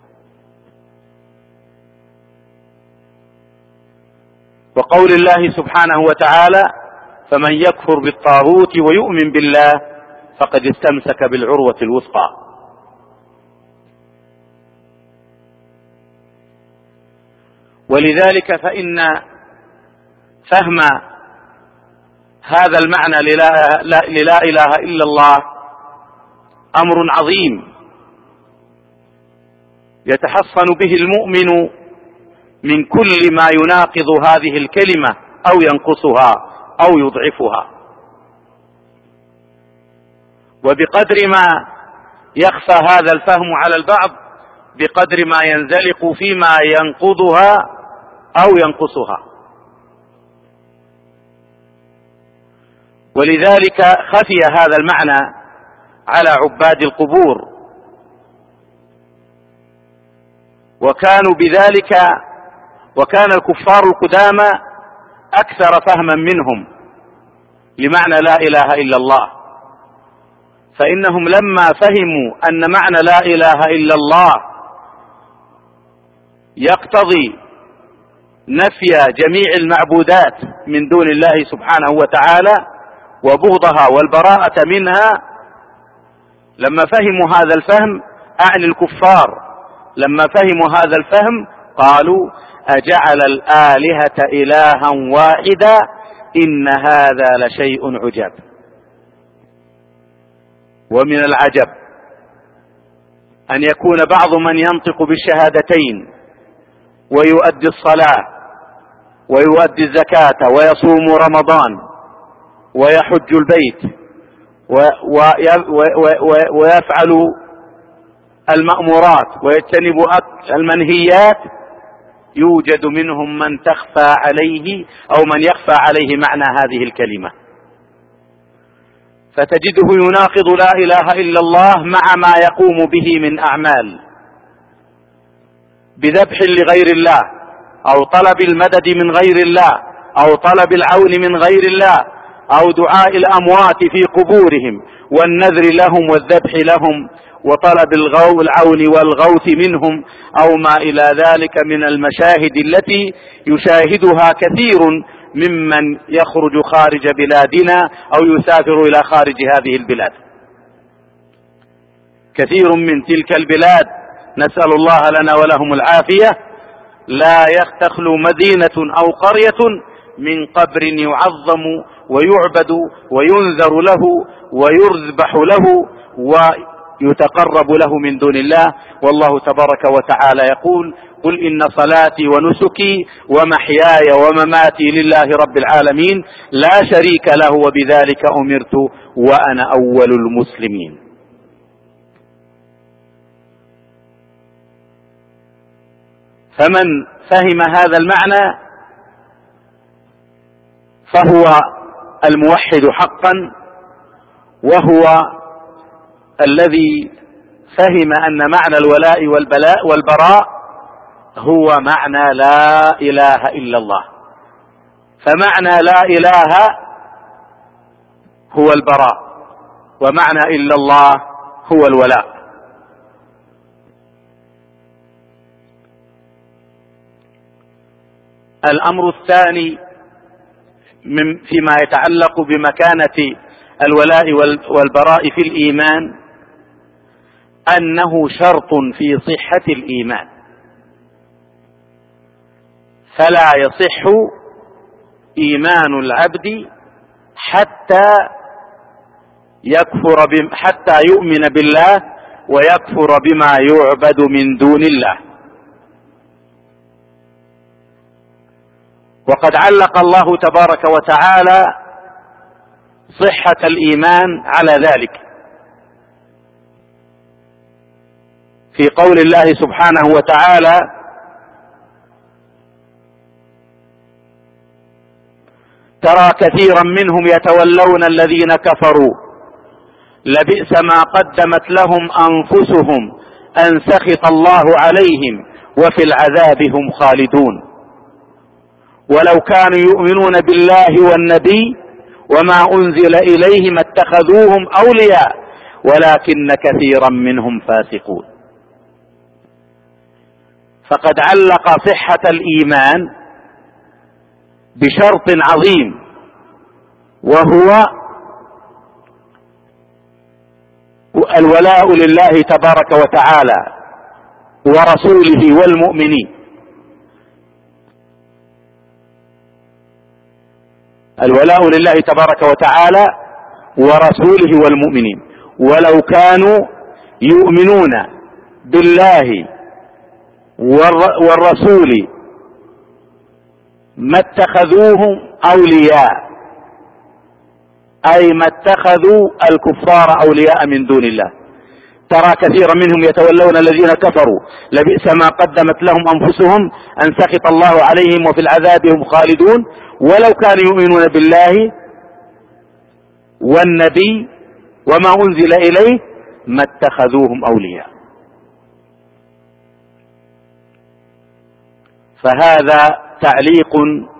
وقول الله سبحانه وتعالى: فمن يكفر بالطاغوت ويؤمن بالله فقد استمسك بالعروة الوثقى. ولذلك فإن فهم هذا المعنى للا إله إلا الله أمر عظيم يتحصن به المؤمن من كل ما يناقض هذه الكلمة أو ينقصها أو يضعفها. وبقدر ما يخفى هذا الفهم على البعض بقدر ما ينزلق فيما ينقضها أو ينقصها. ولذلك خفي هذا المعنى على عباد القبور، وكانوا بذلك وكان الكفار القدامى أكثر فهما منهم لمعنى لا إله إلا الله، فإنهم لما فهموا أن معنى لا إله إلا الله يقتضي نفي جميع المعبودات من دون الله سبحانه وتعالى وبغضها والبراءة منها، لما فهموا هذا الفهم، أعني الكفار لما فهموا هذا الفهم قالوا: أجعل الآلهة إلها واحدا إن هذا لشيء عجاب. ومن العجب أن يكون بعض من ينطق بالشهادتين ويؤدي الصلاة ويؤدي الزكاة ويصوم رمضان ويحج البيت ويفعل المأمورات ويجتنب المنهيات، يوجد منهم من تخفى عليه أو من يخفى عليه معنى هذه الكلمة، فتجده يناقض لا إله إلا الله مع ما يقوم به من أعمال، بذبح لغير الله أو طلب المدد من غير الله أو طلب العون من غير الله أو دعاء الأموات في قبورهم والنذر لهم والذبح لهم وطلب العون والغوث منهم أو ما إلى ذلك من المشاهد التي يشاهدها كثير ممن يخرج خارج بلادنا أو يسافر إلى خارج هذه البلاد. كثير من تلك البلاد نسأل الله لنا ولهم العافية لا تخلو مدينة أو قرية من قبر يعظم ويعبد وينذر له ويذبح له ويتقرب له من دون الله. والله تبارك وتعالى يقول: قل إن صلاتي ونسكي ومحياي ومماتي لله رب العالمين لا شريك له وبذلك أمرت وأنا أول المسلمين. فمن فهم هذا المعنى فهو الموحد حقا، وهو الذي فهم أن معنى الولاء والبلاء والبراء هو معنى لا إله إلا الله. فمعنى لا إله هو البراء، ومعنى إلا الله هو الولاء. الأمر الثاني من فيما يتعلق بمكانة الولاء والبراء في الإيمان أنه شرط في صحة الإيمان، فلا يصح إيمان العبد حتى يكفر بم حتى يؤمن بالله ويكفر بما يعبد من دون الله. وقد علق الله تبارك وتعالى صحة الإيمان على ذلك في قول الله سبحانه وتعالى: ترى كثيرا منهم يتولون الذين كفروا لبئس ما قدمت لهم أنفسهم أن سخط الله عليهم وفي العذاب هم خالدون ولو كانوا يؤمنون بالله والنبي وما أنزل إليه ما اتخذوهم أولياء ولكن كثيرا منهم فاسقون. فقد علق صحة الإيمان بشرط عظيم، وهو الولاء لله تبارك وتعالى ورسوله والمؤمنين. الولاء لله تبارك وتعالى ورسوله والمؤمنين، ولو كانوا يؤمنون بالله والرسول ما اتخذوهم أولياء، أي ما اتخذوا الكفار أولياء من دون الله. ترى كثيرا منهم يتولون الذين كفروا لبئس ما قدمت لهم أنفسهم أن سخط الله عليهم وفي العذاب هم خالدون ولو كانوا يؤمنون بالله والنبي وما أنزل إليه ما اتخذوهم أولياء. فهذا تعليق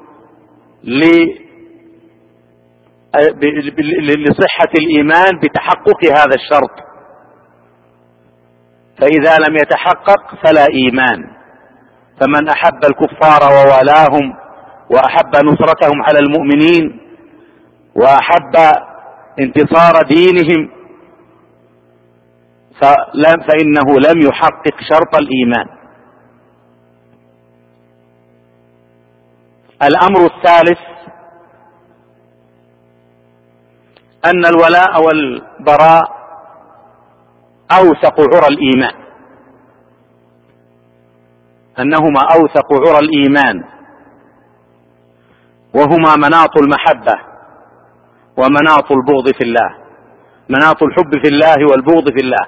لصحة الإيمان بتحقق هذا الشرط، فإذا لم يتحقق فلا إيمان. فمن أحب الكفار ووالاهم وأحب نصرتهم على المؤمنين وأحب انتصار دينهم فإنه لم يحقق شرط الإيمان. الأمر الثالث أن الولاء والبراء أوثق عرى الإيمان، أنهما أوثق عرى الإيمان، وهما مناط المحبة ومناط البغض في الله، مناط الحب في الله والبغض في الله.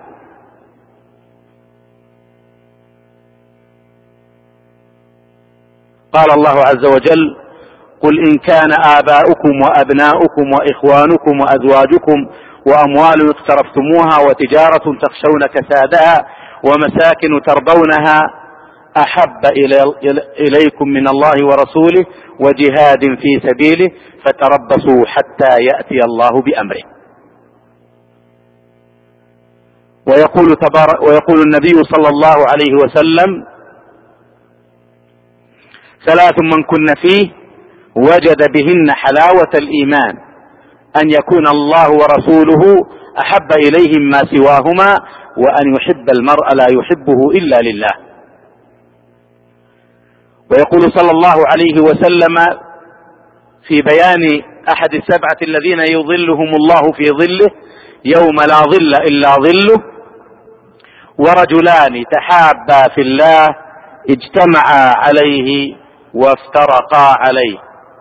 قال الله عز وجل: قل إن كان آباؤكم وأبناؤكم وإخوانكم وأزواجكم وأموال اقترفتموها وتجارة تخشون كسادها ومساكن ترضونها أحب إليكم من الله ورسوله وجهاد في سبيله فتربصوا حتى يأتي الله بأمره. ويقول, تبارك ويقول النبي صلى الله عليه وسلم: ثلاث من كن فيه وجد بهن حلاوة الإيمان: أن يكون الله ورسوله أحب إليه ما سواهما، وأن يحب المرء لا يحبه إلا لله. ويقول صلى الله عليه وسلم في بيان أحد السبعة الذين يظلهم الله في ظله يوم لا ظل إلا ظله: ورجلان تحابا في الله اجتمعا عليه وافترقا عليه.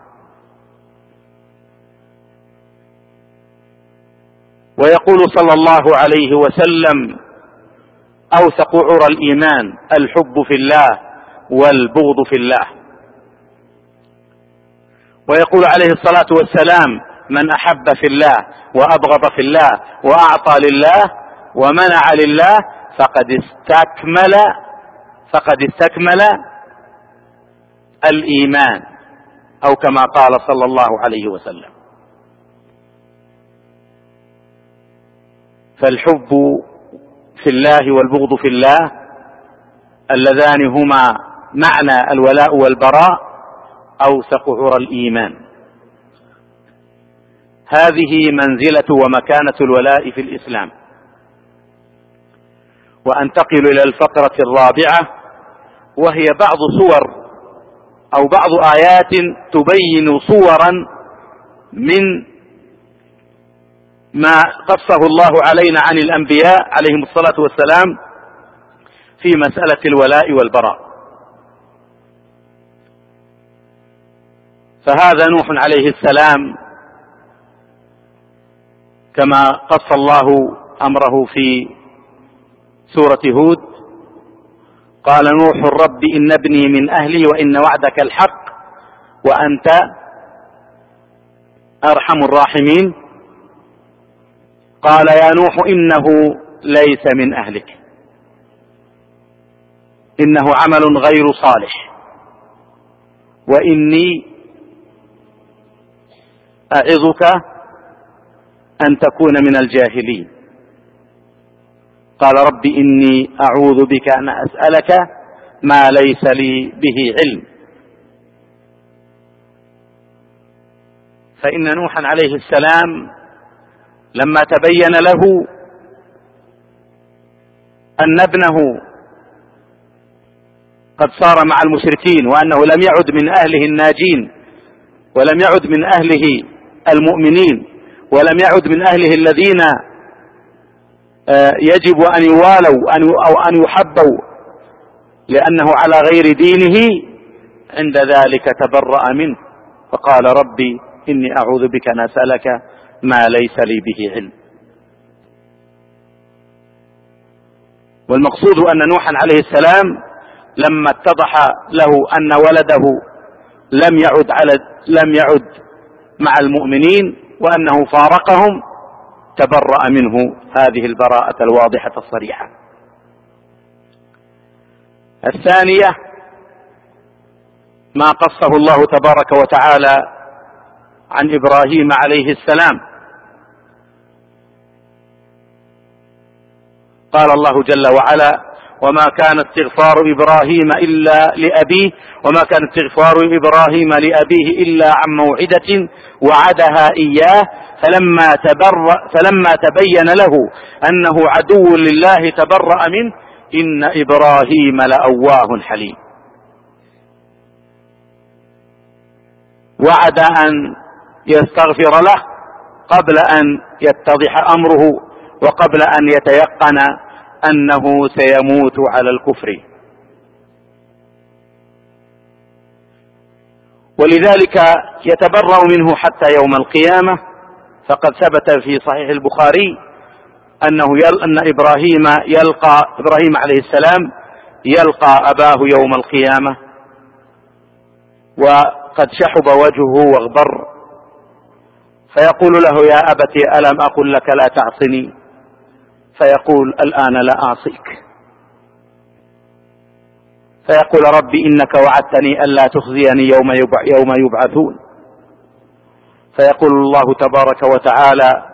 ويقول صلى الله عليه وسلم: أوثق عرى الإيمان الحب في الله والبغض في الله. ويقول عليه الصلاة والسلام: من أحب في الله وأبغض في الله وأعطى لله ومنع لله فقد استكمل فقد استكمل الإيمان، أو كما قال صلى الله عليه وسلم. فالحب في الله والبغض في الله اللذان هما معنى الولاء والبراء أوثق عرى الإيمان. هذه منزلة ومكانة الولاء في الإسلام. وأنتقل إلى الفقرة الرابعة، وهي بعض صور أو بعض آيات تبين صورا من ما قصه الله علينا عن الأنبياء عليهم الصلاة والسلام في مسألة الولاء والبراء. فهذا نوح عليه السلام كما قص الله أمره في سورة هود: قال نوح رب إن ابني من أهلي وإن وعدك الحق وأنت أرحم الراحمين. قال يا نوح إنه ليس من أهلك إنه عمل غير صالح وإني أعظك أن تكون من الجاهلين. قال رب إني أعوذ بك أن أسألك ما ليس لي به علم. فإن نوحا عليه السلام لما تبين له أن ابنه قد صار مع المشركين وأنه لم يعد من أهله الناجين ولم يعد من أهله المؤمنين ولم يعد من أهله الذين يجب أن يوالوا أو أن يحبوا لأنه على غير دينه، عند ذلك تبرأ منه فقال ربي إني أعوذ بك أن أسألك ما ليس لي به علم. والمقصود أن نوحا عليه السلام لما اتضح له أن ولده لم يعد على لم يعد مع المؤمنين وأنه فارقهم تبرأ منه هذه البراءة الواضحة الصريحة. الثانية ما قصه الله تبارك وتعالى عن إبراهيم عليه السلام. قال الله جل وعلا: وما كان استغفار إبراهيم إلا لأبيه وما كان استغفار إبراهيم لأبيه إلا عن موعدة وعدها إياه فلما تبرأ فلما تبين له أنه عدو لله تبرأ منه إن إبراهيم لأواه حليم. وعد أن يستغفر له قبل أن يتضح أمره وقبل أن يتيقن أنه سيموت على الكفر. ولذلك يتبرأ منه حتى يوم القيامة، فقد ثبت في صحيح البخاري أنه يل أن إبراهيم يلقى إبراهيم عليه السلام يلقى أباه يوم القيامة وقد شحب وجهه واغبر، فيقول له: يا أبت ألم أقل لك لا تعصني؟ فيقول: الآن لا أعصيك. فيقول: ربي إنك وعدتني ألا تخزيني يوم يوم يبعثون. فيقول الله تبارك وتعالى: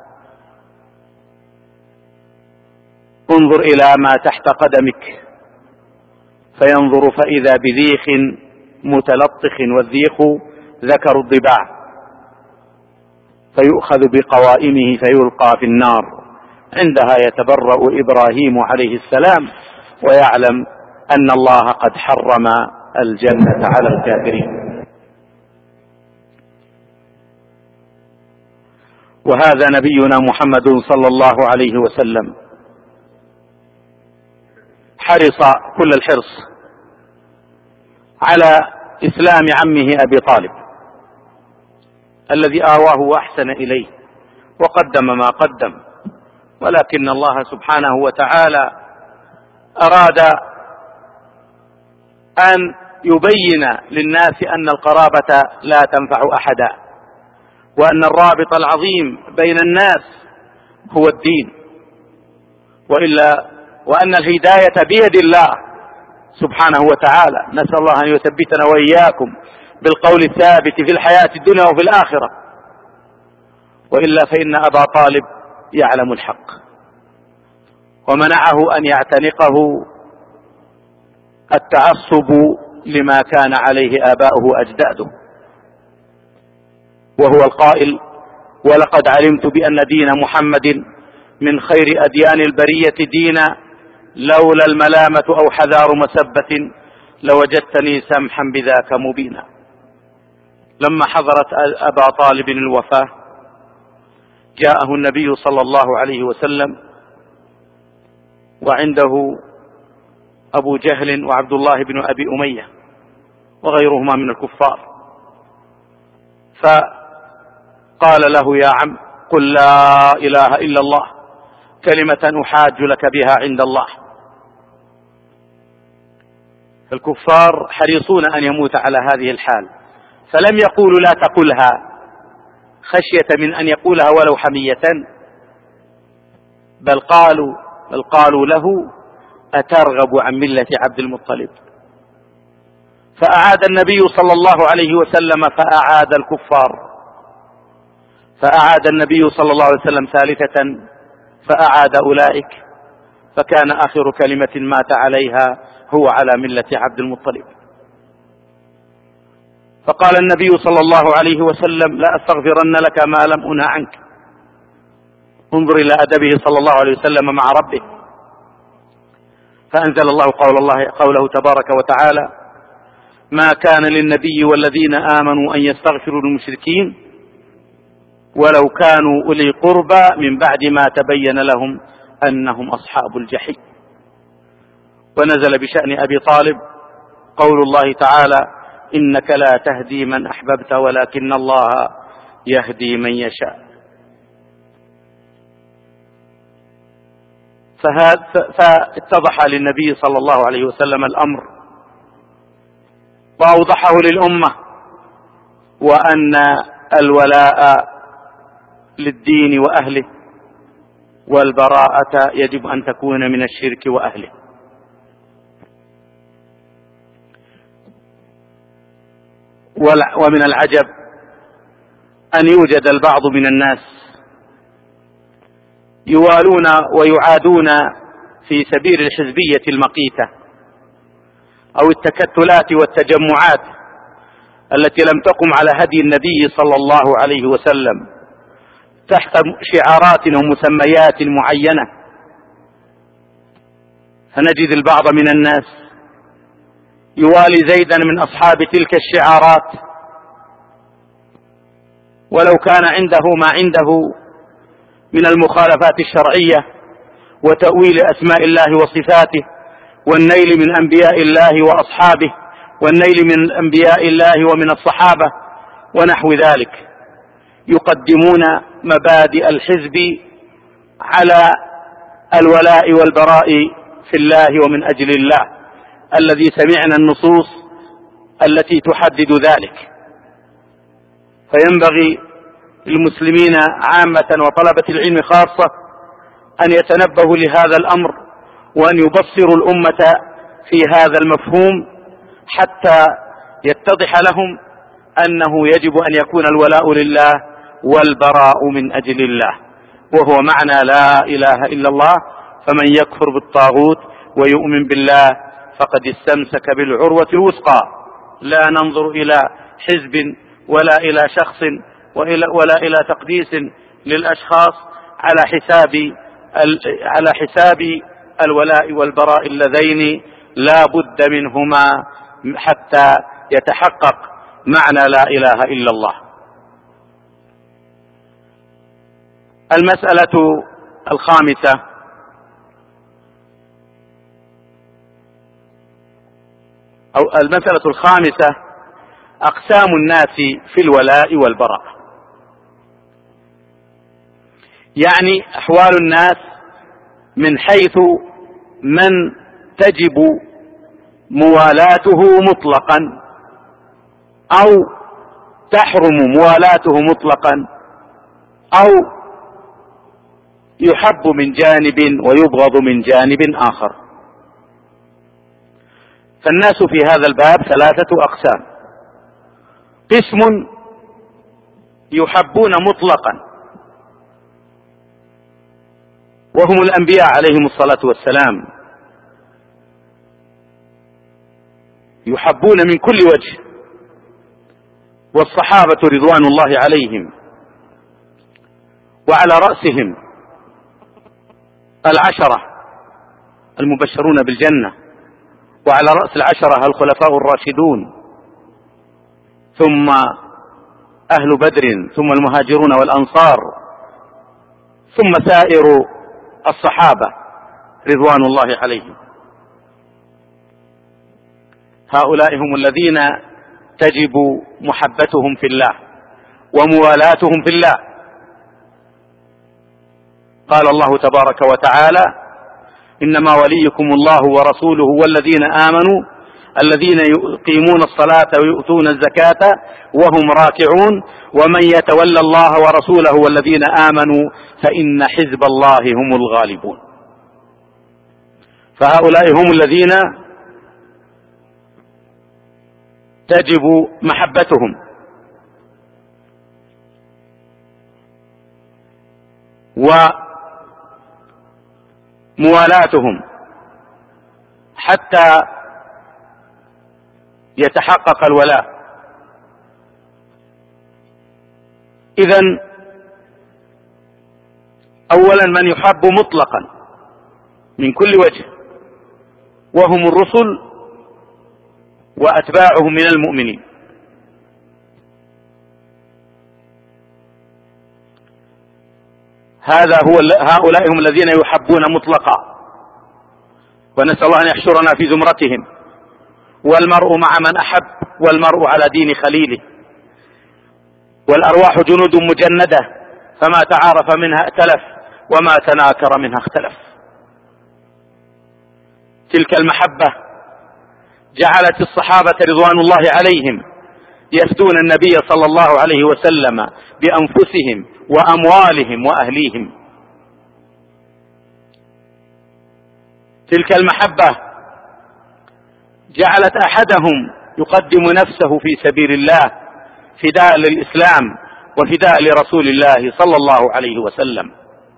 انظر إلى ما تحت قدمك. فينظر فإذا بذيخ متلطخ، والذيخ ذكر الضباع، فيؤخذ بقوائمه فيلقى في النار. عندها يتبرأ إبراهيم عليه السلام ويعلم أن الله قد حرم الجنة على الكافرين. وهذا نبينا محمد صلى الله عليه وسلم حرص كل الحرص على إسلام عمه أبي طالب الذي آواه وأحسن إليه وقدم ما قدم، ولكن الله سبحانه وتعالى أراد أن يبين للناس أن القرابة لا تنفع أحدا، وأن الرابط العظيم بين الناس هو الدين، وإلا وأن الهداية بيد الله سبحانه وتعالى. نسأل الله أن يثبتنا وإياكم بالقول الثابت في الحياة الدنيا وفي الآخرة، وإلا فإن أبا طالب يعلم الحق ومنعه أن يعتنقه التعصب لما كان عليه آباؤه أجداده، وهو القائل: ولقد علمت بأن دين محمد من خير أديان البرية دينا، لولا الملامة أو حذار مسبة لوجدتني سمحا بذاك مبينا. لما حضرت أبا طالب الوفاة جاءه النبي صلى الله عليه وسلم وعنده أبو جهل وعبد الله بن أبي أمية وغيرهما من الكفار، فقال له: يا عم، قل لا إله إلا الله كلمة أحاج لك بها عند الله. الكفار حريصون أن يموت على هذه الحال، فلم يقولوا لا تقلها خشية من أن يقولها ولو حمية، بل قالوا, بل قالوا له: أترغب عن ملة عبد المطلب؟ فأعاد النبي صلى الله عليه وسلم فأعاد الكفار، فأعاد النبي صلى الله عليه وسلم ثالثة فأعاد أولئك، فكان آخر كلمة مات عليها هو على ملة عبد المطلب. فقال النبي صلى الله عليه وسلم: لا أستغفرن لك ما لم أنه عنك. انظر إلى أدبه صلى الله عليه وسلم مع ربه. فأنزل الله قول الله قوله تبارك وتعالى: ما كان للنبي والذين آمنوا أن يستغفروا للمشركين ولو كانوا أولي قربى من بعد ما تبين لهم أنهم أصحاب الجحيم. ونزل بشأن أبي طالب قول الله تعالى: إنك لا تهدي من أحببت ولكن الله يهدي من يشاء. فاتضح للنبي صلى الله عليه وسلم الأمر وأوضحه للأمة، وأن الولاء للدين وأهله والبراءة يجب أن تكون من الشرك وأهله. ومن العجب أن يوجد البعض من الناس يوالون ويعادون في سبيل الحزبية المقيتة أو التكتلات والتجمعات التي لم تقم على هدي النبي صلى الله عليه وسلم تحت شعارات ومسميات معينة. فنجد البعض من الناس يوالي زيدا من أصحاب تلك الشعارات ولو كان عنده ما عنده من المخالفات الشرعية وتأويل أسماء الله وصفاته والنيل من أنبياء الله وأصحابه والنيل من أنبياء الله ومن الصحابة ونحو ذلك. يقدمون مبادئ الحزب على الولاء والبراء في الله ومن أجل الله الذي سمعنا النصوص التي تحدد ذلك. فينبغي للمسلمين عامة وطلبة العلم خاصة أن يتنبهوا لهذا الأمر وأن يبصروا الأمة في هذا المفهوم حتى يتضح لهم أنه يجب أن يكون الولاء لله والبراء من أجل الله، وهو معنى لا إله إلا الله. فمن يكفر بالطاغوت ويؤمن بالله فقد استمسك بالعروة الوثقى. لا ننظر إلى حزب ولا إلى شخص ولا إلى تقديس للأشخاص على حساب على حساب الولاء والبراء اللذين لا بد منهما حتى يتحقق معنى لا إله إلا الله. المسألة الخامسة أو المسألة الخامسة أقسام الناس في الولاء والبراء، يعني أحوال الناس من حيث من تجب موالاته مطلقا أو تحرم موالاته مطلقا أو يحب من جانب ويبغض من جانب آخر. فالناس في هذا الباب ثلاثة أقسام: قسم يحبون مطلقا وهم الأنبياء عليهم الصلاة والسلام، يحبون من كل وجه، والصحابة رضوان الله عليهم، وعلى رأسهم العشرة المبشرون بالجنة، وعلى رأس العشرة الخلفاء الراشدون، ثم أهل بدر، ثم المهاجرون والأنصار، ثم سائر الصحابة رضوان الله عليهم. هؤلاء هم الذين تجب محبتهم في الله وموالاتهم في الله. قال الله تبارك وتعالى: إنما وليكم الله ورسوله والذين آمنوا الذين يقيمون الصلاة ويؤتون الزكاة وهم راكعون ومن يتولى الله ورسوله والذين آمنوا فإن حزب الله هم الغالبون. فهؤلاء هم الذين تجب محبتهم وموالاتهم حتى يتحقق الولاء. إذن أولا من يحب مطلقا من كل وجه وهم الرسل وأتباعهم من المؤمنين. هذا هو هؤلاء هم الذين يحبون مطلقا، ونسأل الله أن يحشرنا في زمرتهم. والمرء مع من أحب، والمرء على دين خليله، والأرواح جنود مجندة فما تعارف منها ائتلف وما تناكر منها اختلف. تلك المحبة جعلت الصحابة رضوان الله عليهم يفدون النبي صلى الله عليه وسلم بأنفسهم وأموالهم وأهليهم. تلك المحبة جعلت أحدهم يقدم نفسه في سبيل الله فداء للإسلام وفداء لرسول الله صلى الله عليه وسلم.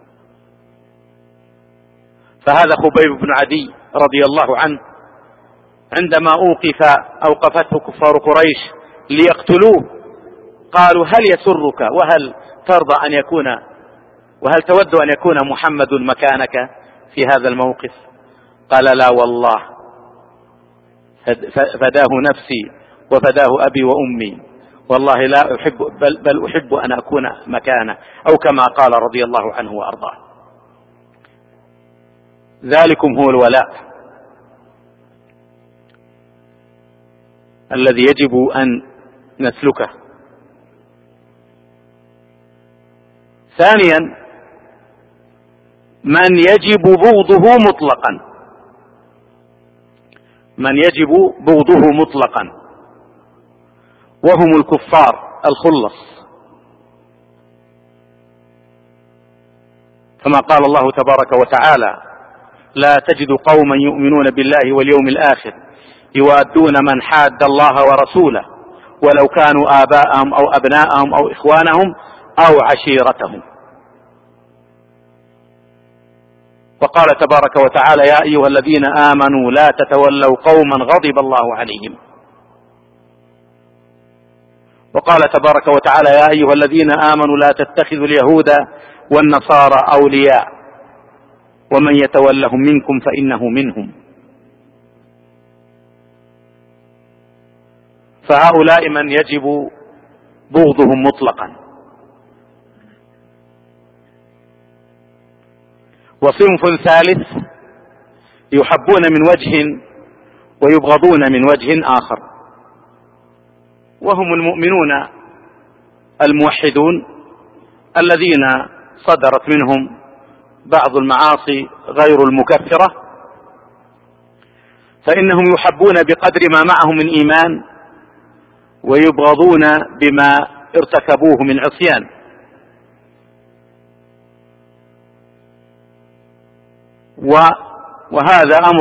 فهذا خبيب بن عدي رضي الله عنه عندما أوقف أوقفته كفار قريش ليقتلوه قالوا: هل يسرك وهل ترضى أن يكون وهل تود أن يكون محمد مكانك في هذا الموقف؟ قال: لا والله، فداه نفسي وفداه أبي وأمي، والله لا أحب بل, بل أحب أن أكون مكانه، أو كما قال رضي الله عنه وأرضاه. ذلكم هو الولاء الذي يجب أن نسلكه. ثانيا من يجب بغضه مطلقا، من يجب بغضه مطلقا وهم الكفار الخلص، كما قال الله تبارك وتعالى: لا تجد قوما يؤمنون بالله واليوم الآخر يوادون من حاد الله ورسوله ولو كانوا آباءهم أو أبناءهم أو إخوانهم أو عشيرتهم. وقال تبارك وتعالى: يا أيها الذين آمنوا لا تتولوا قوما غضب الله عليهم. وقال تبارك وتعالى: يا أيها الذين آمنوا لا تتخذوا اليهود والنصارى أولياء ومن يتولهم منكم فإنه منهم. فهؤلاء من يجب بغضهم مطلقا. وصنف ثالث يحبون من وجه ويبغضون من وجه آخر، وهم المؤمنون الموحدون الذين صدرت منهم بعض المعاصي غير المكفرة، فإنهم يحبون بقدر ما معهم من إيمان ويبغضون بما ارتكبوه من عصيان. وهذا أمر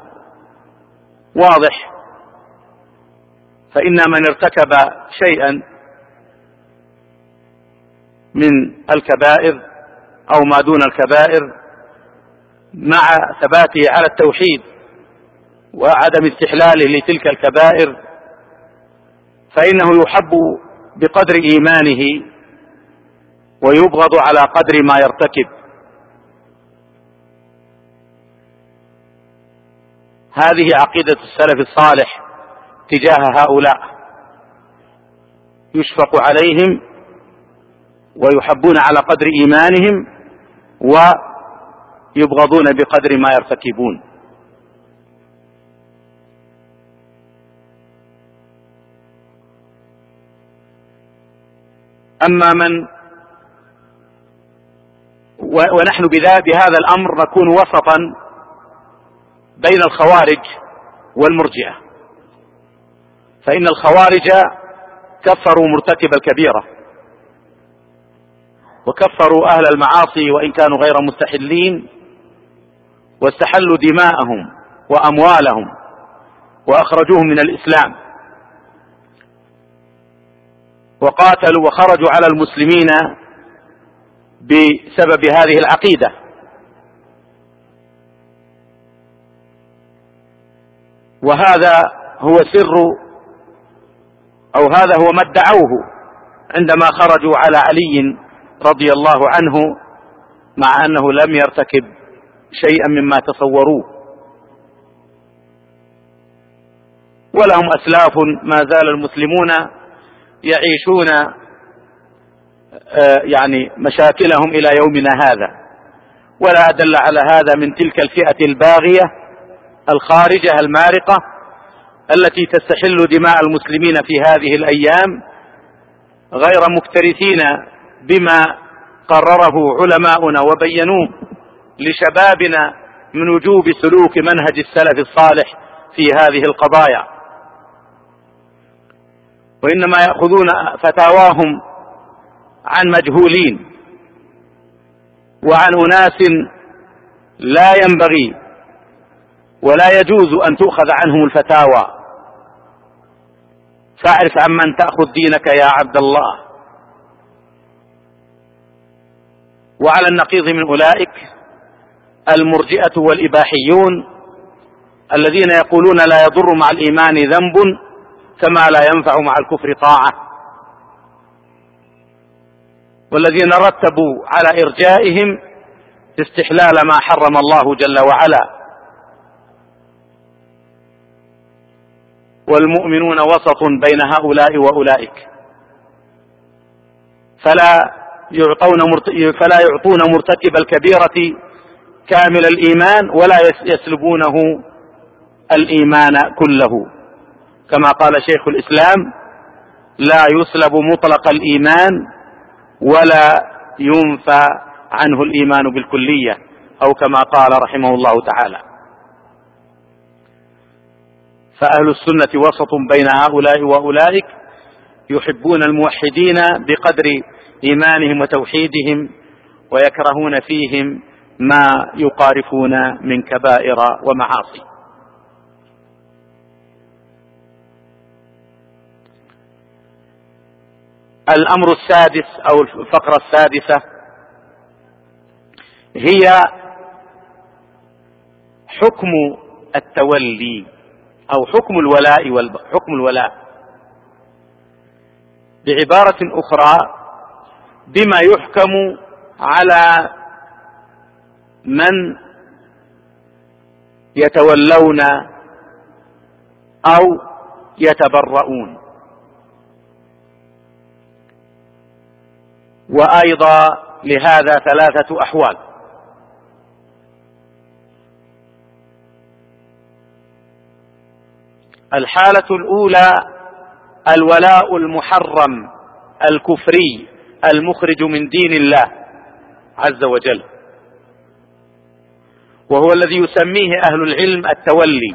واضح، فإن من ارتكب شيئا من الكبائر أو ما دون الكبائر مع ثباته على التوحيد وعدم استحلاله لتلك الكبائر فإنه يحب بقدر إيمانه ويبغض على قدر ما يرتكب. هذه عقيدة السلف الصالح تجاه هؤلاء، يشفق عليهم ويحبون على قدر إيمانهم ويبغضون بقدر ما يرتكبون. أما من ونحن بهذا الأمر نكون وسطا بين الخوارج والمرجئة، فإن الخوارج كفروا مرتكب الكبيرة وكفروا أهل المعاصي وإن كانوا غير مستحلين، واستحلوا دماءهم وأموالهم وأخرجوهم من الإسلام، وقاتلوا وخرجوا على المسلمين بسبب هذه العقيدة. وهذا هو سر أو هذا هو ما ادعوه عندما خرجوا على علي رضي الله عنه، مع أنه لم يرتكب شيئا مما تصوروه، ولهم أسلاف ما زال المسلمون يعيشون يعني مشاكلهم إلى يومنا هذا، ولا أدل على هذا من تلك الفئة الباغية الخارجة المارقة التي تستحل دماء المسلمين في هذه الأيام، غير مكترثين بما قرره علماؤنا وبينوه لشبابنا من وجوب سلوك منهج السلف الصالح في هذه القضايا، وإنما يأخذون فتاواهم عن مجهولين وعن أناس لا ينبغي ولا يجوز أن تؤخذ عنهم الفتاوى. فاعرف عمن تأخذ دينك يا عبد الله. وعلى النقيض من أولئك المرجئة والإباحيون الذين يقولون لا يضر مع الإيمان ذنب كما لا ينفع مع الكفر طاعة، والذين رتبوا على إرجائهم استحلال ما حرم الله جل وعلا. والمؤمنون وسط بين هؤلاء وأولئك، فلا يعطون فلا يعطون مرتكب الكبيرة كامل الإيمان ولا يسلبونه الإيمان كله، كما قال شيخ الإسلام: لا يسلب مطلق الإيمان ولا ينفى عنه الإيمان بالكلية، أو كما قال رحمه الله تعالى. فأهل السنة وسط بين هؤلاء وأولئك، يحبون الموحدين بقدر إيمانهم وتوحيدهم، ويكرهون فيهم ما يقارفون من كبائر ومعاصي. الأمر السادس أو الفقرة السادسة هي حكم التولي أو حكم الولاء والحكم الولاء، بعبارة أخرى بما يحكم على من يتولون أو يتبرؤون. وأيضا لهذا ثلاثة أحوال: الحالة الأولى الولاء المحرم الكفري المخرج من دين الله عز وجل، وهو الذي يسميه أهل العلم التولي،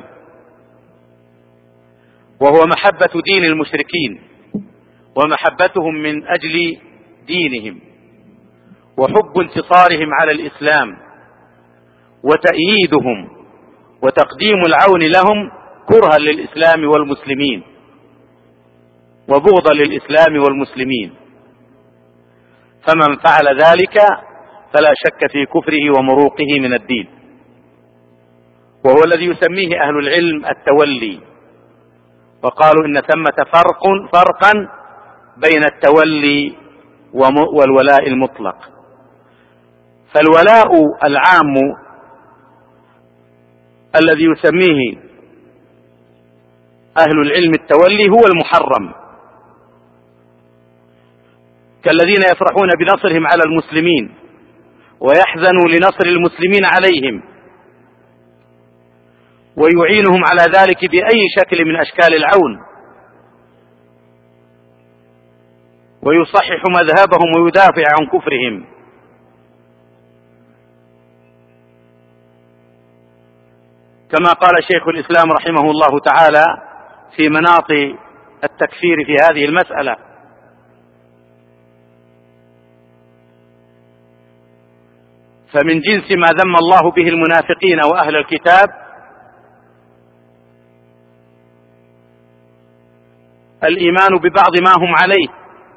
وهو محبة دين المشركين ومحبتهم من أجل دينهم، وحب انتصارهم على الإسلام، وتأييدهم وتقديم العون لهم كرها للإسلام والمسلمين وبغضا للإسلام والمسلمين. فمن فعل ذلك فلا شك في كفره ومروقه من الدين، وهو الذي يسميه أهل العلم التولي. وقالوا إن ثمة فرق فرقا بين التولي والولاء المطلق. فالولاء العام الذي يسميه أهل العلم التولي هو المحرم، كالذين يفرحون بنصرهم على المسلمين ويحزنوا لنصر المسلمين عليهم، ويعينهم على ذلك بأي شكل من أشكال العون، ويصحح مذهبهم ويدافع عن كفرهم. كما قال شيخ الإسلام رحمه الله تعالى في مناط التكفير في هذه المسألة: فمن جنس ما ذم الله به المنافقين وأهل الكتاب الإيمان ببعض ما هم عليه،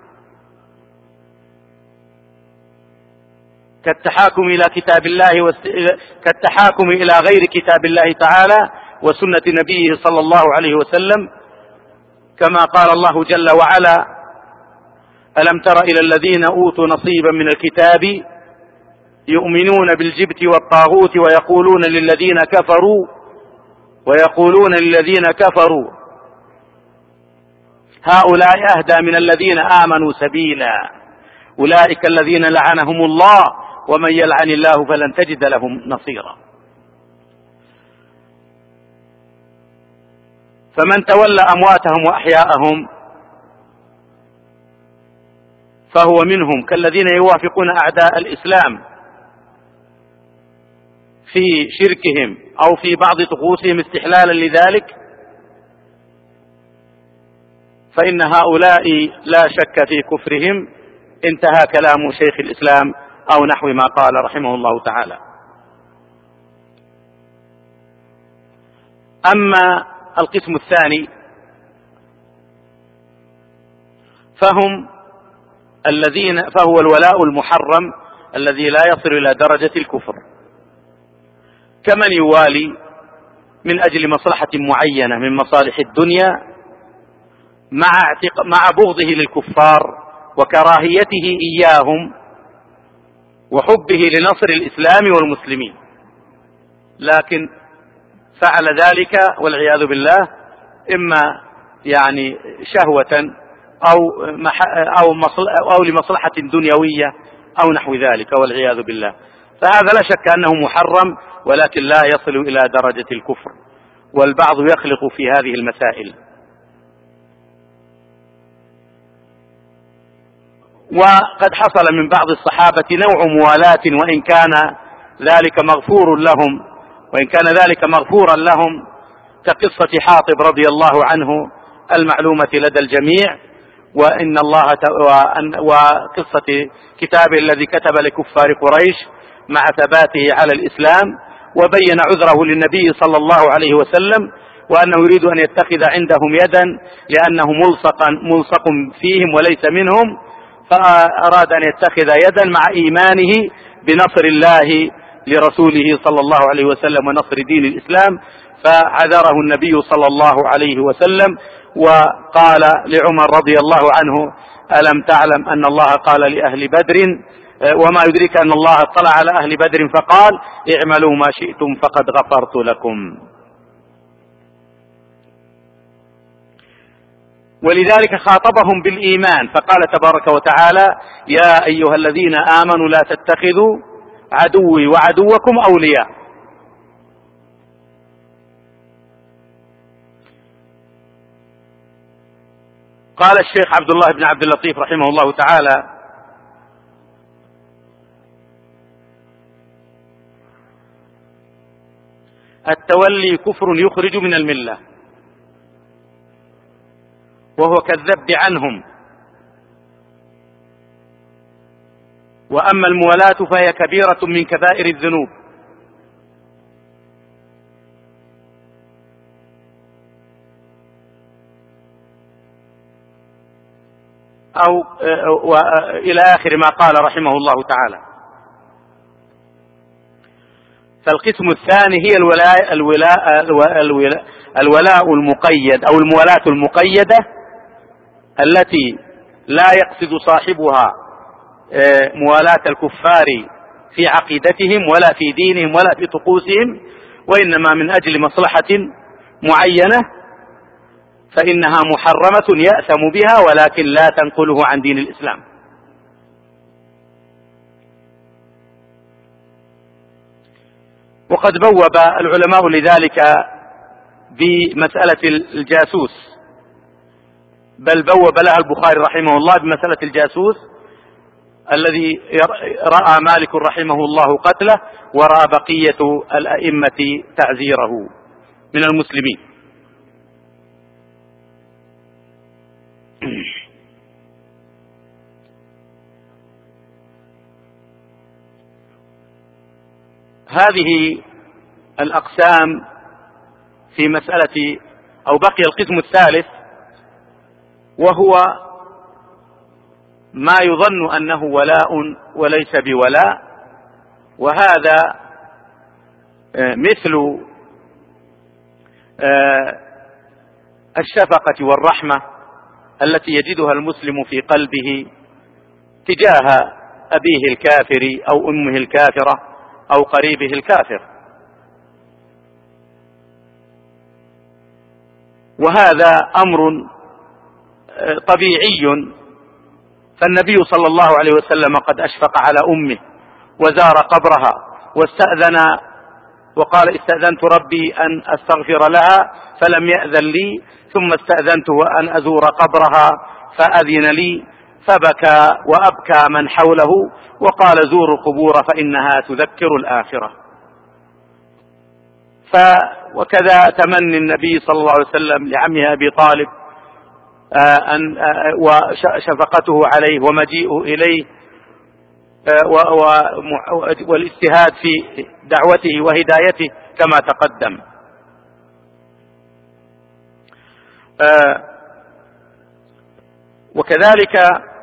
كالتحاكم إلى كتاب الله و... كالتحاكم إلى غير كتاب الله تعالى وسنة نبيه صلى الله عليه وسلم، كما قال الله جل وعلا: ألم تر إلى الذين أوتوا نصيبا من الكتاب يؤمنون بالجبت والطاغوت ويقولون للذين كفروا ويقولون للذين كفروا هؤلاء أهدى من الذين آمنوا سبيلا أولئك الذين لعنهم الله ومن يلعن الله فلن تجد لهم نصيرا. فمن تولى أمواتهم وأحياءهم فهو منهم، كالذين يوافقون أعداء الإسلام في شركهم أو في بعض طقوسهم استحلالا لذلك، فإن هؤلاء لا شك في كفرهم. انتهى كلام شيخ الإسلام أو نحو ما قال رحمه الله تعالى. أما القسم الثاني فهم الذين فهو الولاء المحرم الذي لا يصل إلى درجة الكفر، كمن يوالي من أجل مصلحة معينة من مصالح الدنيا مع مع بغضه للكفار وكراهيته إياهم وحبه لنصر الإسلام والمسلمين، لكن فعل ذلك والعياذ بالله إما يعني شهوة أو أو أو لمصلحة دنيوية أو نحو ذلك والعياذ بالله، فهذا لا شك أنه محرم ولكن لا يصل إلى درجة الكفر، والبعض يخلق في هذه المسائل. وقد حصل من بعض الصحابة نوع موالاة وإن كان ذلك مغفور لهم وإن كان ذلك مغفورا لهم كقصة حاطب رضي الله عنه المعلومة لدى الجميع، وإن الله وقصة كتابه الذي كتب لكفار قريش مع ثباته على الإسلام، وبين عذره للنبي صلى الله عليه وسلم وأنه يريد أن يتخذ عندهم يدا لأنه ملصق ملصق فيهم وليس منهم، فأراد أن يتخذ يدا مع إيمانه بنصر الله لرسوله صلى الله عليه وسلم ونصر دين الإسلام، فعذره النبي صلى الله عليه وسلم وقال لعمر رضي الله عنه: ألم تعلم أن الله قال لأهل بدر وما يدرك أن الله اطلع على أهل بدر فقال اعملوا ما شئتم فقد غفرت لكم. ولذلك خاطبهم بالإيمان فقال تبارك وتعالى: يا أيها الذين آمنوا لا تتخذوا عدوي وعدوكم أولياء. قال الشيخ عبد الله بن عبد اللطيف رحمه الله تعالى: التولي كفر يخرج من الملة وهو كالذب عنهم، وأما الموالاة فهي كبيرة من كبائر الذنوب، أو إلى آخر ما قال رحمه الله تعالى. فالقسم الثاني هي الولاء, الولاء, الولاء, الولاء المقيد أو الموالاة المقيدة التي لا يقصد صاحبها موالاة الكفار في عقيدتهم ولا في دينهم ولا في طقوسهم، وإنما من أجل مصلحة معينة، فإنها محرمة يأثم بها ولكن لا تنقله عن دين الإسلام. وقد بوب العلماء لذلك بمسألة الجاسوس بل بوب لها البخاري رحمه الله بمسألة الجاسوس الذي رأى مالك رحمه الله قتله ورأى بقية الأئمة تعزيره من المسلمين. هذه الأقسام في مسألة، أو بقي القسم الثالث وهو ما يظن أنه ولاء وليس بولاء، وهذا مثل الشفقة والرحمة التي يجدها المسلم في قلبه تجاه أبيه الكافر أو أمه الكافرة أو قريبه الكافر، وهذا أمر طبيعي. فالنبي صلى الله عليه وسلم قد أشفق على أمه وزار قبرها واستأذن وقال استأذنت ربي أن أستغفر لها فلم يأذن لي، ثم استأذنته أن أزور قبرها فأذن لي، فبكى وأبكى من حوله وقال زوروا القبور فإنها تذكر الآخرة. ف وكذا تمني النبي صلى الله عليه وسلم لعمه أبي طالب أن وشفقته عليه ومجيئه إليه والاجتهاد في دعوته وهدايته كما تقدم. وكذلك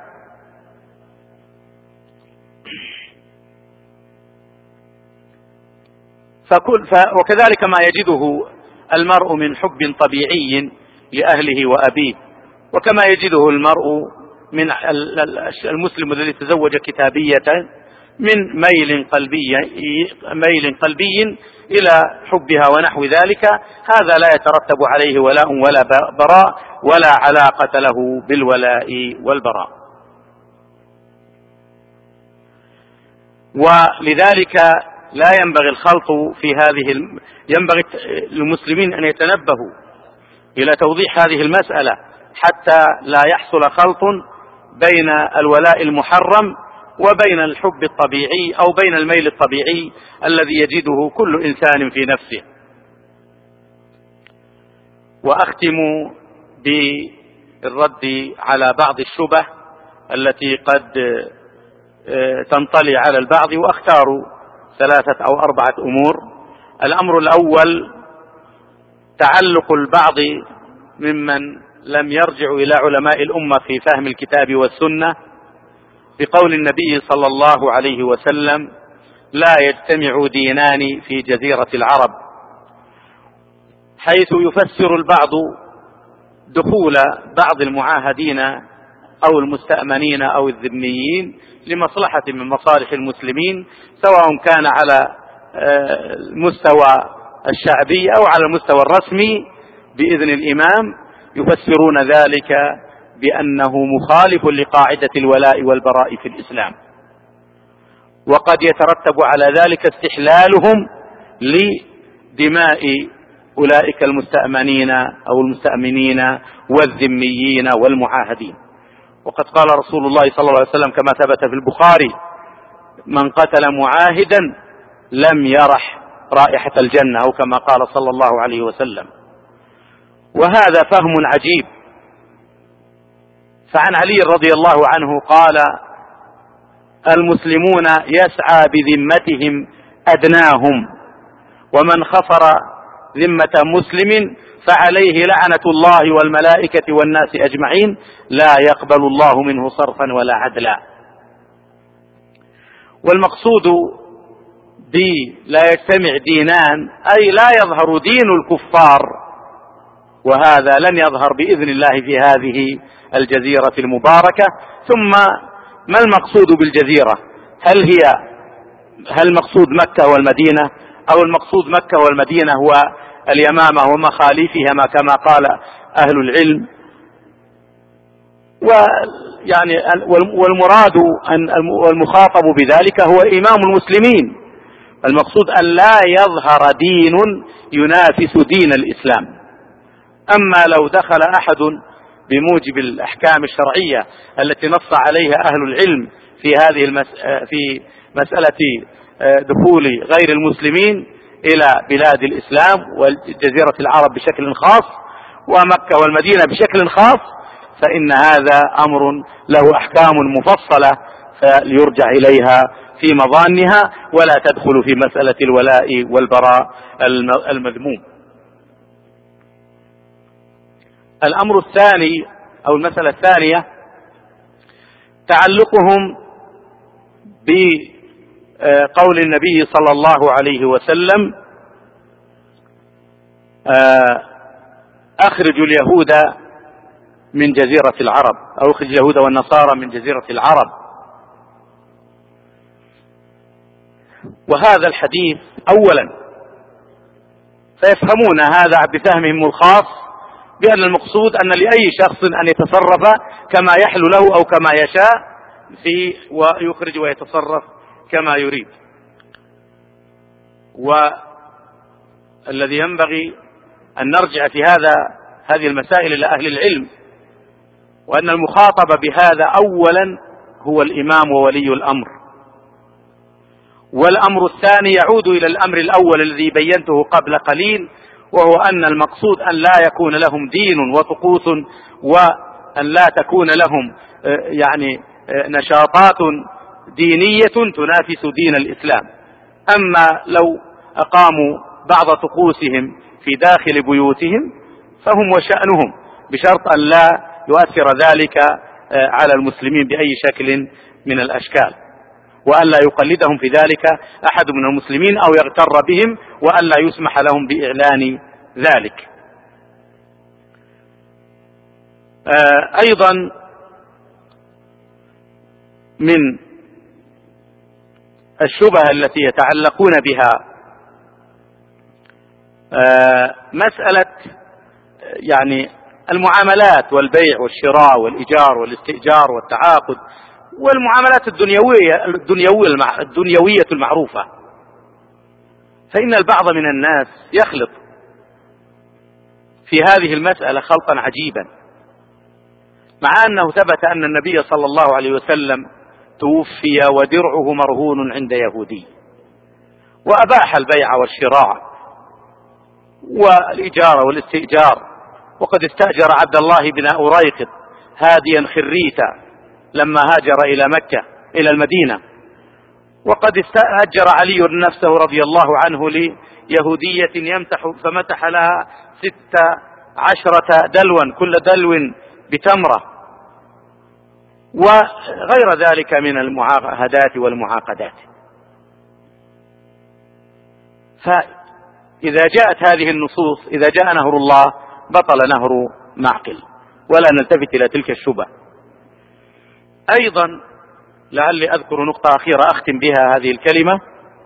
فكل وكذلك ما يجده المرء من حب طبيعي لأهله وأبيه، وكما يجده المرء من المسلم الذي تزوج كتابية من ميل قلبي ميل قلبي إلى حبها ونحو ذلك، هذا لا يترتب عليه ولاء ولا براء ولا علاقة له بالولاء والبراء. ولذلك لا ينبغي الخلط في هذه الم... ينبغي للمسلمين أن يتنبهوا إلى توضيح هذه المسألة حتى لا يحصل خلط بين الولاء المحرم وبين الحب الطبيعي أو بين الميل الطبيعي الذي يجده كل إنسان في نفسه. وأختم بالرد على بعض الشبه التي قد تنطلي على البعض، وأختار ثلاثة أو أربعة أمور. الأمر الأول تعلق البعض ممن لم يرجعوا إلى علماء الأمة في فهم الكتاب والسنة بقول النبي صلى الله عليه وسلم لا يجتمع دينان في جزيرة العرب، حيث يفسر البعض دخول بعض المعاهدين أو المستأمنين أو الذميين لمصلحة من مصالح المسلمين، سواء كان على المستوى الشعبي أو على المستوى الرسمي بإذن الإمام، يفسرون ذلك بأنه مخالف لقاعدة الولاء والبراء في الإسلام، وقد يترتب على ذلك استحلالهم لدماء أولئك المستأمنين أو المستأمنين والذميين والمعاهدين. وقد قال رسول الله صلى الله عليه وسلم كما ثبت في البخاري من قتل معاهدا لم يرح رائحة الجنة، أو كما قال صلى الله عليه وسلم. وهذا فهم عجيب. فعن علي رضي الله عنه قال المسلمون يسعى بذمتهم أدناهم، ومن خفر ذمة مسلم فعليه لعنة الله والملائكة والناس أجمعين لا يقبل الله منه صرفا ولا عدلا. والمقصود بي لا يجتمع دينان أي لا يظهر دين الكفار، وهذا لن يظهر بإذن الله في هذه الجزيرة المباركة. ثم ما المقصود بالجزيرة؟ هل هي هل مقصود مكة والمدينة، أو المقصود مكة والمدينة هو اليمامة ومخاليفهما كما قال أهل العلم؟ ويعني والمراد أن والمخاطب بذلك هو إمام المسلمين. المقصود أن لا يظهر دين ينافس دين الإسلام. أما لو دخل أحد بموجب الأحكام الشرعية التي نص عليها أهل العلم في هذه المس... في مسألة دخول غير المسلمين إلى بلاد الإسلام وجزيرة العرب بشكل خاص ومكة والمدينة بشكل خاص، فإن هذا أمر له أحكام مفصلة فليرجع إليها في مظانها ولا تدخل في مسألة الولاء والبراء المذموم. الأمر الثاني أو المسألة الثانية تعلقهم بقول النبي صلى الله عليه وسلم أخرجوا اليهود من جزيرة العرب أو أخرج اليهود والنصارى من جزيرة العرب. وهذا الحديث أولا فيفهمون هذا بفهمهم الخاص بأن المقصود أن لأي شخص أن يتصرف كما يحلو له أو كما يشاء في ويخرج ويتصرف كما يريد. والذي ينبغي أن نرجع في هذا هذه المسائل إلى أهل العلم، وأن المخاطب بهذا أولا هو الإمام وولي الأمر، والأمر الثاني يعود إلى الأمر الأول الذي بينته قبل قليل، وهو أن المقصود أن لا يكون لهم دين وطقوس وأن لا تكون لهم يعني نشاطات دينية تنافس دين الإسلام. أما لو أقاموا بعض طقوسهم في داخل بيوتهم فهم وشأنهم، بشرط أن لا يؤثر ذلك على المسلمين بأي شكل من الأشكال، وأن لا يقلدهم في ذلك أحد من المسلمين أو يغتر بهم، وأن لا يسمح لهم بإعلان ذلك. أيضا من الشبهة التي يتعلقون بها مسألة يعني المعاملات والبيع والشراء والإيجار والاستئجار والتعاقد والمعاملات الدنيوية الدنيوية الدنيوية المعروفة. فإن البعض من الناس يخلط في هذه المسألة خلطا عجيبا، مع أنه ثبت أن النبي صلى الله عليه وسلم توفي ودرعه مرهون عند يهودي، وأباح البيع والشراء والإجارة والاستئجار، وقد استأجر عبد الله بن أريقط هاديا خريتا لما هاجر إلى مكة إلى المدينة، وقد استأجر علي نفسه رضي الله عنه ليهودية يمتح فمتح لها ست عشرة دلوا كل دلو بتمرة وغير ذلك من المعاهدات والمعاقدات. فإذا جاءت هذه النصوص إذا جاء نهر الله بطل نهر معقل، ولا نلتفت إلى تلك الشبه. أيضا لعلي أذكر نقطة أخيرة أختم بها هذه الكلمة.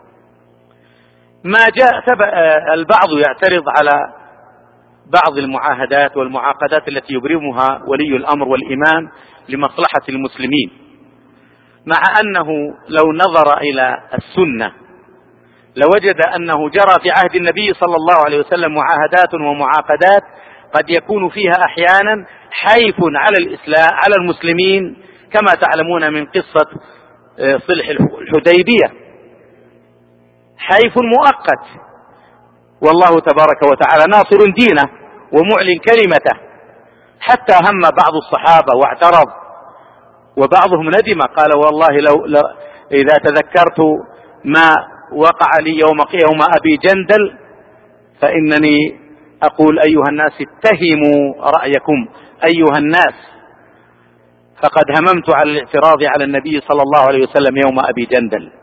ما جاء البعض يعترض على بعض المعاهدات والمعاقدات التي يبرمها ولي الأمر والإمام لمصلحة المسلمين، مع أنه لو نظر إلى السنة لوجد أنه جرى في عهد النبي صلى الله عليه وسلم معاهدات ومعاقدات قد يكون فيها أحيانا حيف على الإسلام على المسلمين، كما تعلمون من قصة صلح الحديبية، حيف مؤقت، والله تبارك وتعالى ناصر دينه ومعلن كلمته، حتى هم بعض الصحابة واعترض، وبعضهم ندم قال والله لو, لو إذا تذكرت ما وقع لي يوم يوم أبي جندل فإنني أقول أيها الناس اتهموا رأيكم أيها الناس، فقد هممت على الاعتراض على النبي صلى الله عليه وسلم يوم أبي جندل.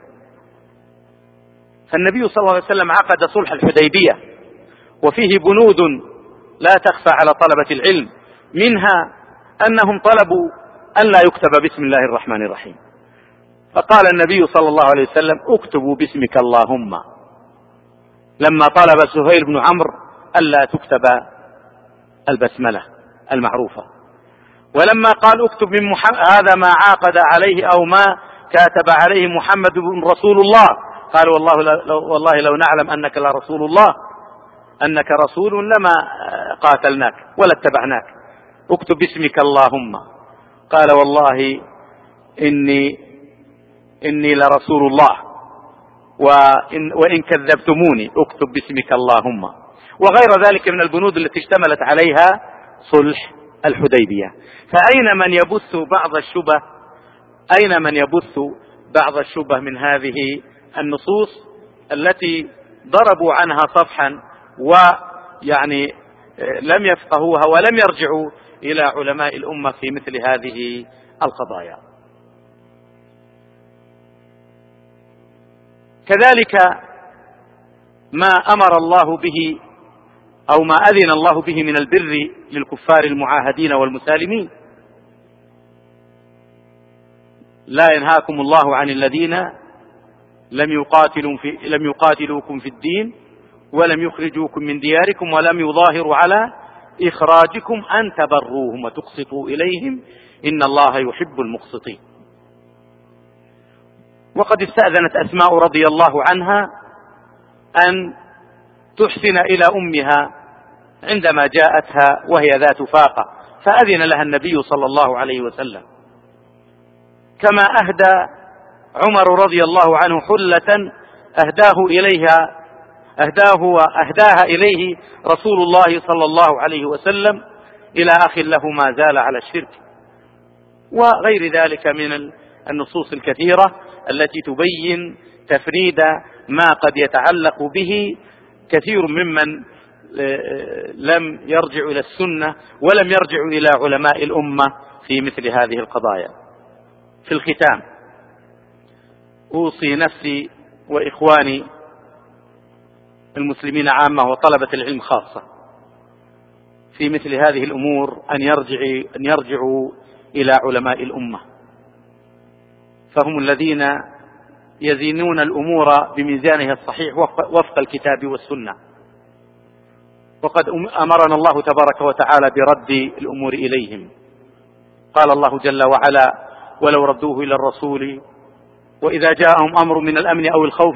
فالنبي صلى الله عليه وسلم عقد صلح الحديبية وفيه بنود لا تخفى على طلبة العلم، منها أنهم طلبوا أن لا يكتب بسم الله الرحمن الرحيم، فقال النبي صلى الله عليه وسلم اكتبوا باسمك اللهم، لما طلب سهيل بن عمرو ألا تكتب البسملة المعروفة، ولما قال اكتب من محمد هذا ما عاقد عليه أو ما كاتب عليه محمد بن رسول الله، قال والله لو, والله لو نعلم أنك لرسول الله أنك رسول لما قاتلناك ولا اتبعناك، اكتب باسمك اللهم. قال والله إني إني لرسول الله، وإن, وإن كذبتموني اكتب باسمك اللهم. وغير ذلك من البنود التي اشتملت عليها صلح الحديبية. فأين من يبث بعض الشبه أين من يبث بعض الشبه من هذه النصوص التي ضربوا عنها صفحا ويعني لم يفقهوها ولم يرجعوا إلى علماء الأمة في مثل هذه القضايا. كذلك ما أمر الله به أو ما أذن الله به من البر للكفار المعاهدين والمسالمين. لا ينهاكم الله عن الذين لم يقاتلوا في لم يقاتلوكم في الدين ولم يخرجوكم من دياركم ولم يظاهروا على إخراجكم أن تبروهم وتقسطوا إليهم إن الله يحب المقسطين. وقد استأذنت أسماء رضي الله عنها أن تحسن إلى أمها عندما جاءتها وهي ذات فاقة، فأذن لها النبي صلى الله عليه وسلم. كما أهدى عمر رضي الله عنه حلة أهداه إليها أهداه وأهداها إليه رسول الله صلى الله عليه وسلم إلى أخ له ما زال على الشرك، وغير ذلك من النصوص الكثيرة التي تبين تفريد ما قد يتعلق به كثير ممن لم يرجع إلى السنة ولم يرجع إلى علماء الأمة في مثل هذه القضايا. في الختام أوصي نفسي وإخواني المسلمين عامة وطلبة العلم خاصة في مثل هذه الأمور أن يرجعوا, أن يرجعوا إلى علماء الأمة، فهم الذين يزينون الأمور بميزانها الصحيح وفق الكتاب والسنة. وقد أمرنا الله تبارك وتعالى برد الأمور إليهم. قال الله جل وعلا: ولو ردوه إلى الرسول وإذا جاءهم أمر من الأمن أو الخوف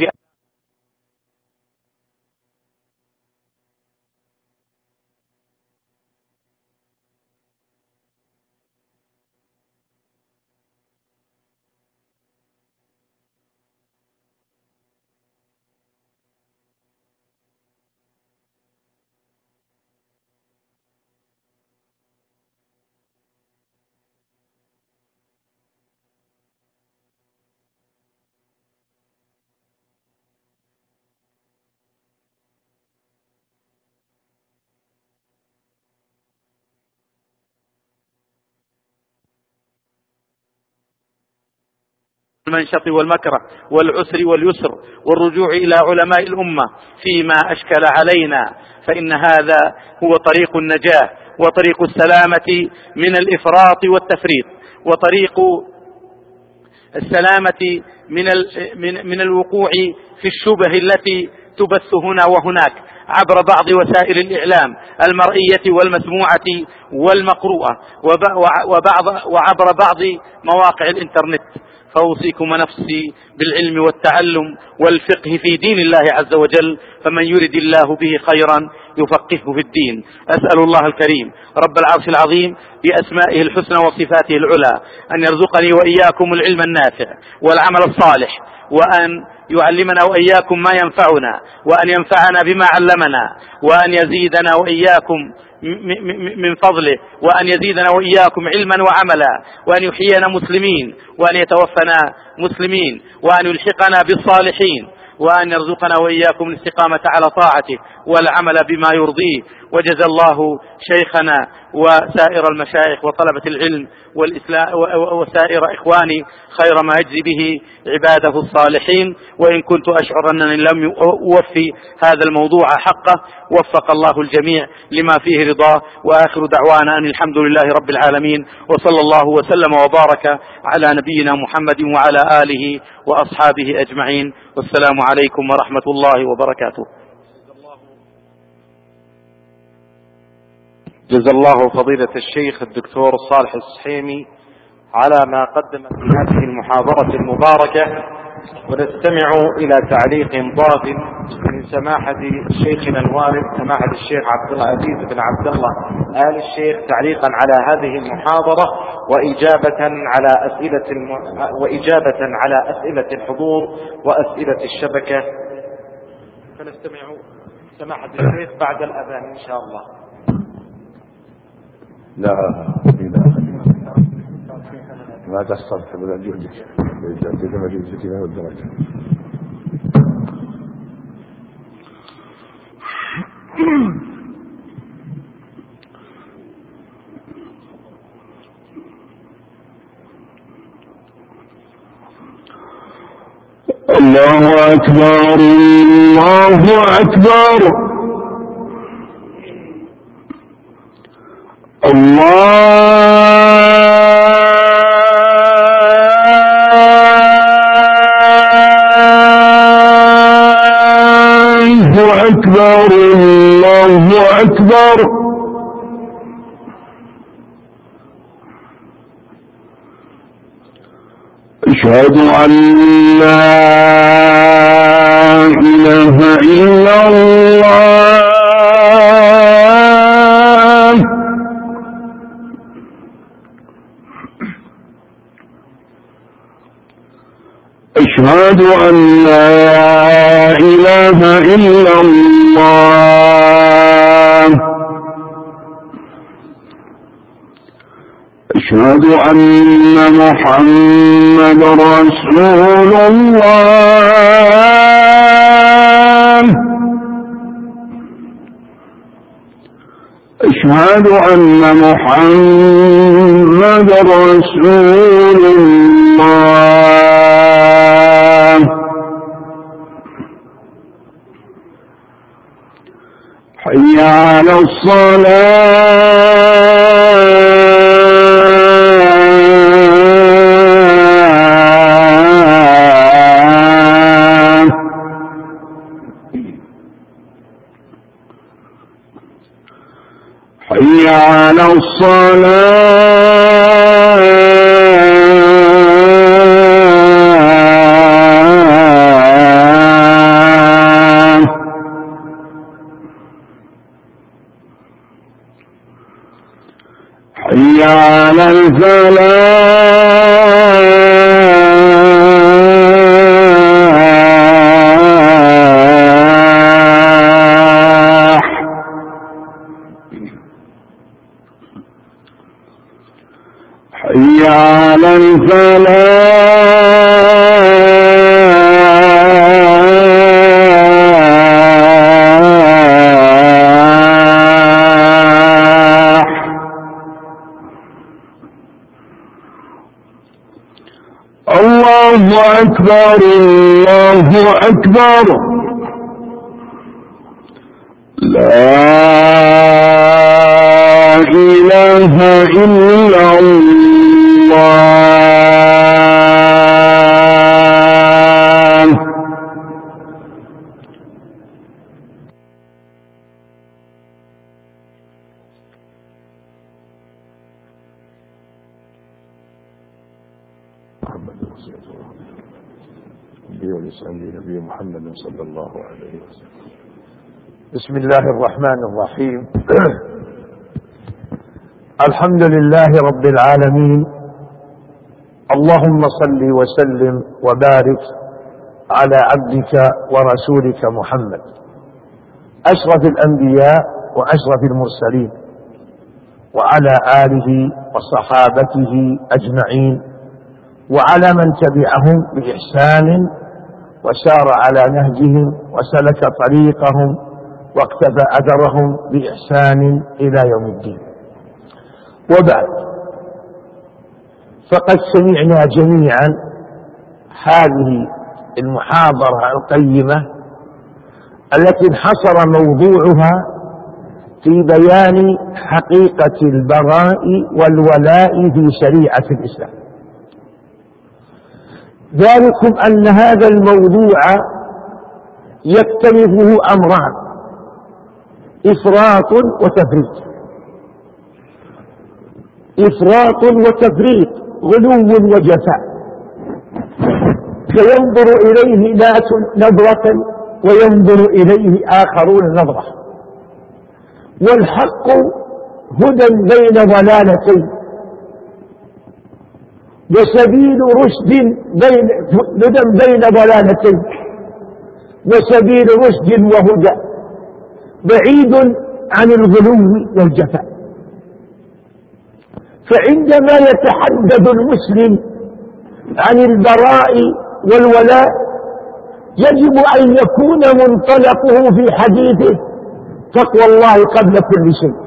المنشط والمكره والعسر واليسر والرجوع إلى علماء الأمة فيما أشكل علينا، فإن هذا هو طريق النجاة وطريق السلامة من الإفراط والتفريط، وطريق السلامة من من من الوقوع في الشبه التي تبث هنا وهناك عبر بعض وسائل الإعلام المرئية والمسموعة والمقروءة وبعض وعبر بعض مواقع الإنترنت. فأوصيكم نفسي بالعلم والتعلم والفقه في دين الله عز وجل، فمن يرد الله به خيرا يفقهه في الدين. أسأل الله الكريم رب العرش العظيم بأسمائه الحسنى وصفاته العلى أن يرزقني وإياكم العلم النافع والعمل الصالح، وأن يعلمنا وإياكم ما ينفعنا، وأن ينفعنا بما علمنا، وأن يزيدنا وإياكم من فضله، وأن يزيدنا وإياكم علما وعملا، وأن يحيينا مسلمين، وأن يتوفنا مسلمين، وأن يلحقنا بالصالحين، وأن يرزقنا وإياكم الاستقامة على طاعته والعمل بما يرضيه. وجزى الله شيخنا وسائر المشايخ وطلبة العلم وسائر إخواني خير ما يجزي به عباده الصالحين. وإن كنت أشعر أنني لم أوفي هذا الموضوع حقه، وفق الله الجميع لما فيه رضاه. وآخر دعوانا أن الحمد لله رب العالمين، وصلى الله وسلم وبارك على نبينا محمد وعلى آله وأصحابه أجمعين، والسلام عليكم ورحمة الله وبركاته.
جزا الله فضيلة الشيخ الدكتور صالح السحيمي على ما قدم في هذه المحاضرة المباركة ونستمع إلى تعليق ضاف من سماحة شيخنا الوالد سماحة الشيخ عبد العزيز بن عبد الله آل الشيخ تعليقا على هذه المحاضرة وإجابة على أسئلة الم... وإجابة على أسئلة الحضور وأسئلة الشبكة. فنستمع سماحة الشيخ بعد الأذان إن شاء الله.
لا ما تصرف ولا جهدك جهدك ما جهدك له الدرجة.
الله أكبر الله أكبر الله أكبر الله أكبر أشهد أن لا إله إلا الله أشهد أن لا إله إلا الله أشهد أن محمد رسول الله أشهد أن محمد رسول الله حي على الصلاة حي على حي على الفلاح حي على الله أكبر الله أكبر لا إله إلا الله.
نبي محمد صلى الله عليه وسلم.
بسم الله الرحمن الرحيم. الحمد لله رب العالمين، اللهم صل وسلم وبارك على عبدك ورسولك محمد أشرف الأنبياء وأشرف المرسلين، وعلى آله وصحابته أجمعين، وعلى من تبعهم بإحسان وسار على نهجهم وسلك طريقهم واقتفى أثرهم بإحسان إلى يوم الدين. وبعد، فقد سمعنا جميعا هذه المحاضرة القيمة التي انحصر موضوعها في بيان حقيقة البراء والولاء في شريعة الإسلام. ذلكم أن هذا الموضوع يكتنفه أمران: إفراط وتفريط. إفراط وتفريط، غلو وجفاء. فينظر إليه ناس نظرة وينظر إليه آخرون نظرة، والحق هدى بين ضلالتين، وسبيل رشد بين هدى بين ضلالتين، وسبيل رشد وهدى بعيد عن الغلو والجفاء. فعندما يتحدث المسلم عن البراء والولاء يجب أن يكون منطلقه في حديثه تقوى الله قبل كل شيء،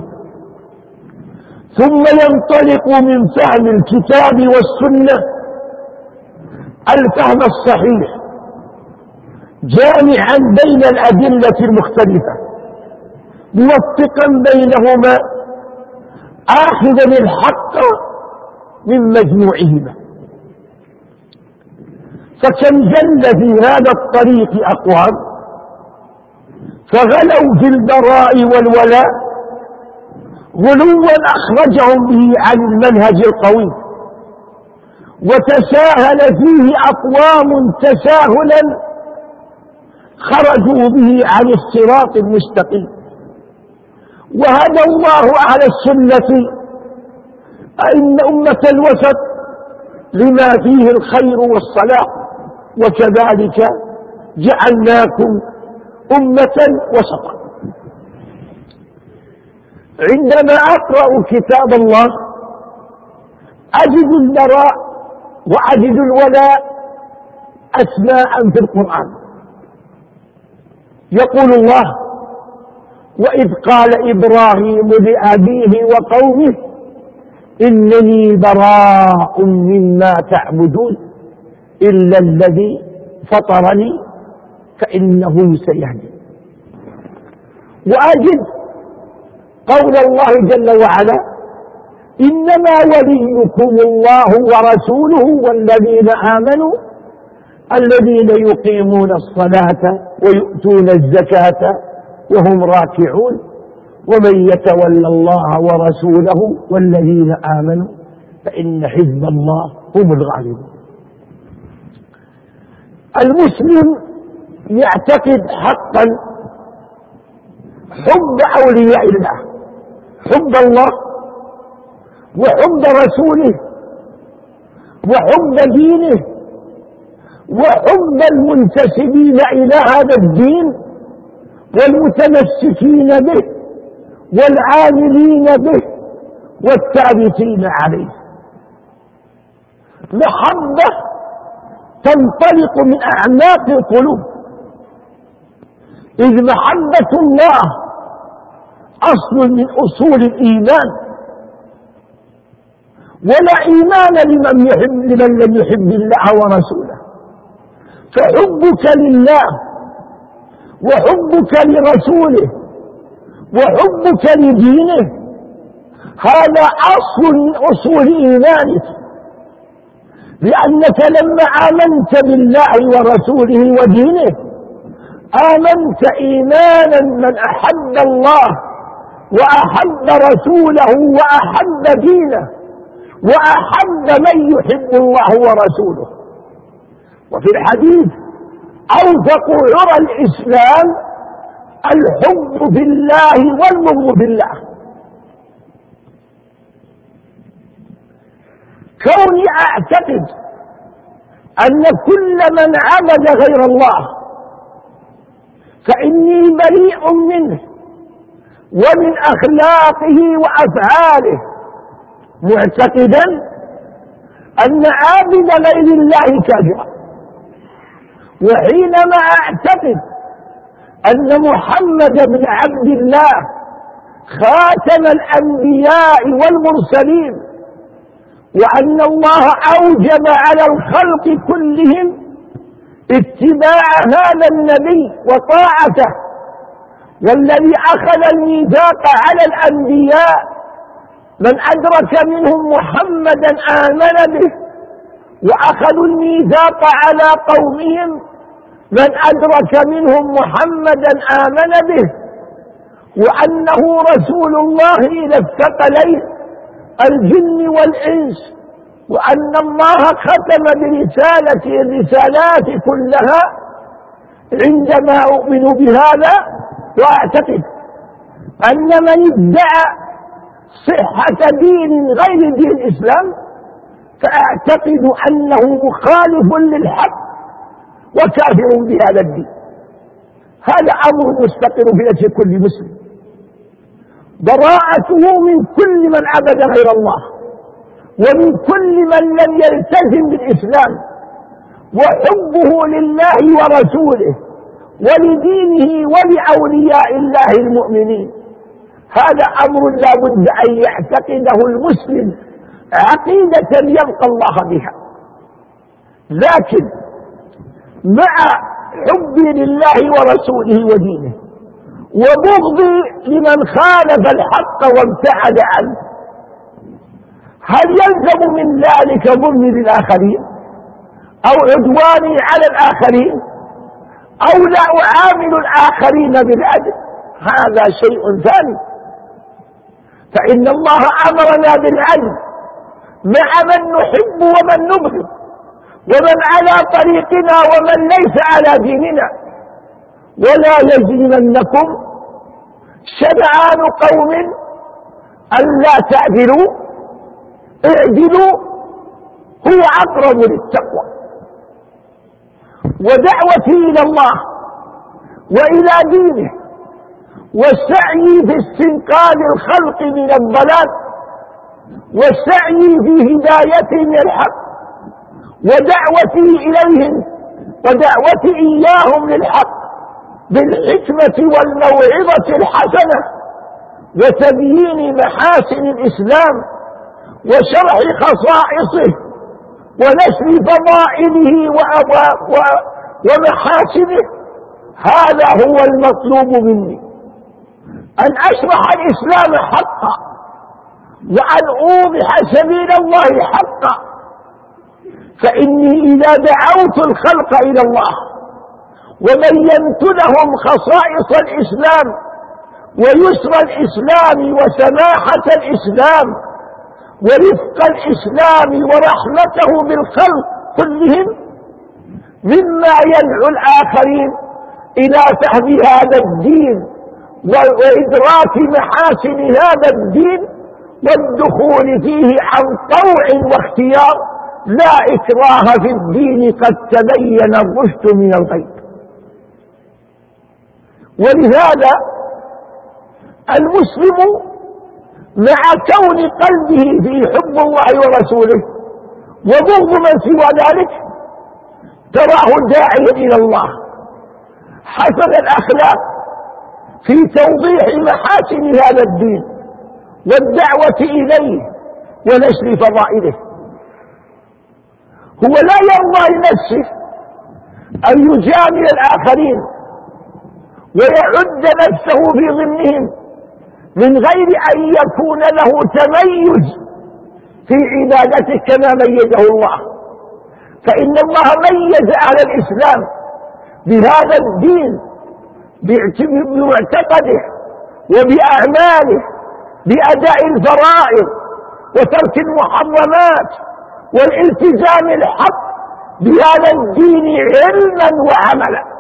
ثم ينطلق من فهم الكتاب والسنة الفهم الصحيح جامعا بين الأدلة المختلفة موفقا بينهما آخذا الحق من مجموعهما. فكم جل في هذا الطريق أقوام فغلوا في البراء والولاء غلوا أخرجهم به عن المنهج القويم، وتساهل فيه أقوام تساهلا خرجوا به عن الصراط المستقيم. وهدى الله أهل السنة أئن أمة الوسط لما فيه الخير والصلاح، وكذلك جعلناكم أمة وسطا. عندما أقرأ كتاب الله أجد البراء وأجد الولاء أسماء في القرآن. يقول الله: وإذ قال إبراهيم لأبيه وقومه إنني براء مما تعبدون إلا الذي فطرني فإنه سيهدي. وأجد قول الله جل وعلا: إنما وليكم الله ورسوله والذين آمنوا الذين يقيمون الصلاة ويؤتون الزكاة وهم راكعون ومن يتولى الله ورسوله والذين آمنوا فإن حزب الله هم الغالبون. المسلم يعتقد حقا حب أولياء الله، حب الله وحب رسوله وحب دينه وحب المنتسبين إلى هذا الدين والمتمسكين به والعاملين به والثابتين عليه. محبة تنطلق من أعماق القلوب، إذ محبة الله أصل من أصول الإيمان، ولا إيمان لمن يحب لمن لم يحب الله ورسوله. فحبك لله وحبك لرسوله وحبك لدينه هذا أصل من أصول إيمانك، لأنك لما آمنت بالله ورسوله ودينه آمنت إيمانا من أحب الله وأحب رسوله وأحب دينه وأحب من يحب الله ورسوله. وفي الحديث: أوثق عرى الإسلام الحب بالله والبغض بالله. كوني أعتقد أن كل من عبد غير الله فإني بريء منه ومن أخلاقه وأفعاله، معتقدا أن عابد غير الله كافر. وحينما أعتقد أن محمد بن عبد الله خاتم الأنبياء والمرسلين، وأن الله أوجب على الخلق كلهم اتباع هذا النبي وطاعته، والذي أخذ الميثاق على الأنبياء من أدرك منهم محمدا آمن به، وأخذوا الميثاق على قومهم من أدرك منهم محمدا آمن به، وأنه رسول الله إلى الثقلين الجن والإنس وأن الله ختم برسالة الرسالات كلها عندما أؤمن بهذا، وأعتقد أن من ادعى صحة دين غير دين الإسلام فأعتقد أنه مخالف للحق وكافر بهذا الدين. هذا أمر مستقر في نفس كل مسلم، براءته من كل من عبد غير الله ومن كل من لم يلتزم بالإسلام، وحبه لله ورسوله ولدينه ولأولياء الله المؤمنين. هذا أمر لا بد أن يعتقده المسلم عقيدة يلقى الله بها. لكن مع حبي لله ورسوله ودينه وبغضي لمن خالف الحق وابتعد عنه، هل يلزم من ذلك ظلمي للآخرين أو عدواني على الآخرين أو لا أعامل الآخرين بالعدل؟ هذا شيء ثاني. فإن الله أمرنا بالعدل مع من نحب ومن نبغض، ومن على طريقنا ومن ليس على ديننا. ولا يجرمنكم شنآن قوم ألا تعدلوا اعدلوا هو أقرب للتقوى. ودعوتي إلى الله وإلى دينه والسعي في استنقاذ الخلق من الضلال والسعي في هدايتهم من الحق ودعوتي إليهم ودعوتي إياهم للحق بالحكمة والموعظة الحسنة وتبيين محاسن الإسلام وشرح خصائصه ونشر فضائله ومحاسنه. هذا هو المطلوب مني، أن أشرح الإسلام حقا وأن أوضح سبيل الله حقا. فإني إذا دعوت الخلق إلى الله وبينت لهم خصائص الإسلام ويسر الإسلام وسماحة الإسلام ورفق الإسلام ورحمته بالخلق كلهم، مما يدعو الآخرين إلى فهم هذا الدين وإدراك محاسن هذا الدين والدخول فيه عن طوع واختيار، لا إكراه في الدين قد تبين الرشد من الغي. ولهذا المسلم مع كون قلبه في حب الله ورسوله وبغض من سوى ذلك تراه داعيا إلى الله حسن الأخلاق في توضيح محاسن هذا الدين والدعوة إليه ونشر فضائله. هو لا يرضى لنفسه أن يجامل الآخرين ويعد نفسه في ضمنهم من غير أن يكون له تميز في عبادته كما ميزه الله. فإن الله ميز على الإسلام بهذا الدين بمعتقده وبأعماله بأداء الفرائض وترك المحرمات والالتزام الحق بهذا الدين علما وعملا.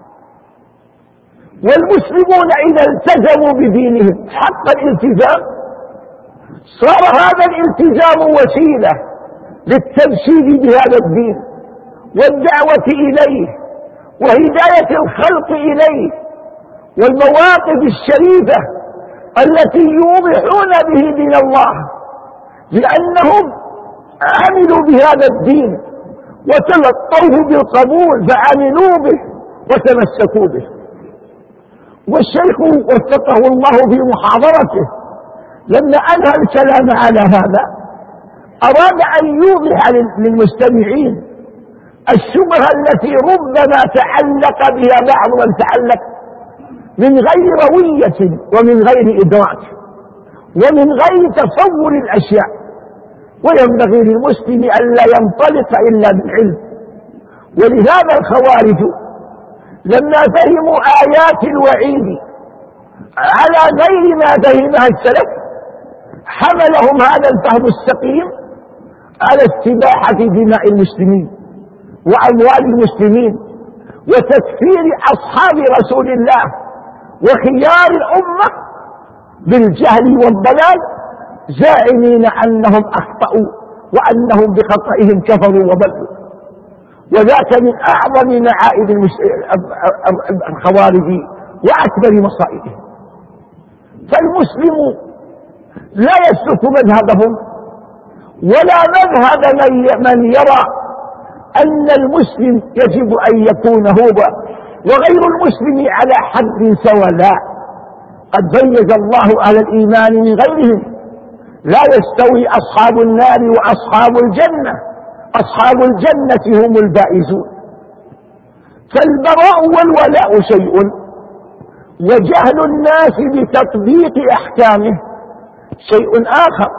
والمسلمون إذا التزموا بدينهم حق الالتزام صار هذا الالتزام وسيلة للتبشير بهذا الدين والدعوة إليه وهداية الخلق إليه والمواقف الشريفة التي يوضحون به دين الله، لأنهم عملوا بهذا الدين وتلقوه بالقبول فعملوا به وتمسكوا به. والشيخ وفقه الله في محاضرته لما أنهى الكلام على هذا أراد أن يوضح للمستمعين الشبهة التي ربما تعلق بها بعض من تعلق من غير روية ومن غير إدراك ومن غير تصور الأشياء. وينبغي للمسلم أن لا ينطلق إلا بالعلم. ولهذا الخوارج لما فهموا آيات الوعيد على غير ما فهمها السلف حملهم هذا الفهم السقيم على استباحة دماء المسلمين وأموال المسلمين وتكفير أصحاب رسول الله وخيار الأمة بالجهل والضلال، زاعمين أنهم أخطأوا وأنهم بخطئهم كفروا وضلوا. وذاك من أعظم معائب الخوارج وأكبر مصائبهم. فالمسلم لا يسلك مذهبهم ولا مذهب من يرى أن المسلم يجب أن يكون هو وغير المسلم على حد سواء. لا، قد ميز الله أهل الإيمان من غيرهم. لا يستوي أصحاب النار وأصحاب الجنة، أصحاب الجنة هم الفائزون. فالبراء والولاء شيء، وجهل الناس بتطبيق أحكامه شيء آخر.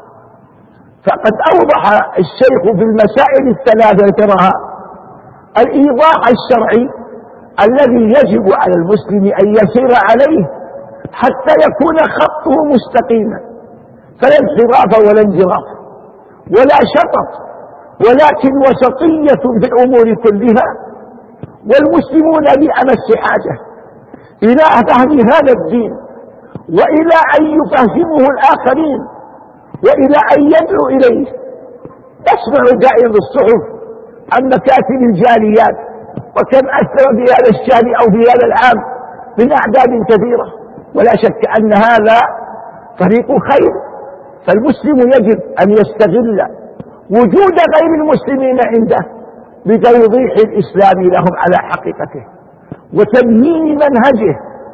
فقد أوضح الشيخ في المسائل الثلاثة ذكرها الإيضاح الشرعي الذي يجب على المسلم أن يسير عليه حتى يكون خطه مستقيما، فلا انحراف ولا انجراف ولا شطط، ولكن وسطية في الأمور كلها. والمسلمون بأمس حاجة إلى فهم هذا الدين وإلى أن يفهمه الآخرين وإلى أن يدعو إليه. تسمع دائما الصحف عن مكاتب الجاليات وكم أثر في هذا الشهر أو في هذا العام من أعداد كثيرة، ولا شك أن هذا طريق خير. فالمسلم يجب أن يستغل وجود غير المسلمين عنده بتوضيح الإسلام لهم على حقيقته وتبيين منهجه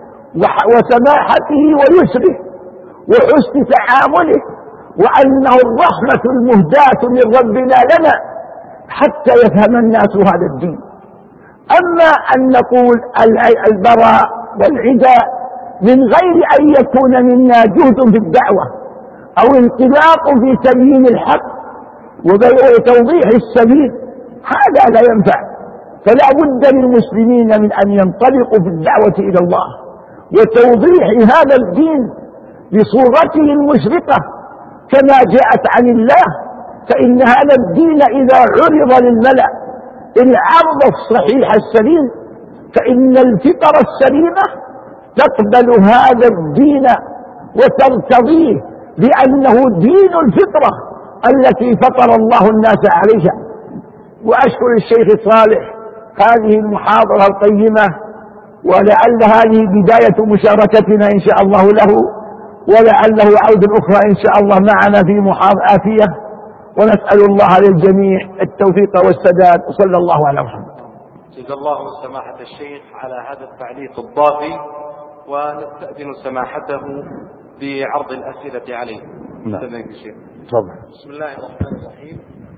وسماحته ويسره وحسن تعامله، وأنه الرحمة المهداة من ربنا لنا حتى يفهم الناس هذا الدين. أما أن نقول البراء والعداء من غير أن يكون منا جهد في الدعوة أو انطلاق في تبيين الحق وتوضيح السبيل، هذا لا ينفع. فلا بد للمسلمين من أن ينطلقوا في الدعوة إلى الله وتوضيح هذا الدين بصورته المشرقة كما جاءت عن الله. فإن هذا الدين إذا عرض للملأ العرض الصحيح السليم فإن الفطر السليمة تقبل هذا الدين وترتضيه لأنه دين الفطرة التي فطر الله الناس عليها. وأشكر الشيخ صالح هذه المحاضرة القيمة، ولعل هذه بداية مشاركتنا إن شاء الله له، ولعله عود أخرى إن شاء الله معنا في محاضرة آتية. ونسأل الله للجميع التوفيق والسداد، وصلى الله على محمد.
جزا الله سماحة الشيخ على هذا التعليق الضافي، ونستأذن سماحته بعرض الأسئلة عليه.
نعم.
بسم الله الرحمن الرحيم.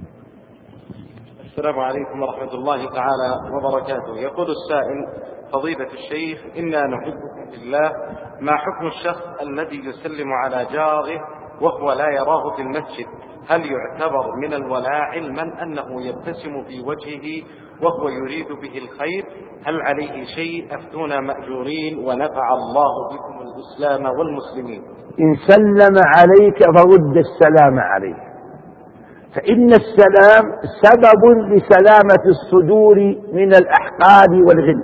السلام عليكم ورحمة الله تعالى وبركاته. يقول السائل: فضيلة الشيخ، إنا نحبكم في الله، ما حكم الشخص الذي يسلم على جاره وهو لا يراه في المسجد؟ هل يعتبر من الولاء علما أنه يبتسم في وجهه وهو يريد به الخير؟ هل عليه شيء؟ أفتونا مأجورين ونفع الله بكم الإسلام والمسلمين.
إن سلم عليك فرد السلام عليه، فإن السلام سبب لسلامة الصدور من الأحقاد والغل.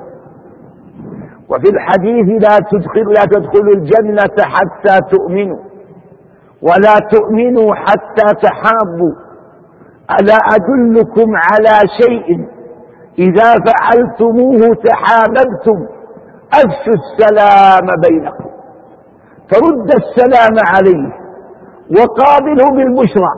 وفي الحديث: لا تدخل لا تدخلوا الجنة حتى تؤمنوا ولا تؤمنوا حتى تحابوا، ألا أدلكم على شيء إذا فعلتموه تحاببتم؟ أفشوا السلام بينكم. فرد السلام عليه وقابله بالبشرى،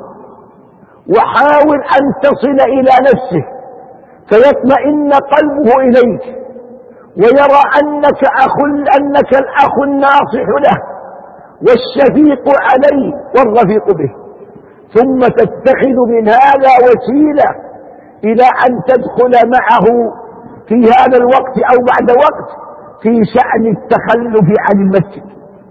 وحاول أن تصل إلى نفسه فيطمئن قلبه إليك ويرى أنك أخ أنك الأخ الناصح له والشفيق عليه والرفيق به، ثم تتخذ من هذا وسيلة إلى أن تدخل معه في هذا الوقت أو بعد وقت في شأن التخلف عن المسجد،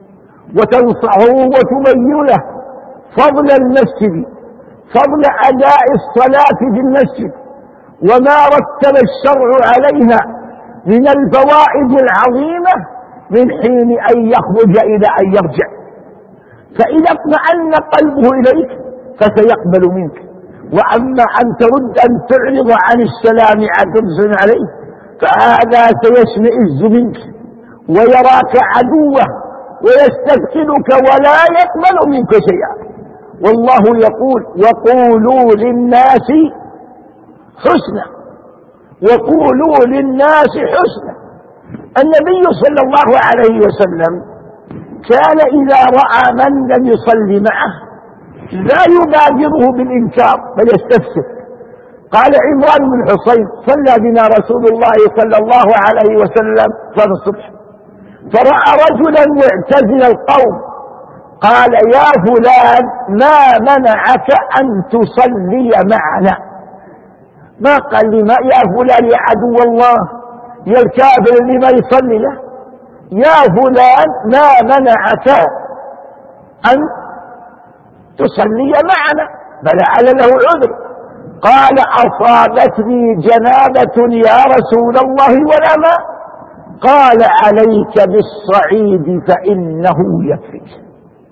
وتنصحه وتبين له فضل المسجد، فضل أداء الصلاة في المسجد، وما رتب الشرع عليها من الفوائد العظيمة من حين أن يخرج إلى أن يرجع. فإذا اطمأن قلبه إليك فسيقبل منك، وأما أن ترد أن تعرض عن السلام عن ترسل عليه فهذا سيشمئز منك ويراك عدوه ويستثقلك ولا يقبل منك شيئا. والله يقول وقولوا للناس حسنا، وقولوا للناس حسنا. النبي صلى الله عليه وسلم كان إذا رأى من لم يصلي معه لا يبادره بالإنكار بل يستفسر. قال عمران بن حصين صلى بنا رسول الله صلى الله عليه وسلم صلاة الصبح فرأى رجلا معتزل القوم قال يا فلان ما منعك أن تصلي معنا؟ ما قال لي ما يا فلان يا عدو الله يا الكافر اللي ما يصلي له، يا فلان ما منعك أن تصلي معنا؟ فلعل له عذر. قال أصابتني جنابة يا رسول الله ولا ماء. قال عليك بالصعيد فإنه يكفيك.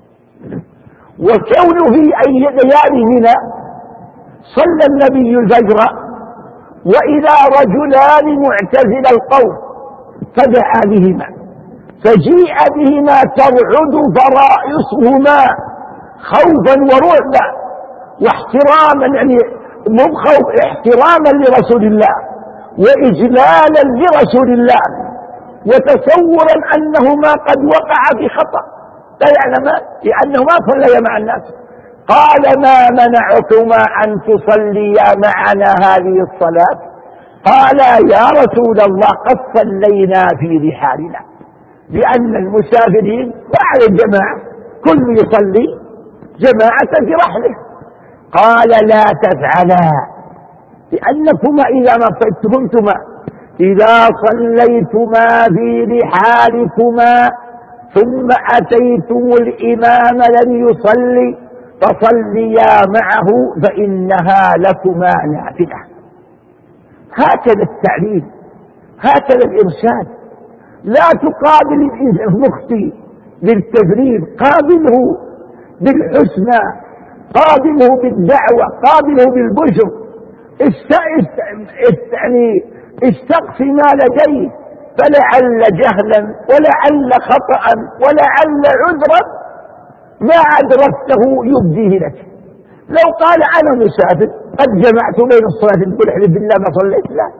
وكونه في أي ليالي منى صلى النبي الفجر وإذا رجلان معتزل القوم فدعا بهما فجيء بهما ترعد فرائصهما خوفا ورعبا واحتراما، يعني مو خوف، احتراما لرسول الله وإجلالا لرسول الله وتصورا أنهما قد وقعا في خطأ لا يعلمان لأنه ما صليا مع الناس. قال ما منعكما أن تصليا معنا هذه الصلاة؟ قال يا رسول الله قد صلينا في رحالنا، لأن المسافرين وعلى الجماعة كل يصلي جماعة في رحله. قال لا تفعلا لأنكما إذا ما صليتما إذا صليتما في رحالكما ثم أتيتم الإمام لم يصلي فصليا معه فإنها لكما نافلة. هكذا التعليم، هكذا الإرشاد. لا تقابل المخطئ بالتدريب، قابله بالحسنى، قابله بالدعوة، قابله بالبشر. است... است... است... يعني استقص ما لديه فلعل جهلا ولعل خطأ ولعل عذرا ما أدركته يبديه لك. لو قال أنا مسافر قد جمعت بين الصلاة تقول احلف بالله ما صليت، لا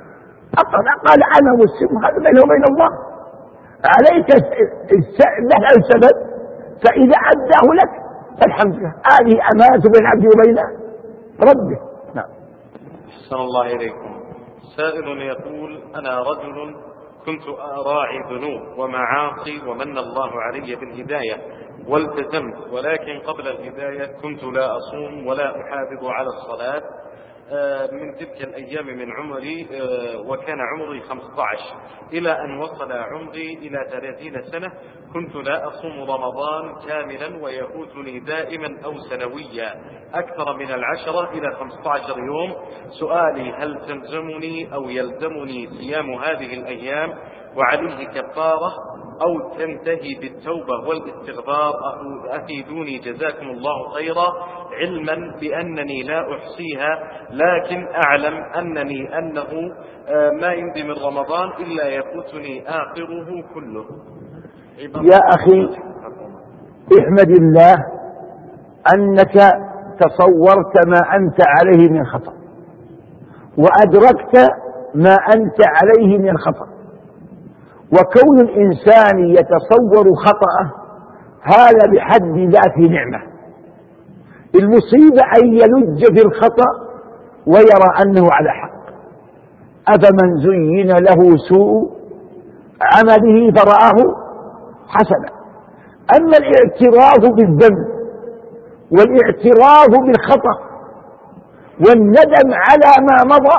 قال أنا مسلم هذا بينه وبين الله، عليك له السبب فإذا أداه لك فالحمد لله. هذه أمانة بين عبده وبين ربه. نعم.
أحسن الله إليكم. سائل يقول أنا رجل كنت أراعي ذنوب ومعاصي ومن الله علي بالهداية والتزمت، ولكن قبل الهداية كنت لا أصوم ولا أحافظ على الصلاة من تلك الأيام من عمري، وكان عمري خمسة عشر إلى أن وصل عمري إلى ثلاثين سنة كنت لا أصوم رمضان كاملا ويفوتني دائما أو سنويا أكثر من العشرة إلى خمسة عشر يوم. سؤالي هل تلزمني أو يلزمني صيام هذه الأيام وعليه كفارة أو تنتهي بالتوبة والاستغفار؟ أفيدوني جزاكم الله خيرا، علما بأنني لا أحصيها لكن أعلم أنني أنه ما يمضي من رمضان إلا يفوتني آخره كله.
يا أخي احمد الله أنك تصورت ما أنت عليه من خطأ وأدركت ما أنت عليه من خطأ. وكون الإنسان يتصور خطأه هذا بحد ذاته نعمة. المصيبة أن يلج في الخطأ ويرى أنه على حق. أفمن زين له سوء عمله فرآه حسنا. أما الاعتراف بالذنب والاعتراف بالخطأ والندم على ما مضى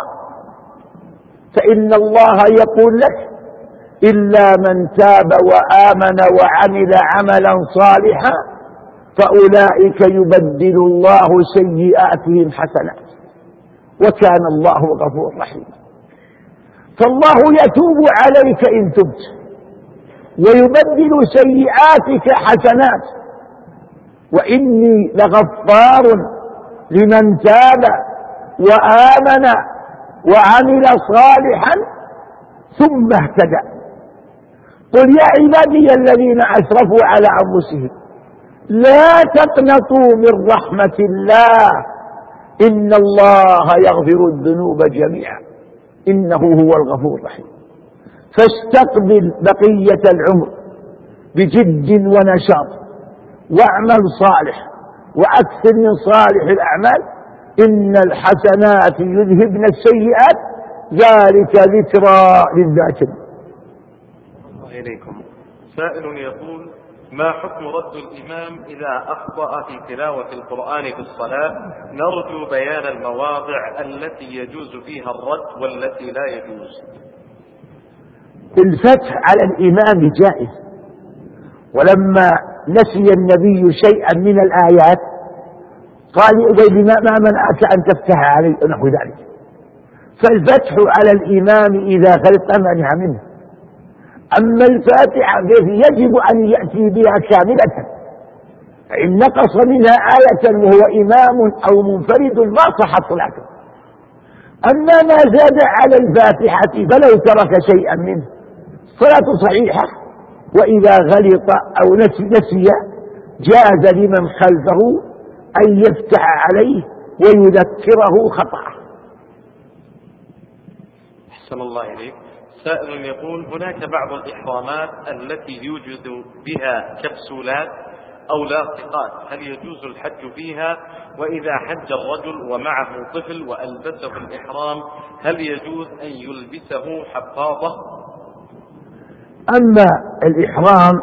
فإن الله يقول لك إلا من تاب وآمن وعمل عملا صالحا فأولئك يبدل الله سيئاتهم حسنات وكان الله غفورا رحيما. فالله يتوب عليك إن تبت ويبدل سيئاتك حسنات. وإني لغفار لمن تاب وآمن وعمل صالحا ثم اهتدى. قل يا عبادي الذين أسرفوا على أنفسهم لا تقنطوا من رحمة الله إن الله يغفر الذنوب جميعا إنه هو الغفور الرحيم. فاستقبل بقية العمر بجد ونشاط واعمل صالح وأكثر من صالح الأعمال إن الحسنات يذهبن السيئات ذلك ذكرى للذاكرين.
إليكم سائل يقول: ما حكم رد الإمام إذا أخطأ في تلاوة القرآن في الصلاة؟ نرجو بيان المواضع التي يجوز فيها الرد والتي لا يجوز.
الفتح على الإمام جائز، ولما نسي النبي شيئا من الآيات قال لأبي ما منعك أن تفتح علي نحو ذلك. فالفتح على الإمام إذا غلط منع منه. أما الفاتحة يجب أن يأتي بها كاملة، فإن نقص منها آية وهو إمام أو منفرد ما صحت صلاته. أما ما زاد على الفاتحة فلو ترك شيئا منه صلاته صحيحة، وإذا غلط أو نسي, نسي جاز لمن خلفه أن يفتح عليه ويذكره خطأه.
أحسن الله إليك. سائل يقول: هناك بعض الإحرامات التي يوجد بها كبسولات أو لاصقات، هل يجوز الحج فيها؟ وإذا حج الرجل ومعه طفل وألبسه الإحرام هل يجوز أن يلبسه حفاظة؟
أما الإحرام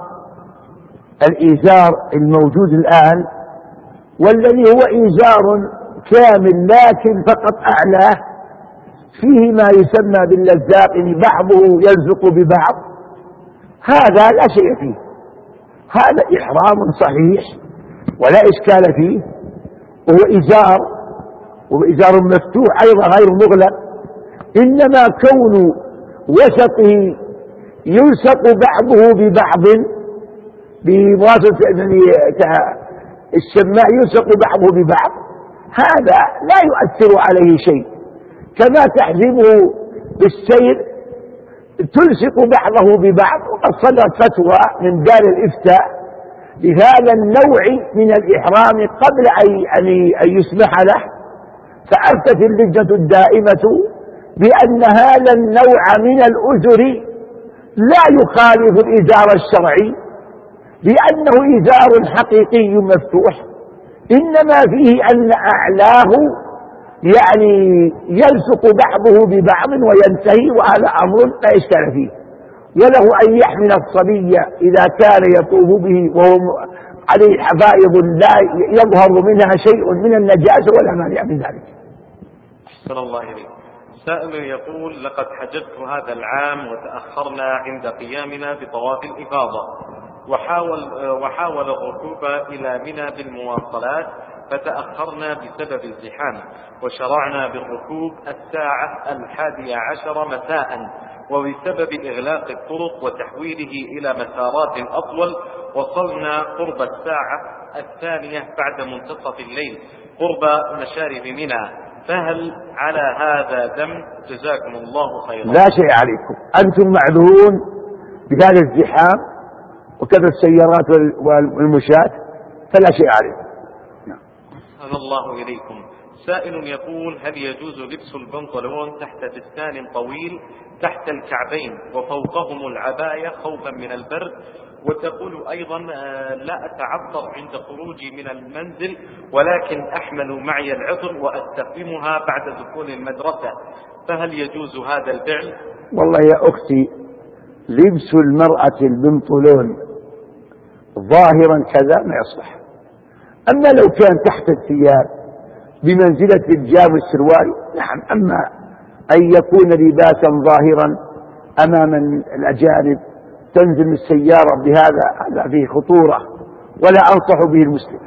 الإزار الموجود الآن والذي هو إزار كامل لكن فقط أعلاه فيه ما يسمى باللزاق، بعضه يلزق ببعض، هذا لا شيء فيه، هذا إحرام صحيح ولا إشكال فيه، وهو إزار وإزار مفتوح أيضا غير مغلق، إنما كون وسطه يلصق بعضه ببعض بواسطة الشماء يلصق بعضه ببعض هذا لا يؤثر عليه شيء، كما تحزمه بالسير تلصق بعضه ببعض. وقد صدرت فتوى من دار الإفتاء بهذا النوع من الإحرام قبل أن يسمح له، فأفتت اللجنة الدائمة بأن هذا النوع من الأزر لا يخالف الإزار الشرعي لأنه إزار حقيقي مفتوح، إنما فيه أن أعلاه يعني يلصق بعضه ببعض وينتهي، وهذا أمر لا إشكال فيه. وله أن يحمل الصبي إذا كان يطوف به وهو عليه حفائظ لا يظهر منها شيء من النجاسة ولا مانع من ذلك.
أحسن الله إليك. سائل يقول: لقد حججت هذا العام وتأخرنا عند قيامنا بطواف الإفاضة، وحاول, وحاول الركوب إلى منى بالمواصلات فتأخرنا بسبب الزحام، وشرعنا بالركوب الساعة الحادية عشر مساء، وبسبب إغلاق الطرق وتحويله إلى مسارات أطول وصلنا قرب الساعة الثانية بعد منتصف الليل قرب مشارف منى، فهل على هذا ذنب؟ جزاكم الله خيرا.
لا شيء عليكم، أنتم معذورون بهذا الزحام وكذا السيارات والمشاة فلا شيء عليكم.
أحسن الله إليكم. سائل يقول: هل يجوز لبس البنطلون تحت فستان طويل تحت الكعبين وفوقهم العباية خوفا من البرد؟ وتقول أيضا: لا أتعطر عند خروجي من المنزل ولكن أحمل معي العطر وأستخدمها بعد دخول المدرسة، فهل يجوز هذا الفعل؟
والله يا أختي، لبس المرأة البنطلون ظاهرا كذا ما يصلح، أما لو كان تحت الثياب بمنزلة الجاب والسروال نعم، أما أن يكون لباسا ظاهرا أمام الأجانب تنزل من السيارة بهذا هذا فيه خطورة ولا أنصح به المسلم.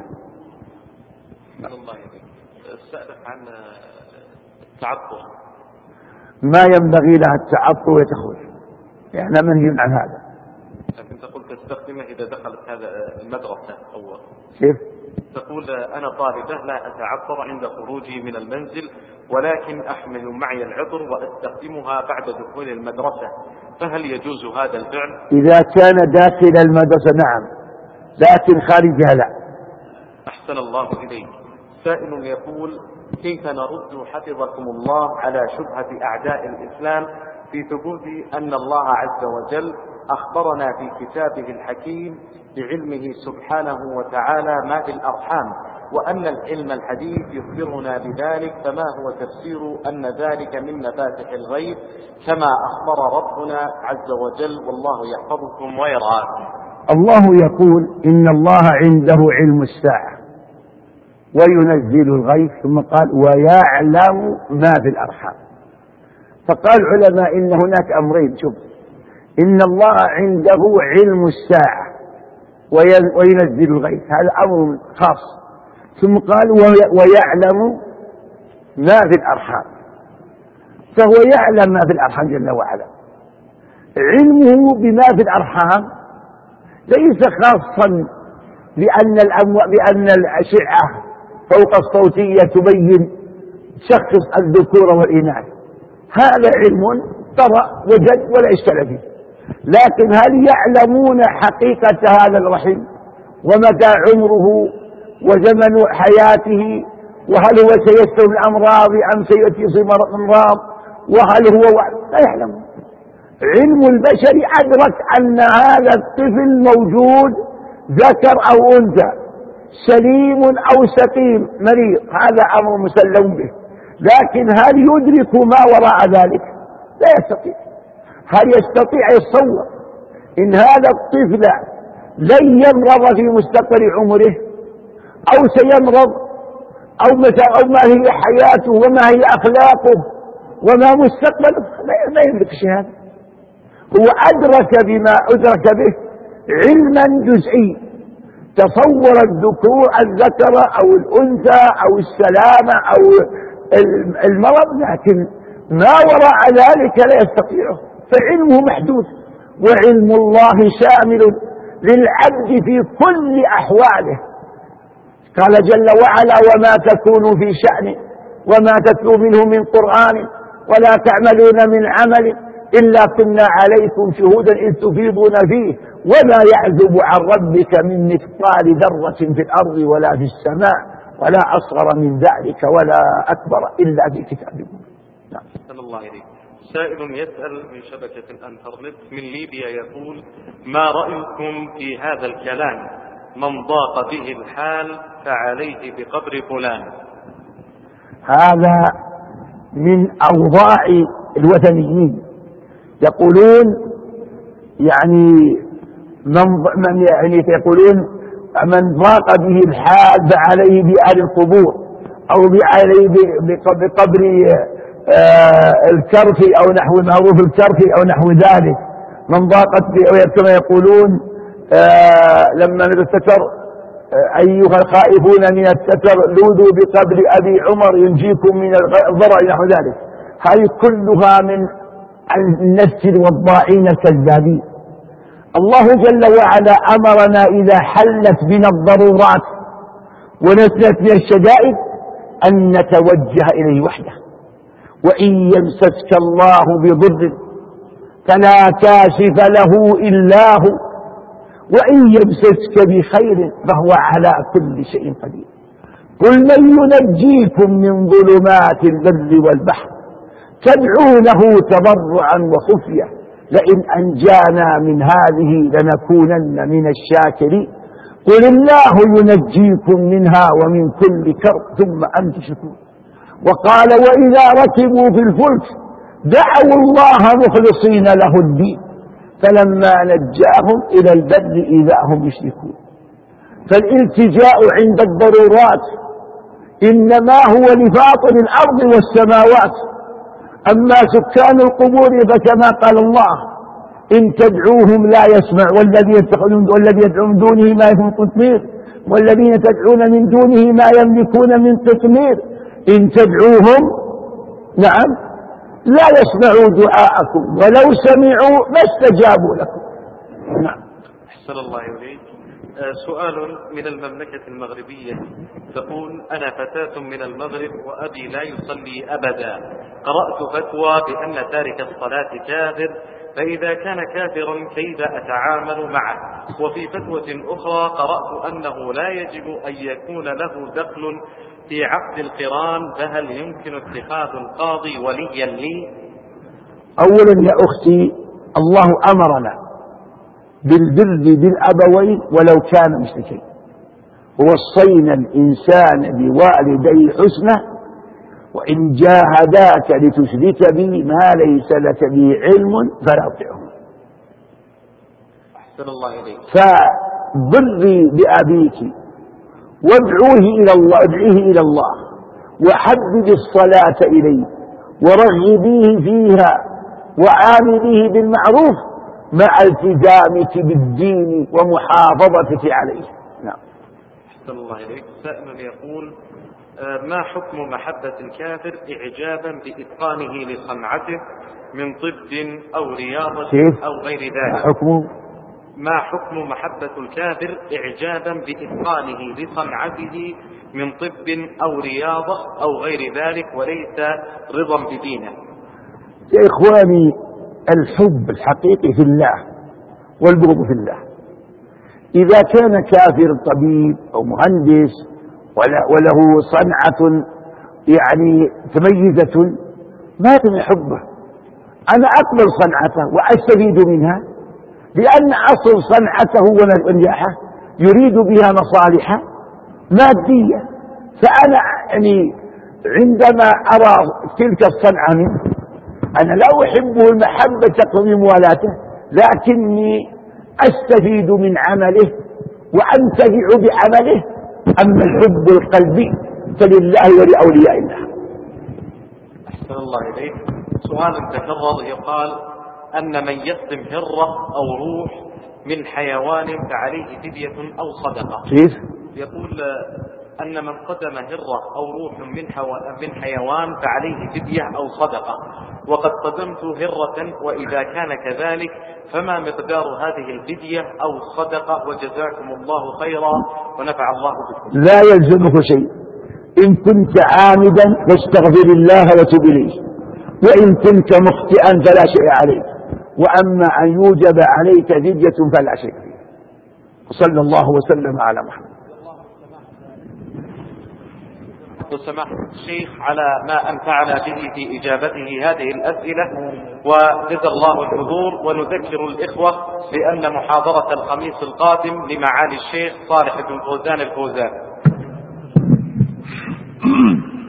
الله أسألك عن التعطر.
ما ينبغي لها التعطر ويتخرج، يعني منهي عن هذا.
لكن تقول تستخدمه إذا دخلت هذا المدرسة أول.
كيف؟
تقول أنا طالبة لا أتعطر عند خروجي من المنزل، ولكن أحمل معي العطر وأستخدمها بعد دخول المدرسة، فهل يجوز هذا الفعل؟
إذا كان داخل المدرسة نعم، لكن خارجها لا.
أحسن الله إليك. سائل يقول: كيف نرد حفظكم الله على شبهة أعداء الإسلام في ثبوت أن الله عز وجل أخبرنا في كتابه الحكيم بعلمه سبحانه وتعالى ما في الأرحام، وأن العلم الحديث يخبرنا بذلك، فما هو تفسير أن ذلك من مفاتح الغيب كما أخبر ربنا عز وجل والله يحفظكم ويرعاكم؟
الله يقول: إن الله عنده علم الساعة وينزل الغيث، ثم قال: ويعلم ما في الأرحام. فقال العلماء إن هناك أمرين، شوف، إن الله عنده علم الساعة وينزل الغيث، هذا أمر خاص، ثم قال: ويعلم ما في الأرحام، فهو يعلم ما في الأرحام جل وعلا. علمه بما في الأرحام ليس خاصا بأن الأمو... بأن الأشعة فوق الصوتية تبين شخص الذكور والإناث، هذا علم طرأ وجد ولا إشكال فيه، لكن هل يعلمون حقيقة هذا الرحم ومتى عمره وزمن حياته، وهل هو سيستوي الأمراض أم سيأتي أمراض، وهل هو لا يعلمون. علم البشر أدرك أن هذا الطفل موجود ذكر أو أنثى، سليم أو سقيم مريض، هذا أمر مسلم به، لكن هل يدرك ما وراء ذلك؟ لا يستطيع. هل يستطيع يتصور إن هذا الطفل لن يمرض في مستقبل عمره أو سيمرض أو, أو ما هي حياته وما هي أخلاقه وما مستقبله؟ لا يملك شيء. هذا هو أدرك بما أدرك به علما جزئي، تصور الذكور الذكر أو الأنثى أو السلامة أو المرض، لكن ما وراء ذلك لا يستطيعه، فعلمه محدود. وعلم الله شامل للعبد في كل أحواله، قال جل وعلا: وما تكون في شأن وما تتلو منه من قرآن ولا تعملون من عمل إلا كنا عليكم شهودا إذ تفيضون فيه وما يعزب عن ربك من مثقال ذرة في الأرض ولا في السماء ولا أصغر من ذلك ولا أكبر إلا في كتاب مبين. نعم.
صلى الله عليه. سائل يسأل من شبكة الانترنت من ليبيا يقول: ما رأيكم في هذا الكلام؟ من ضاق به الحال فعليه بقبر فلان.
هذا من أوضاع الوثنيين، يقولون يعني من, من يعني يقولون من ضاق به الحال فعليه بأهل القبور أو عليه بقبر آه الكرف أو نحو معروف الكرف أو نحو ذلك. من ضاقت به، كما يقولون آه لما الستر آه أيها الخائفون من الستر لوذوا بقبر أبي عمر ينجيكم من الضرر نحو ذلك. هذه كلها من النفس الوضاعين الكذابين. الله جل وعلا أمرنا إذا حلت بنا الضرورات ونزلت من الشدائد أن نتوجه إليه وحده، وإن يمسسك الله بضر فلا كاشف له إلا هو، وإن يمسسك بخير فهو على كل شيء قدير. قل من ينجيكم من ظلمات البر والبحر تدعونه تضرعا وخفية لئن أنجانا من هذه لنكونن من الشاكرين. قل الله ينجيكم منها ومن كل كرب ثم أنتم تشركون. وقال: وإذا ركبوا في الفلك دعوا الله مخلصين له الدين فلما نجاهم إلى البر إذا هم يشركون. فالالتجاء عند الضرورات إنما هو لفاطر الأرض والسماوات. أما سكان القبور فكما قال الله: إن تدعوهم لا يسمع والذين يدعون من دونه ما يملكون قطمير والذين تدعون من دونه ما يملكون من قطمير إن تدعوهم نعم لا يسمعوا دعاءكم ولو سمعوا ما استجابوا لكم. نعم.
أحسن الله إليك. سؤال من المملكة المغربية، تقول: أنا فتاة من المغرب وأبي لا يصلي أبدا، قرأت فتوى بأن تارك الصلاة كافر، فإذا كان كافرا كيف أتعامل معه؟ وفي فتوى أخرى قرأت أنه لا يجب أن يكون له دخل في عقد القران، فهل يمكن اتخاذ القاضي وليا لي؟
أولا يا أختي، الله أمرنا بالبر بالأبوين ولو كان مشركين، ووصينا الإنسان بوالديه حسنه، وإن جاهداك لتشرك بي ما ليس لك به علم فلا تطعهما.
أحسن الله إليك.
فبري بأبيك وادعوه إلى الله، ادعيه إلى الله، وحبب الصلاة إليه ورغبيه فيها وعامليه بالمعروف مع التزامك بالدين ومحافظتك عليه. نعم.
أحسن الله إليك. سائل يقول: ما حكم محبة الكافر إعجابا بإتقانه لصنعته من طب أو رياضة أو غير ذلك؟
حكم
ما حكم محبة الكافر إعجابا بإتقانه لصنعته من طب أو رياضة أو غير ذلك وليس رضا بدينه؟
يا إخواني، الحب الحقيقي في الله والبغض في الله. إذا كان كافر طبيب أو مهندس وله صنعة يعني تميزة ما تم حبه، أنا أقبل صنعته وأستفيد منها، لأن أصل صنعته ونجاحه يريد بها مصالح مادية، فأنا يعني عندما أرى تلك الصنعة منه أنا لا أحبه المحبة تقوم موالاته، لكني أستفيد من عمله وأنتفع بعمله. أما الحب القلبي فلله ولأولياء الله.
أحسن الله إليك. سؤال تكرر يقال أن من يقدم هرة أو روح من حيوان فعليه فدية أو صدقة.
كيف؟
يقول أن من قدم هرة أو روح من, من حيوان فعليه فدية أو صدقة، وقد قدمت هرة، وإذا كان كذلك فما مقدار هذه الفدية أو الصدقة؟ وجزاكم الله خيرا ونفع الله بكم.
لا يلزمك شيء، إن كنت عامدا فاستغفر الله وتب إليه، وإن كنت مخطئا فلا شيء عليك، وأما أن يوجب عليك فدية فلا شيء فيه. وصلى الله وسلم على محمد.
سماحة الشيخ على ما أنفعنا به في إجابته هذه الأسئلة، وجزا الله الحضور. ونذكر الإخوة بأن محاضرة الخميس القادم لمعالي الشيخ صالح بن فوزان الفوزان.